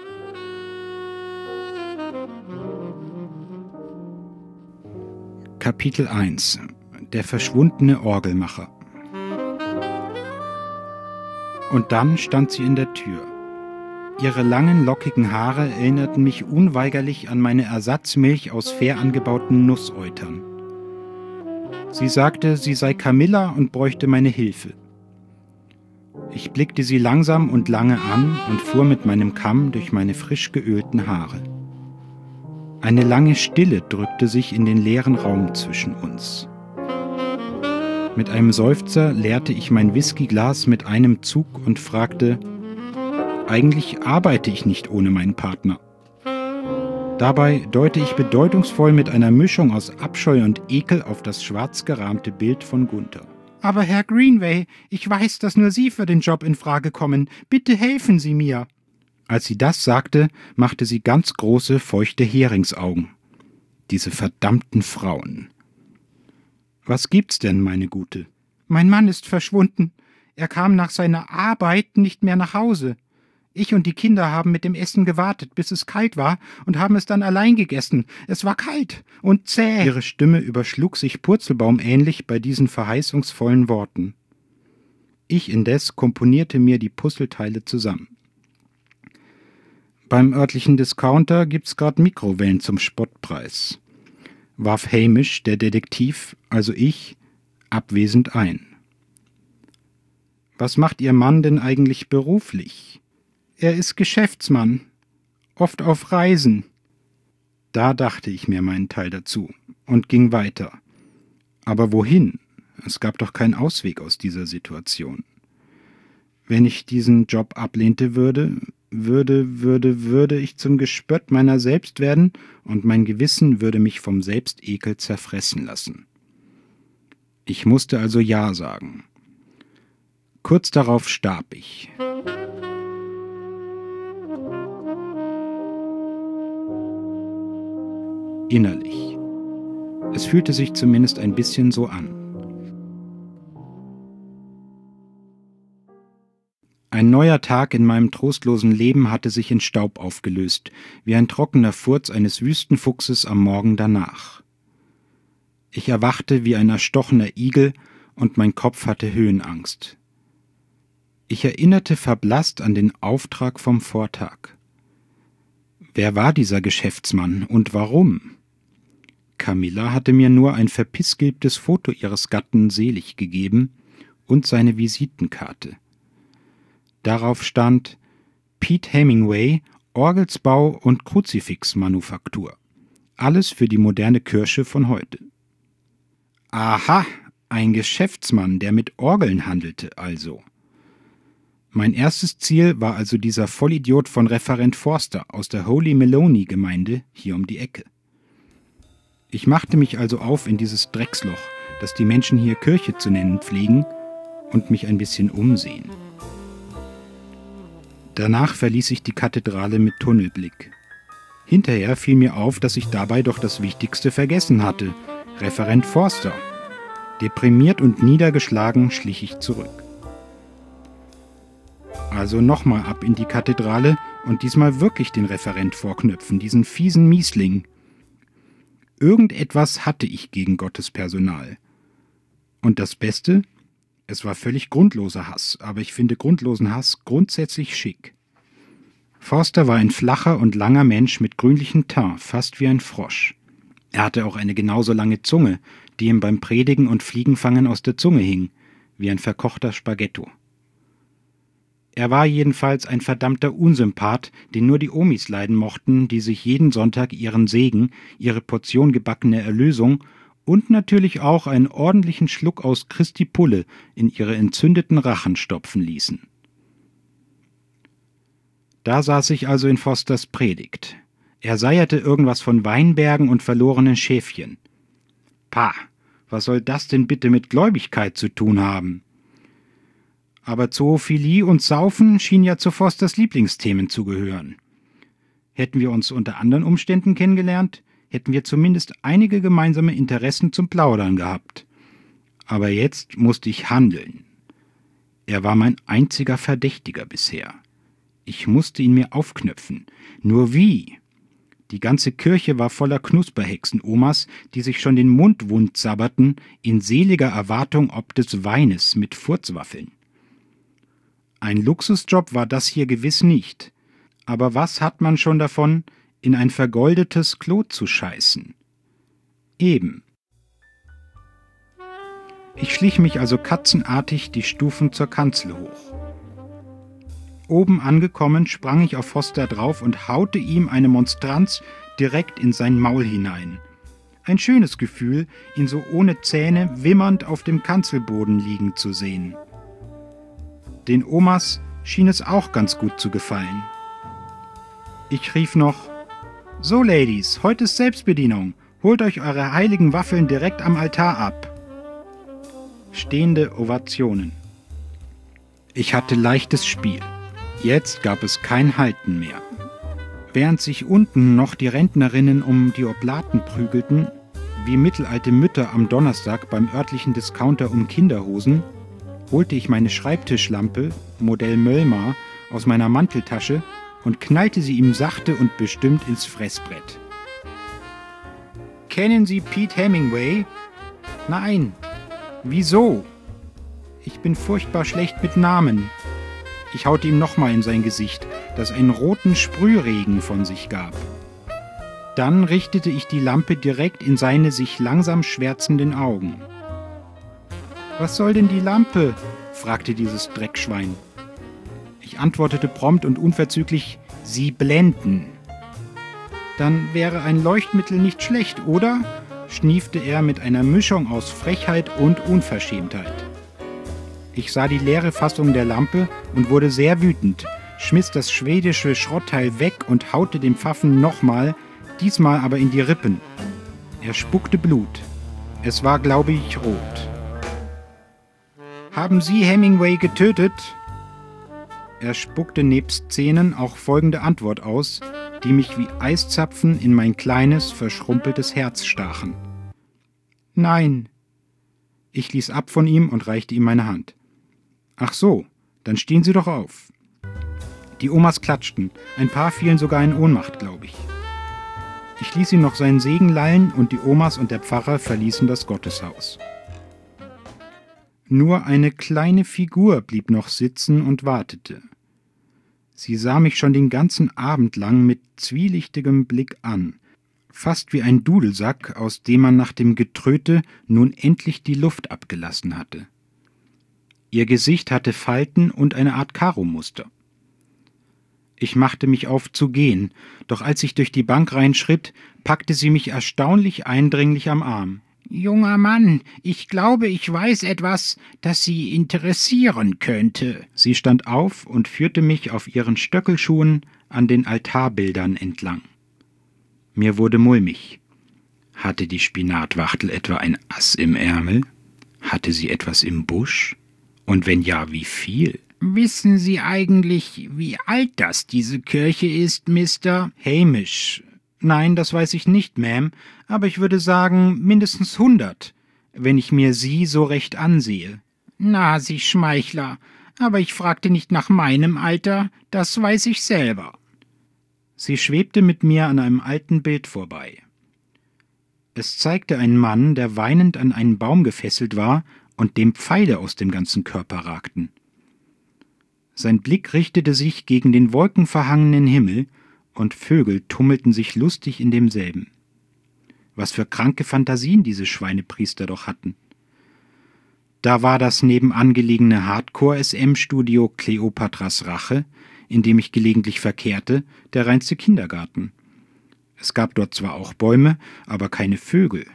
Kapitel eins. Der verschwundene Orgelmacher. Und dann stand sie in der Tür. Ihre langen, lockigen Haare erinnerten mich unweigerlich an meine Ersatzmilch aus fair angebauten Nusseutern. Sie sagte, sie sei Camilla und bräuchte meine Hilfe. Ich blickte sie langsam und lange an und fuhr mit meinem Kamm durch meine frisch geölten Haare. Eine lange Stille drückte sich in den leeren Raum zwischen uns. Mit einem Seufzer leerte ich mein Whiskyglas mit einem Zug und fragte: »Eigentlich arbeite ich nicht ohne meinen Partner.« Dabei deute ich bedeutungsvoll mit einer Mischung aus Abscheu und Ekel auf das schwarz gerahmte Bild von Gunther. »Aber Herr Greenway, ich weiß, dass nur Sie für den Job in Frage kommen. Bitte helfen Sie mir!« Als sie das sagte, machte sie ganz große, feuchte Heringsaugen. Diese verdammten Frauen. »Was gibt's denn, meine Gute?« »Mein Mann ist verschwunden. Er kam nach seiner Arbeit nicht mehr nach Hause. Ich und die Kinder haben mit dem Essen gewartet, bis es kalt war, und haben es dann allein gegessen. Es war kalt und zäh.« Ihre Stimme überschlug sich purzelbaumähnlich bei diesen verheißungsvollen Worten. Ich indes komponierte mir die Puzzleteile zusammen. »Beim örtlichen Discounter gibt's grad Mikrowellen zum Spottpreis«, warf Hamish, der Detektiv, also ich, abwesend ein. »Was macht Ihr Mann denn eigentlich beruflich?« »Er ist Geschäftsmann, oft auf Reisen.« Da dachte ich mir meinen Teil dazu und ging weiter. Aber wohin? Es gab doch keinen Ausweg aus dieser Situation. Wenn ich diesen Job ablehnte würde, würde, würde, würde ich zum Gespött meiner selbst werden und mein Gewissen würde mich vom Selbstekel zerfressen lassen. Ich musste also Ja sagen. Kurz darauf starb ich. Innerlich. Es fühlte sich zumindest ein bisschen so an. Ein neuer Tag in meinem trostlosen Leben hatte sich in Staub aufgelöst, wie ein trockener Furz eines Wüstenfuchses am Morgen danach. Ich erwachte wie ein erstochener Igel und mein Kopf hatte Höhenangst. Ich erinnerte verblasst an den Auftrag vom Vortag. Wer war dieser Geschäftsmann und warum? Camilla hatte mir nur ein verpissgelbtes Foto ihres Gatten selig gegeben und seine Visitenkarte. Darauf stand Pete Hemingway, Orgelsbau und Kruzifixmanufaktur. Alles für die moderne Kirche von heute. Aha, ein Geschäftsmann, der mit Orgeln handelte also. Mein erstes Ziel war also dieser Vollidiot von Referent Forster aus der Holy Meloni-Gemeinde hier um die Ecke. Ich machte mich also auf in dieses Drecksloch, das die Menschen hier Kirche zu nennen pflegen, und mich ein bisschen umsehen. Danach verließ ich die Kathedrale mit Tunnelblick. Hinterher fiel mir auf, dass ich dabei doch das Wichtigste vergessen hatte: Referent Forster. Deprimiert und niedergeschlagen schlich ich zurück. Also nochmal ab in die Kathedrale und diesmal wirklich den Referent vorknöpfen, diesen fiesen Miesling. Irgendetwas hatte ich gegen Gottes Personal. Und das Beste? Es war völlig grundloser Hass, aber ich finde grundlosen Hass grundsätzlich schick. Forster war ein flacher und langer Mensch mit grünlichem Teint, fast wie ein Frosch. Er hatte auch eine genauso lange Zunge, die ihm beim Predigen und Fliegenfangen aus der Zunge hing, wie ein verkochter Spaghetto. Er war jedenfalls ein verdammter Unsympath, den nur die Omis leiden mochten, die sich jeden Sonntag ihren Segen, ihre Portion gebackene Erlösung und natürlich auch einen ordentlichen Schluck aus Christi Pulle in ihre entzündeten Rachen stopfen ließen. Da saß ich also in Forsters Predigt. Er seierte irgendwas von Weinbergen und verlorenen Schäfchen. Pah, was soll das denn bitte mit Gläubigkeit zu tun haben? Aber Zoophilie und Saufen schien ja zu Forsters Lieblingsthemen zu gehören. Hätten wir uns unter anderen Umständen kennengelernt, hätten wir zumindest einige gemeinsame Interessen zum Plaudern gehabt. Aber jetzt musste ich handeln. Er war mein einziger Verdächtiger bisher. Ich musste ihn mir aufknöpfen. Nur wie? Die ganze Kirche war voller Knusperhexen-Omas, die sich schon den Mund wund sabberten, in seliger Erwartung ob des Weines mit Furzwaffeln. Ein Luxusjob war das hier gewiss nicht. Aber was hat man schon davon, in ein vergoldetes Klo zu scheißen? Eben. Ich schlich mich also katzenartig die Stufen zur Kanzel hoch. Oben angekommen, sprang ich auf Forster drauf und haute ihm eine Monstranz direkt in sein Maul hinein. Ein schönes Gefühl, ihn so ohne Zähne wimmernd auf dem Kanzelboden liegen zu sehen. Den Omas schien es auch ganz gut zu gefallen. Ich rief noch: »So, Ladies, heute ist Selbstbedienung. Holt euch eure heiligen Waffeln direkt am Altar ab.« Stehende Ovationen. Ich hatte leichtes Spiel. Jetzt gab es kein Halten mehr. Während sich unten noch die Rentnerinnen um die Oblaten prügelten, wie mittelalte Mütter am Donnerstag beim örtlichen Discounter um Kinderhosen, holte ich meine Schreibtischlampe, Modell Möllmar, aus meiner Manteltasche und knallte sie ihm sachte und bestimmt ins Fressbrett. »Kennen Sie Pete Hemingway?« »Nein.« »Wieso?« »Ich bin furchtbar schlecht mit Namen.« Ich haute ihm nochmal in sein Gesicht, das einen roten Sprühregen von sich gab. Dann richtete ich die Lampe direkt in seine sich langsam schwärzenden Augen. »Was soll denn die Lampe?« fragte dieses Dreckschwein. Ich antwortete prompt und unverzüglich: »Sie blenden.« »Dann wäre ein Leuchtmittel nicht schlecht, oder?« schniefte er mit einer Mischung aus Frechheit und Unverschämtheit. Ich sah die leere Fassung der Lampe und wurde sehr wütend, schmiss das schwedische Schrottteil weg und haute dem Pfaffen nochmal, diesmal aber in die Rippen. Er spuckte Blut. Es war, glaube ich, rot. »Haben Sie Hemingway getötet?« Er spuckte nebst Zähnen auch folgende Antwort aus, die mich wie Eiszapfen in mein kleines, verschrumpeltes Herz stachen. »Nein.« Ich ließ ab von ihm und reichte ihm meine Hand. »Ach so, dann stehen Sie doch auf.« Die Omas klatschten. Ein paar fielen sogar in Ohnmacht, glaube ich. Ich ließ ihn noch seinen Segen lallen und die Omas und der Pfarrer verließen das Gotteshaus. Nur eine kleine Figur blieb noch sitzen und wartete. Sie sah mich schon den ganzen Abend lang mit zwielichtigem Blick an, fast wie ein Dudelsack, aus dem man nach dem Getröte nun endlich die Luft abgelassen hatte. Ihr Gesicht hatte Falten und eine Art Karo-Muster. Ich machte mich auf zu gehen, doch als ich durch die Bank reinschritt, packte sie mich erstaunlich eindringlich am Arm. »Junger Mann, ich glaube, ich weiß etwas, das Sie interessieren könnte.« Sie stand auf und führte mich auf ihren Stöckelschuhen an den Altarbildern entlang. Mir wurde mulmig. Hatte die Spinatwachtel etwa ein Ass im Ärmel? Hatte sie etwas im Busch? Und wenn ja, wie viel? »Wissen Sie eigentlich, wie alt das diese Kirche ist, Mister Hamish?« »Nein, das weiß ich nicht, Ma'am, aber ich würde sagen, mindestens hundert, wenn ich mir Sie so recht ansehe.« »Na, Sie Schmeichler, aber ich fragte nicht nach meinem Alter, das weiß ich selber.« Sie schwebte mit mir an einem alten Bild vorbei. Es zeigte einen Mann, der weinend an einen Baum gefesselt war und dem Pfeile aus dem ganzen Körper ragten. Sein Blick richtete sich gegen den wolkenverhangenen Himmel, und Vögel tummelten sich lustig in demselben. Was für kranke Fantasien diese Schweinepriester doch hatten. Da war das nebenan gelegene Hardcore-S M-Studio Kleopatras Rache, in dem ich gelegentlich verkehrte, der reinste Kindergarten. Es gab dort zwar auch Bäume, aber keine Vögel.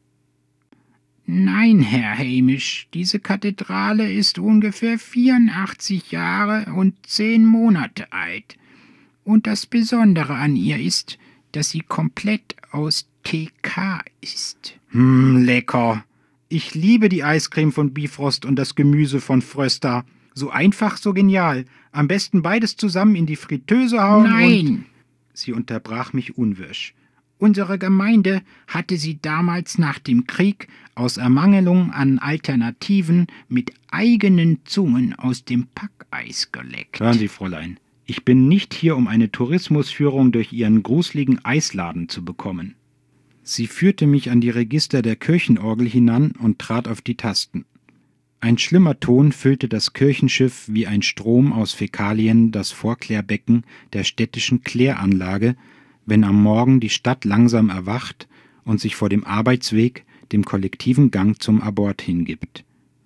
»Nein, Herr Hamish, diese Kathedrale ist ungefähr vierundachtzig Jahre und zehn Monate alt. Und das Besondere an ihr ist, dass sie komplett aus T K ist.« »Hm, lecker. Ich liebe die Eiscreme von Bifrost und das Gemüse von Fröster. So einfach, so genial. Am besten beides zusammen in die Fritteuse hauen Nein!« und... Sie unterbrach mich unwirsch. »Unsere Gemeinde hatte sie damals nach dem Krieg aus Ermangelung an Alternativen mit eigenen Zungen aus dem Packeis geleckt.« »Hören Sie, Fräulein, ich bin nicht hier, um eine Tourismusführung durch Ihren gruseligen Eisladen zu bekommen.« Sie führte mich an die Register der Kirchenorgel hinan und trat auf die Tasten. Ein schlimmer Ton füllte das Kirchenschiff wie ein Strom aus Fäkalien das Vorklärbecken der städtischen Kläranlage, wenn am Morgen die Stadt langsam erwacht und sich vor dem Arbeitsweg dem kollektiven Gang zum Abort hingibt.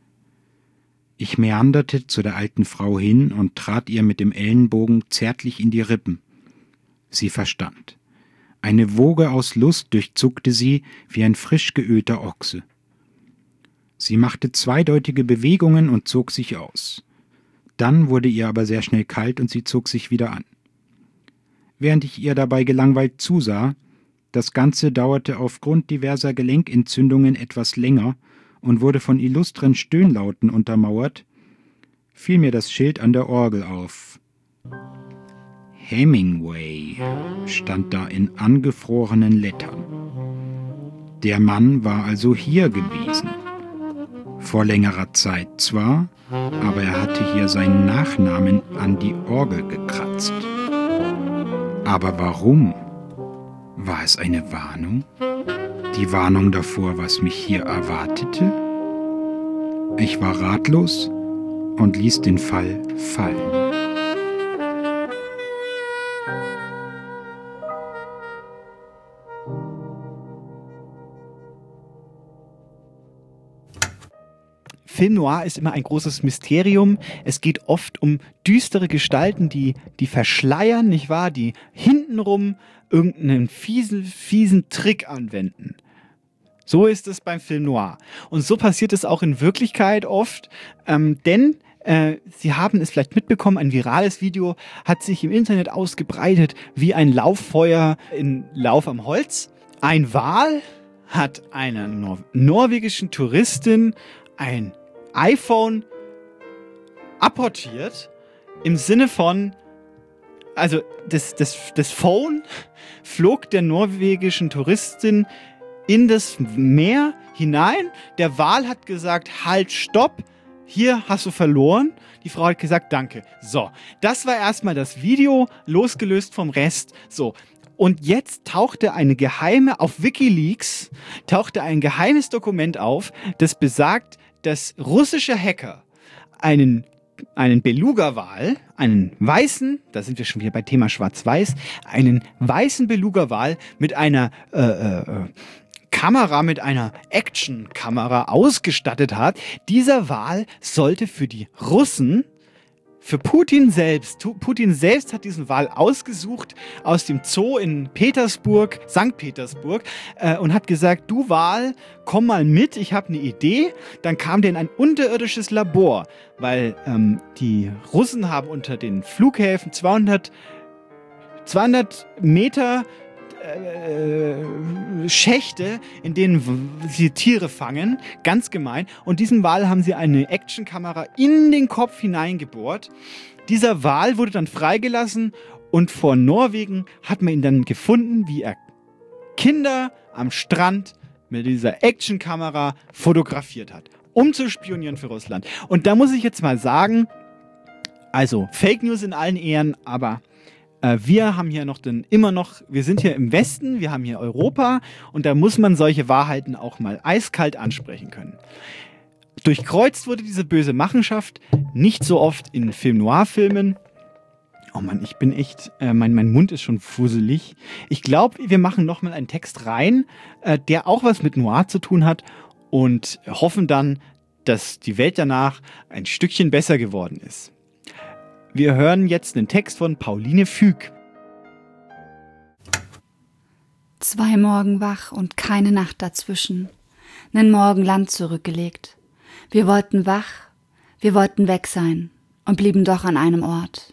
Ich meanderte zu der alten Frau hin und trat ihr mit dem Ellenbogen zärtlich in die Rippen. Sie verstand. Eine Woge aus Lust durchzuckte sie wie ein frisch geölter Ochse. Sie machte zweideutige Bewegungen und zog sich aus. Dann wurde ihr aber sehr schnell kalt und sie zog sich wieder an. Während ich ihr dabei gelangweilt zusah, das Ganze dauerte aufgrund diverser Gelenkentzündungen etwas länger und wurde von illustren Stöhnlauten untermauert, fiel mir das Schild an der Orgel auf. Hemingway stand da in angefrorenen Lettern. Der Mann war also hier gewesen. Vor längerer Zeit zwar, aber er hatte hier seinen Nachnamen an die Orgel gekratzt. Aber warum? War es eine Warnung? Die Warnung davor, was mich hier erwartete? Ich war ratlos und ließ den Fall fallen. Film Noir ist immer ein großes Mysterium. Es geht oft um düstere Gestalten, die, die verschleiern, nicht wahr? Die hintenrum irgendeinen fiesen, fiesen Trick anwenden. So ist es beim Film Noir. Und so passiert es auch in Wirklichkeit oft, ähm, denn äh, Sie haben es vielleicht mitbekommen, ein virales Video hat sich im Internet ausgebreitet wie ein Lauffeuer in Lauf am Holz. Ein Wal hat einer Nor- norwegischen Touristin ein iPhone apportiert im Sinne von, also das, das, das Phone flog der norwegischen Touristin in das Meer hinein. Der Wal hat gesagt, halt, stopp, hier hast du verloren. Die Frau hat gesagt, danke. So, das war erstmal das Video, losgelöst vom Rest. So, und jetzt tauchte eine geheime, auf WikiLeaks, tauchte ein geheimes Dokument auf, das besagt, dass russische Hacker einen, einen Beluga-Wal, einen weißen, da sind wir schon wieder bei Thema Schwarz-Weiß, einen weißen Beluga-Wal mit einer äh, äh, Kamera, mit einer Action-Kamera ausgestattet hat. Dieser Wal sollte für die Russen, für Putin selbst, Putin selbst hat diesen Wal ausgesucht aus dem Zoo in Petersburg, Sankt Petersburg, äh, und hat gesagt, du Wal, komm mal mit, ich habe eine Idee. Dann kam der in ein unterirdisches Labor, weil ähm, die Russen haben unter den Flughäfen zweihundert Meter Äh, Schächte, in denen sie Tiere fangen, ganz gemein. Und diesem Wal haben sie eine Actionkamera in den Kopf hineingebohrt. Dieser Wal wurde dann freigelassen und vor Norwegen hat man ihn dann gefunden, wie er Kinder am Strand mit dieser Actionkamera fotografiert hat, um zu spionieren für Russland. Und da muss ich jetzt mal sagen, also Fake News in allen Ehren, aber wir haben hier noch den, immer noch, wir sind hier im Westen, wir haben hier Europa und da muss man solche Wahrheiten auch mal eiskalt ansprechen können. Durchkreuzt wurde diese böse Machenschaft nicht so oft in Film-Noir-Filmen. Oh Mann, ich bin echt, äh, mein, mein Mund ist schon fusselig. Ich glaube, wir machen nochmal einen Text rein, äh, der auch was mit Noir zu tun hat und hoffen dann, dass die Welt danach ein Stückchen besser geworden ist. Wir hören jetzt einen Text von Pauline Füg. Zwei Morgen wach und keine Nacht dazwischen, nen Morgen Land zurückgelegt. Wir wollten wach, wir wollten weg sein und blieben doch an einem Ort.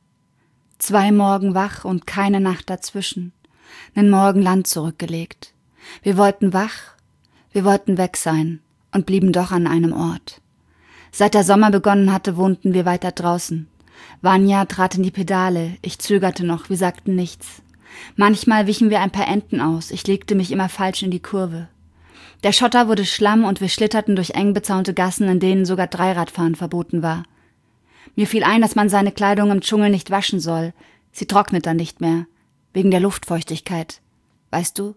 Zwei Morgen wach und keine Nacht dazwischen, nen Morgen Land zurückgelegt. Wir wollten wach, wir wollten weg sein und blieben doch an einem Ort. Seit der Sommer begonnen hatte, wohnten wir weiter draußen. Vanya trat in die Pedale, ich zögerte noch, wir sagten nichts. Manchmal wichen wir ein paar Enten aus, ich legte mich immer falsch in die Kurve. Der Schotter wurde Schlamm und wir schlitterten durch eng bezaunte Gassen, in denen sogar Dreiradfahren verboten war. Mir fiel ein, dass man seine Kleidung im Dschungel nicht waschen soll, sie trocknet dann nicht mehr, wegen der Luftfeuchtigkeit. Weißt du?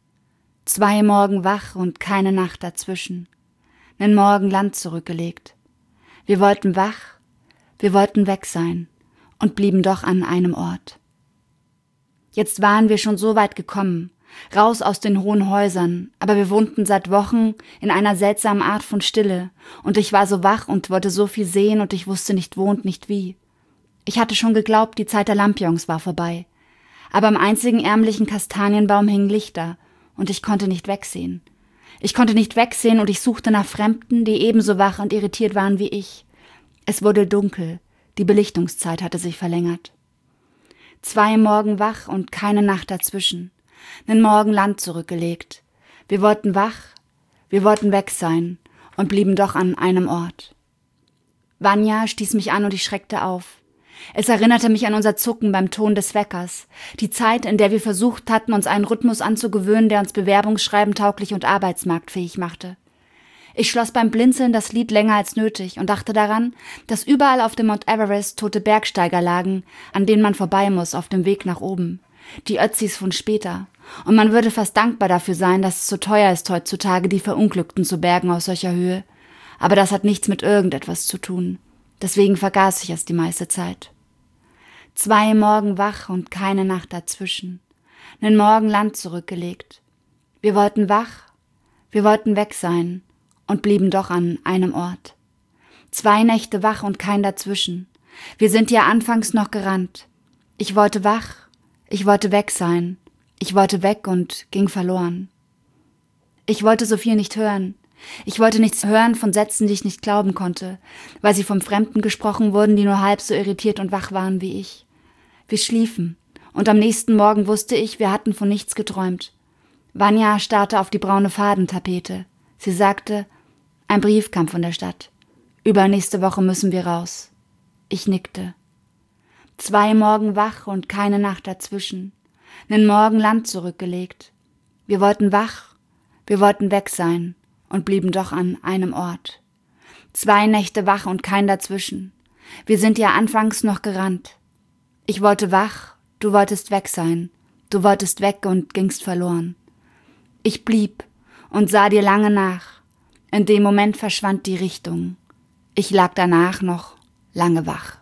Zwei Morgen wach und keine Nacht dazwischen, nen Morgen Land zurückgelegt. Wir wollten wach, wir wollten weg sein und blieben doch an einem Ort. Jetzt waren wir schon so weit gekommen, raus aus den hohen Häusern, aber wir wohnten seit Wochen in einer seltsamen Art von Stille und ich war so wach und wollte so viel sehen und ich wusste nicht wo und nicht wie. Ich hatte schon geglaubt, die Zeit der Lampions war vorbei, aber am einzigen ärmlichen Kastanienbaum hingen Lichter und ich konnte nicht wegsehen. Ich konnte nicht wegsehen und ich suchte nach Fremden, die ebenso wach und irritiert waren wie ich. Es wurde dunkel, die Belichtungszeit hatte sich verlängert. Zwei Morgen wach und keine Nacht dazwischen, nen Morgen Land zurückgelegt. Wir wollten wach, wir wollten weg sein und blieben doch an einem Ort. Vanya stieß mich an und ich schreckte auf. Es erinnerte mich an unser Zucken beim Ton des Weckers, die Zeit, in der wir versucht hatten, uns einen Rhythmus anzugewöhnen, der uns Bewerbungsschreiben tauglich und arbeitsmarktfähig machte. Ich schloss beim Blinzeln das Lied länger als nötig und dachte daran, dass überall auf dem Mount Everest tote Bergsteiger lagen, an denen man vorbei muss auf dem Weg nach oben. Die Ötzis von später. Und man würde fast dankbar dafür sein, dass es so teuer ist heutzutage, die Verunglückten zu bergen aus solcher Höhe. Aber das hat nichts mit irgendetwas zu tun. Deswegen vergaß ich es die meiste Zeit. Zwei Morgen wach und keine Nacht dazwischen. Nen Morgen Land zurückgelegt. Wir wollten wach, wir wollten weg sein und blieben doch an einem Ort. Zwei Nächte wach und kein dazwischen. Wir sind ja anfangs noch gerannt. Ich wollte wach, ich wollte weg sein. Ich wollte weg und ging verloren. Ich wollte so viel nicht hören. Ich wollte nichts hören von Sätzen, die ich nicht glauben konnte, weil sie vom Fremden gesprochen wurden, die nur halb so irritiert und wach waren wie ich. Wir schliefen, und am nächsten Morgen wusste ich, wir hatten von nichts geträumt. Vanya starrte auf die braune Fadentapete. Sie sagte, ein Brief kam von der Stadt. Übernächste Woche müssen wir raus. Ich nickte. Zwei Morgen wach und keine Nacht dazwischen. Nen Morgen Land zurückgelegt. Wir wollten wach, wir wollten weg sein und blieben doch an einem Ort. Zwei Nächte wach und kein dazwischen. Wir sind ja anfangs noch gerannt. Ich wollte wach, du wolltest weg sein. Du wolltest weg und gingst verloren. Ich blieb und sah dir lange nach. In dem Moment verschwand die Richtung. Ich lag danach noch lange wach.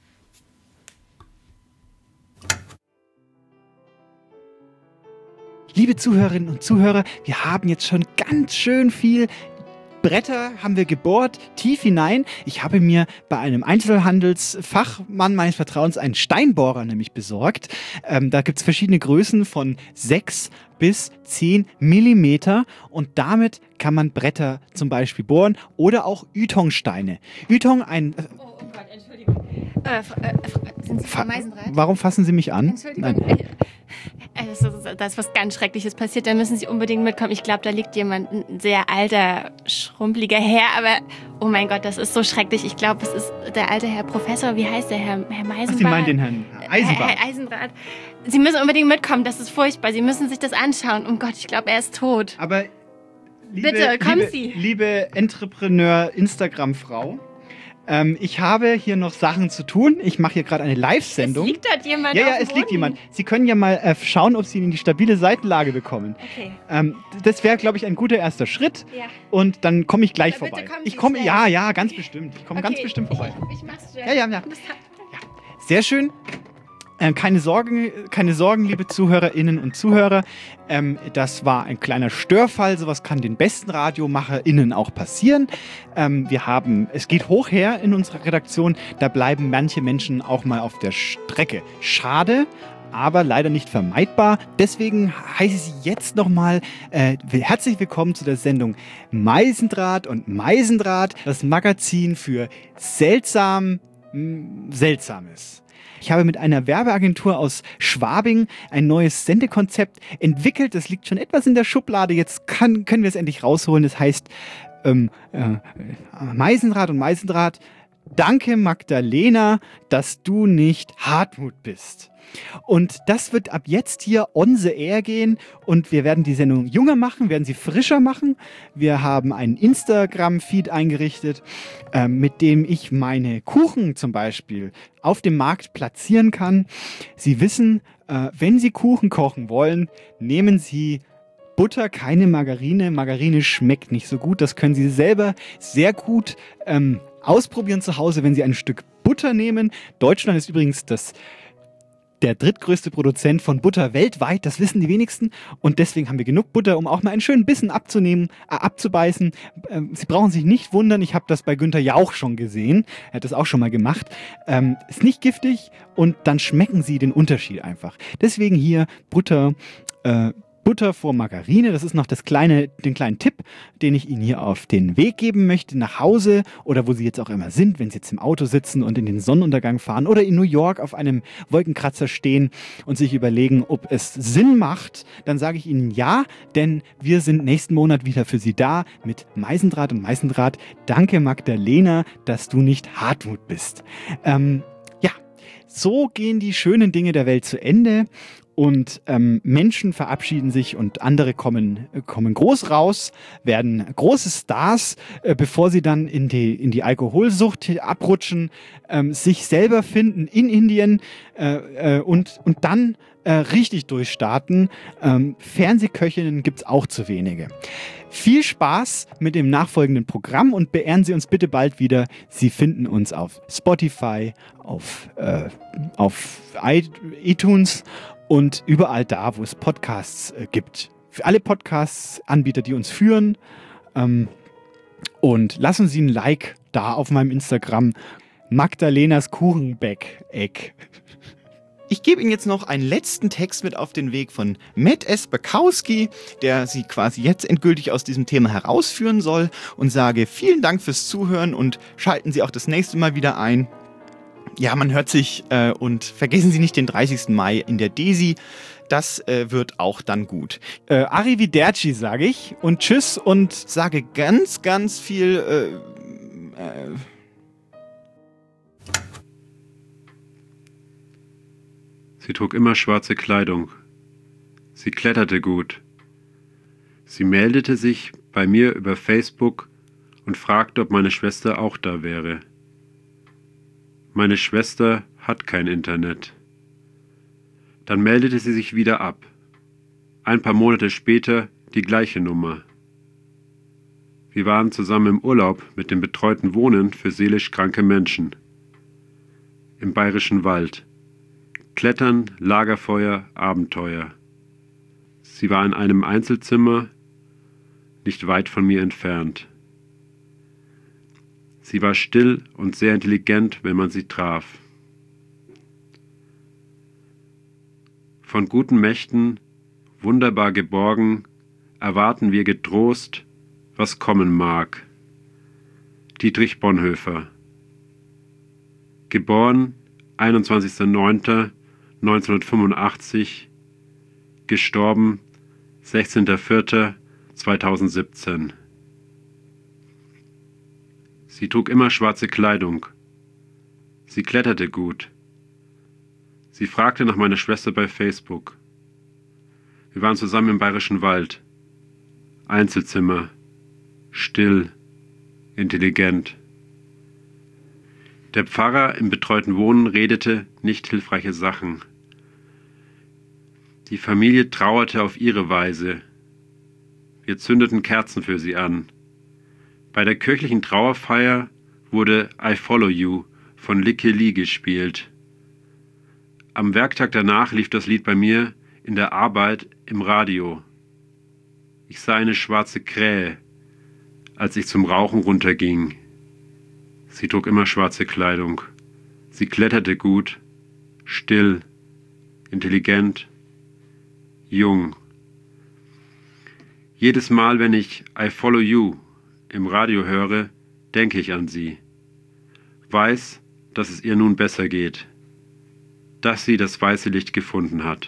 Liebe Zuhörerinnen und Zuhörer, wir haben jetzt schon ganz schön viel Bretter haben wir gebohrt, tief hinein. Ich habe mir bei einem Einzelhandelsfachmann meines Vertrauens einen Steinbohrer nämlich besorgt. Ähm, da gibt es verschiedene Größen von sechs bis zehn Millimeter und damit kann man Bretter zum Beispiel bohren oder auch Ytongsteine. Ytong, ein... Äh, oh, oh Gott, Entschuldigung. Äh, äh, sind Sie Frau Meisendrath? Warum fassen Sie mich an? Entschuldigung. Nein. Also, da ist was ganz Schreckliches passiert, da müssen Sie unbedingt mitkommen. Ich glaube, da liegt jemand, ein sehr alter, schrumpeliger Herr, aber oh mein Gott, das ist so schrecklich. Ich glaube, es ist der alte Herr Professor, wie heißt der, Herr, Herr Meisendrath? Ach, Sie meinen den Herrn Eisendrath. Herr, Herr Eisendrath. Sie müssen unbedingt mitkommen, das ist furchtbar. Sie müssen sich das anschauen. Oh Gott, ich glaube, er ist tot. Aber, liebe, bitte, kommen liebe, Sie. Liebe Entrepreneur-Instagram-Frau, Ähm, ich habe hier noch Sachen zu tun. Ich mache hier gerade eine Live-Sendung. Es liegt dort jemand Ja, ja, auf dem es liegt Boden. jemand. Sie können ja mal äh, schauen, ob Sie ihn in die stabile Seitenlage bekommen. Okay. Ähm, das wäre, glaube ich, ein guter erster Schritt. Ja. Und dann komme ich gleich Aber bitte vorbei. kommen Ich Sie komme, schnell. ja, ja, ganz bestimmt. Ich komme Okay, ganz bestimmt vorbei. Ich, ich mach's schnell. Ja, ja, ja. Bis dann. Sehr schön. Ähm, keine Sorgen, keine Sorgen, liebe Zuhörerinnen und Zuhörer. Ähm, das war ein kleiner Störfall. Sowas kann den besten RadiomacherInnen auch passieren. Ähm, wir haben, es geht hoch her in unserer Redaktion. Da bleiben manche Menschen auch mal auf der Strecke. Schade, aber leider nicht vermeidbar. Deswegen heiße ich Sie jetzt nochmal äh, herzlich willkommen zu der Sendung Meisendrath und Meisendrath, das Magazin für seltsam, mh, Seltsames. Ich habe mit einer Werbeagentur aus Schwabing ein neues Sendekonzept entwickelt. Das liegt schon etwas in der Schublade. Jetzt kann, können wir es endlich rausholen. Das heißt ähm, äh, Meisendrath und Meisendrath. Danke, Magdalena, dass du nicht Hartmut bist. Und das wird ab jetzt hier on the air gehen und wir werden die Sendung jünger machen, werden sie frischer machen. Wir haben einen Instagram-Feed eingerichtet, äh, mit dem ich meine Kuchen zum Beispiel auf dem Markt platzieren kann. Sie wissen, äh, wenn Sie Kuchen kochen wollen, nehmen Sie Butter, keine Margarine. Margarine schmeckt nicht so gut. Das können Sie selber sehr gut ähm, ausprobieren zu Hause, wenn Sie ein Stück Butter nehmen. Deutschland ist übrigens das der drittgrößte Produzent von Butter weltweit, das wissen die wenigsten. Und deswegen haben wir genug Butter, um auch mal einen schönen Bissen abzunehmen, äh, abzubeißen. Ähm, Sie brauchen sich nicht wundern, ich habe das bei Günther Jauch schon gesehen. Er hat das auch schon mal gemacht. Ähm, ist nicht giftig und dann schmecken Sie den Unterschied einfach. Deswegen hier Butter, äh, Butter vor Margarine, das ist noch das kleine, den kleinen Tipp, den ich Ihnen hier auf den Weg geben möchte, nach Hause oder wo Sie jetzt auch immer sind, wenn Sie jetzt im Auto sitzen und in den Sonnenuntergang fahren oder in New York auf einem Wolkenkratzer stehen und sich überlegen, ob es Sinn macht, dann sage ich Ihnen ja, denn wir sind nächsten Monat wieder für Sie da mit Meisendrath und Meisendrath. Danke, Magdalena, dass du nicht Hartmut bist. Ähm, ja, so gehen die schönen Dinge der Welt zu Ende. Und ähm, Menschen verabschieden sich und andere kommen, kommen groß raus, werden große Stars, äh, bevor sie dann in die, in die Alkoholsucht abrutschen, ähm, sich selber finden in Indien äh, äh, und, und dann äh, richtig durchstarten. Ähm, Fernsehköchinnen gibt es auch zu wenige. Viel Spaß mit dem nachfolgenden Programm und beehren Sie uns bitte bald wieder. Sie finden uns auf Spotify, auf, äh, auf iTunes und überall da, wo es Podcasts äh, gibt. Für alle Podcasts-Anbieter, die uns führen. Ähm, und lassen Sie ein Like da auf meinem Instagram. Magdalenas Kuchenbäck-Eck. Ich gebe Ihnen jetzt noch einen letzten Text mit auf den Weg von Matt S. Bakowski, der Sie quasi jetzt endgültig aus diesem Thema herausführen soll und sage vielen Dank fürs Zuhören und schalten Sie auch das nächste Mal wieder ein. Ja, man hört sich äh, und vergessen Sie nicht den dreißigsten Mai in der Desi. Das äh, wird auch dann gut. Äh, Arrivederci sage ich und tschüss und sage ganz, ganz viel äh, äh Sie trug immer schwarze Kleidung. Sie kletterte gut. Sie meldete sich bei mir über Facebook und fragte, ob meine Schwester auch da wäre. Meine Schwester hat kein Internet. Dann meldete sie sich wieder ab. Ein paar Monate später die gleiche Nummer. Wir waren zusammen im Urlaub mit dem betreuten Wohnen für seelisch kranke Menschen. Im Bayerischen Wald. Klettern, Lagerfeuer, Abenteuer. Sie war in einem Einzelzimmer, nicht weit von mir entfernt. Sie war still und sehr intelligent, wenn man sie traf. Von guten Mächten, wunderbar geborgen, erwarten wir getrost, was kommen mag. Dietrich Bonhoeffer. Geboren einundzwanzigster neunter neunzehnhundertfünfundachtzig, gestorben sechzehnter vierter zweitausendsiebzehn. Sie trug immer schwarze Kleidung. Sie kletterte gut. Sie fragte nach meiner Schwester bei Facebook. Wir waren zusammen im Bayerischen Wald. Einzelzimmer. Still. Intelligent. Der Pfarrer im betreuten Wohnen redete nicht hilfreiche Sachen. Die Familie trauerte auf ihre Weise. Wir zündeten Kerzen für sie an. Bei der kirchlichen Trauerfeier wurde I Follow You von Likke Lee gespielt. Am Werktag danach lief das Lied bei mir in der Arbeit im Radio. Ich sah eine schwarze Krähe, als ich zum Rauchen runterging. Sie trug immer schwarze Kleidung. Sie kletterte gut, still, intelligent, jung. Jedes Mal, wenn ich I Follow You im Radio höre, denke ich an sie. Weiß, dass es ihr nun besser geht. Dass sie das weiße Licht gefunden hat.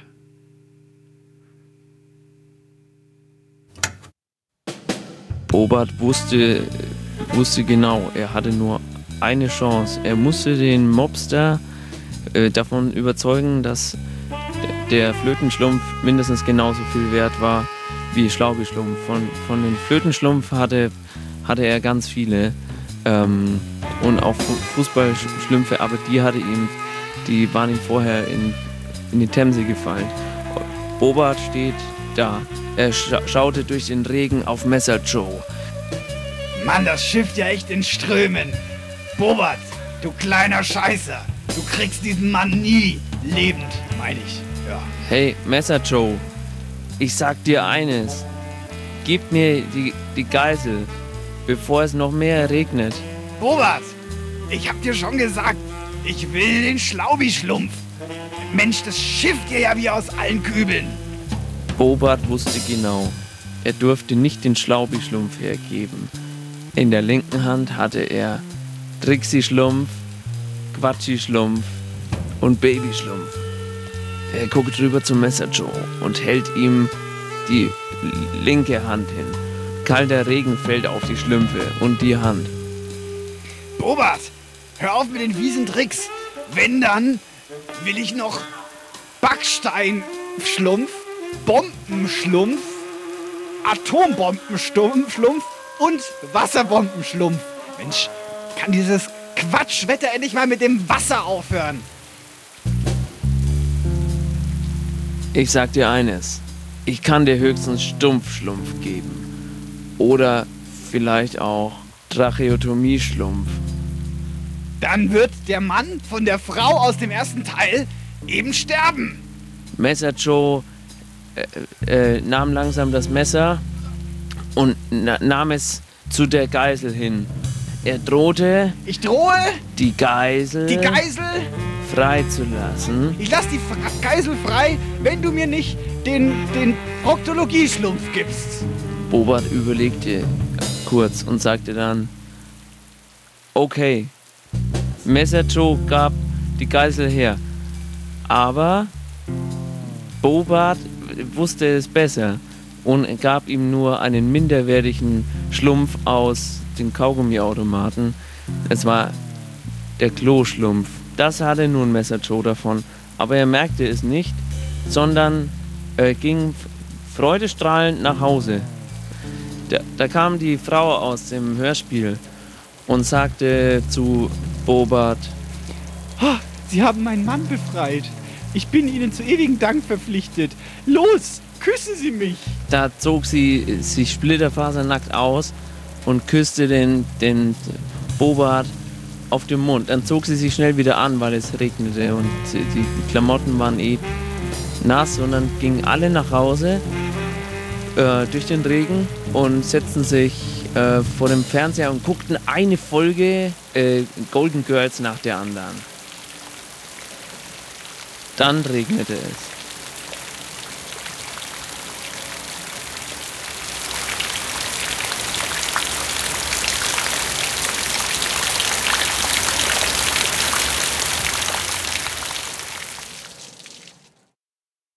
Bobart wusste, wusste genau, er hatte nur eine Chance. Er musste den Mobster äh, davon überzeugen, dass der Flötenschlumpf mindestens genauso viel wert war wie Schlaubi-Schlumpf. Von, von den Flötenschlumpf hatte, hatte er ganz viele ähm, und auch Fußballschlümpfe, aber die hatte ihm, die waren ihm vorher in, in die Themse gefallen. Bobart steht da. Er scha schaute durch den Regen auf Messer Joe. Mann, das schifft ja echt in Strömen. Bobart, du kleiner Scheißer. Du kriegst diesen Mann nie lebend, meine ich. Ja. Hey, Messer Joe, ich sag dir eines. Gib mir die, die Geisel, bevor es noch mehr regnet. Bobart, ich hab dir schon gesagt, ich will den Schlaubi-Schlumpf. Mensch, das schifft dir ja wie aus allen Kübeln. Bobart wusste genau, er durfte nicht den Schlaubi-Schlumpf hergeben. In der linken Hand hatte er Trixi-Schlumpf, Quatschi-Schlumpf und Baby-Schlumpf. Er guckt rüber zum Messer Joe und hält ihm die linke Hand hin. Kalter Regen fällt auf die Schlümpfe und die Hand. Bobart, hör auf mit den fiesen Tricks. Wenn, dann will ich noch Backsteinschlumpf, Bombenschlumpf, Atombombenschlumpf und Wasserbombenschlumpf. Mensch, kann dieses Quatschwetter endlich mal mit dem Wasser aufhören? Ich sag dir eines, ich kann dir höchstens Stumpfschlumpf geben. Oder vielleicht auch Tracheotomie-Schlumpf. Dann wird der Mann von der Frau aus dem ersten Teil eben sterben. Messer Joe äh, äh, nahm langsam das Messer und na, nahm es zu der Geisel hin. Er drohte, ich drohe, die Geisel, die Geisel freizulassen. Ich lass die Fra Geisel frei, wenn du mir nicht den, den Proktologie-Schlumpf gibst. Bobart überlegte kurz und sagte dann, okay, Messer Joe gab die Geisel her, aber Bobart wusste es besser und gab ihm nur einen minderwertigen Schlumpf aus den Kaugummiautomaten. Es war der Kloschlumpf. Das hatte nun Messer Joe davon, aber er merkte es nicht, sondern äh, ging freudestrahlend nach Hause. Da, da kam die Frau aus dem Hörspiel und sagte zu Bobart: oh, Sie haben meinen Mann befreit. Ich bin Ihnen zu ewigem Dank verpflichtet. Los, küssen Sie mich. Da zog sie sich splitterfasernackt aus und küsste den, den Bobart auf den Mund. Dann zog sie sich schnell wieder an, weil es regnete und die Klamotten waren eh nass. Und dann gingen alle nach Hause äh, durch den Regen und setzten sich äh, vor dem Fernseher und guckten eine Folge äh, Golden Girls nach der anderen. Dann regnete es.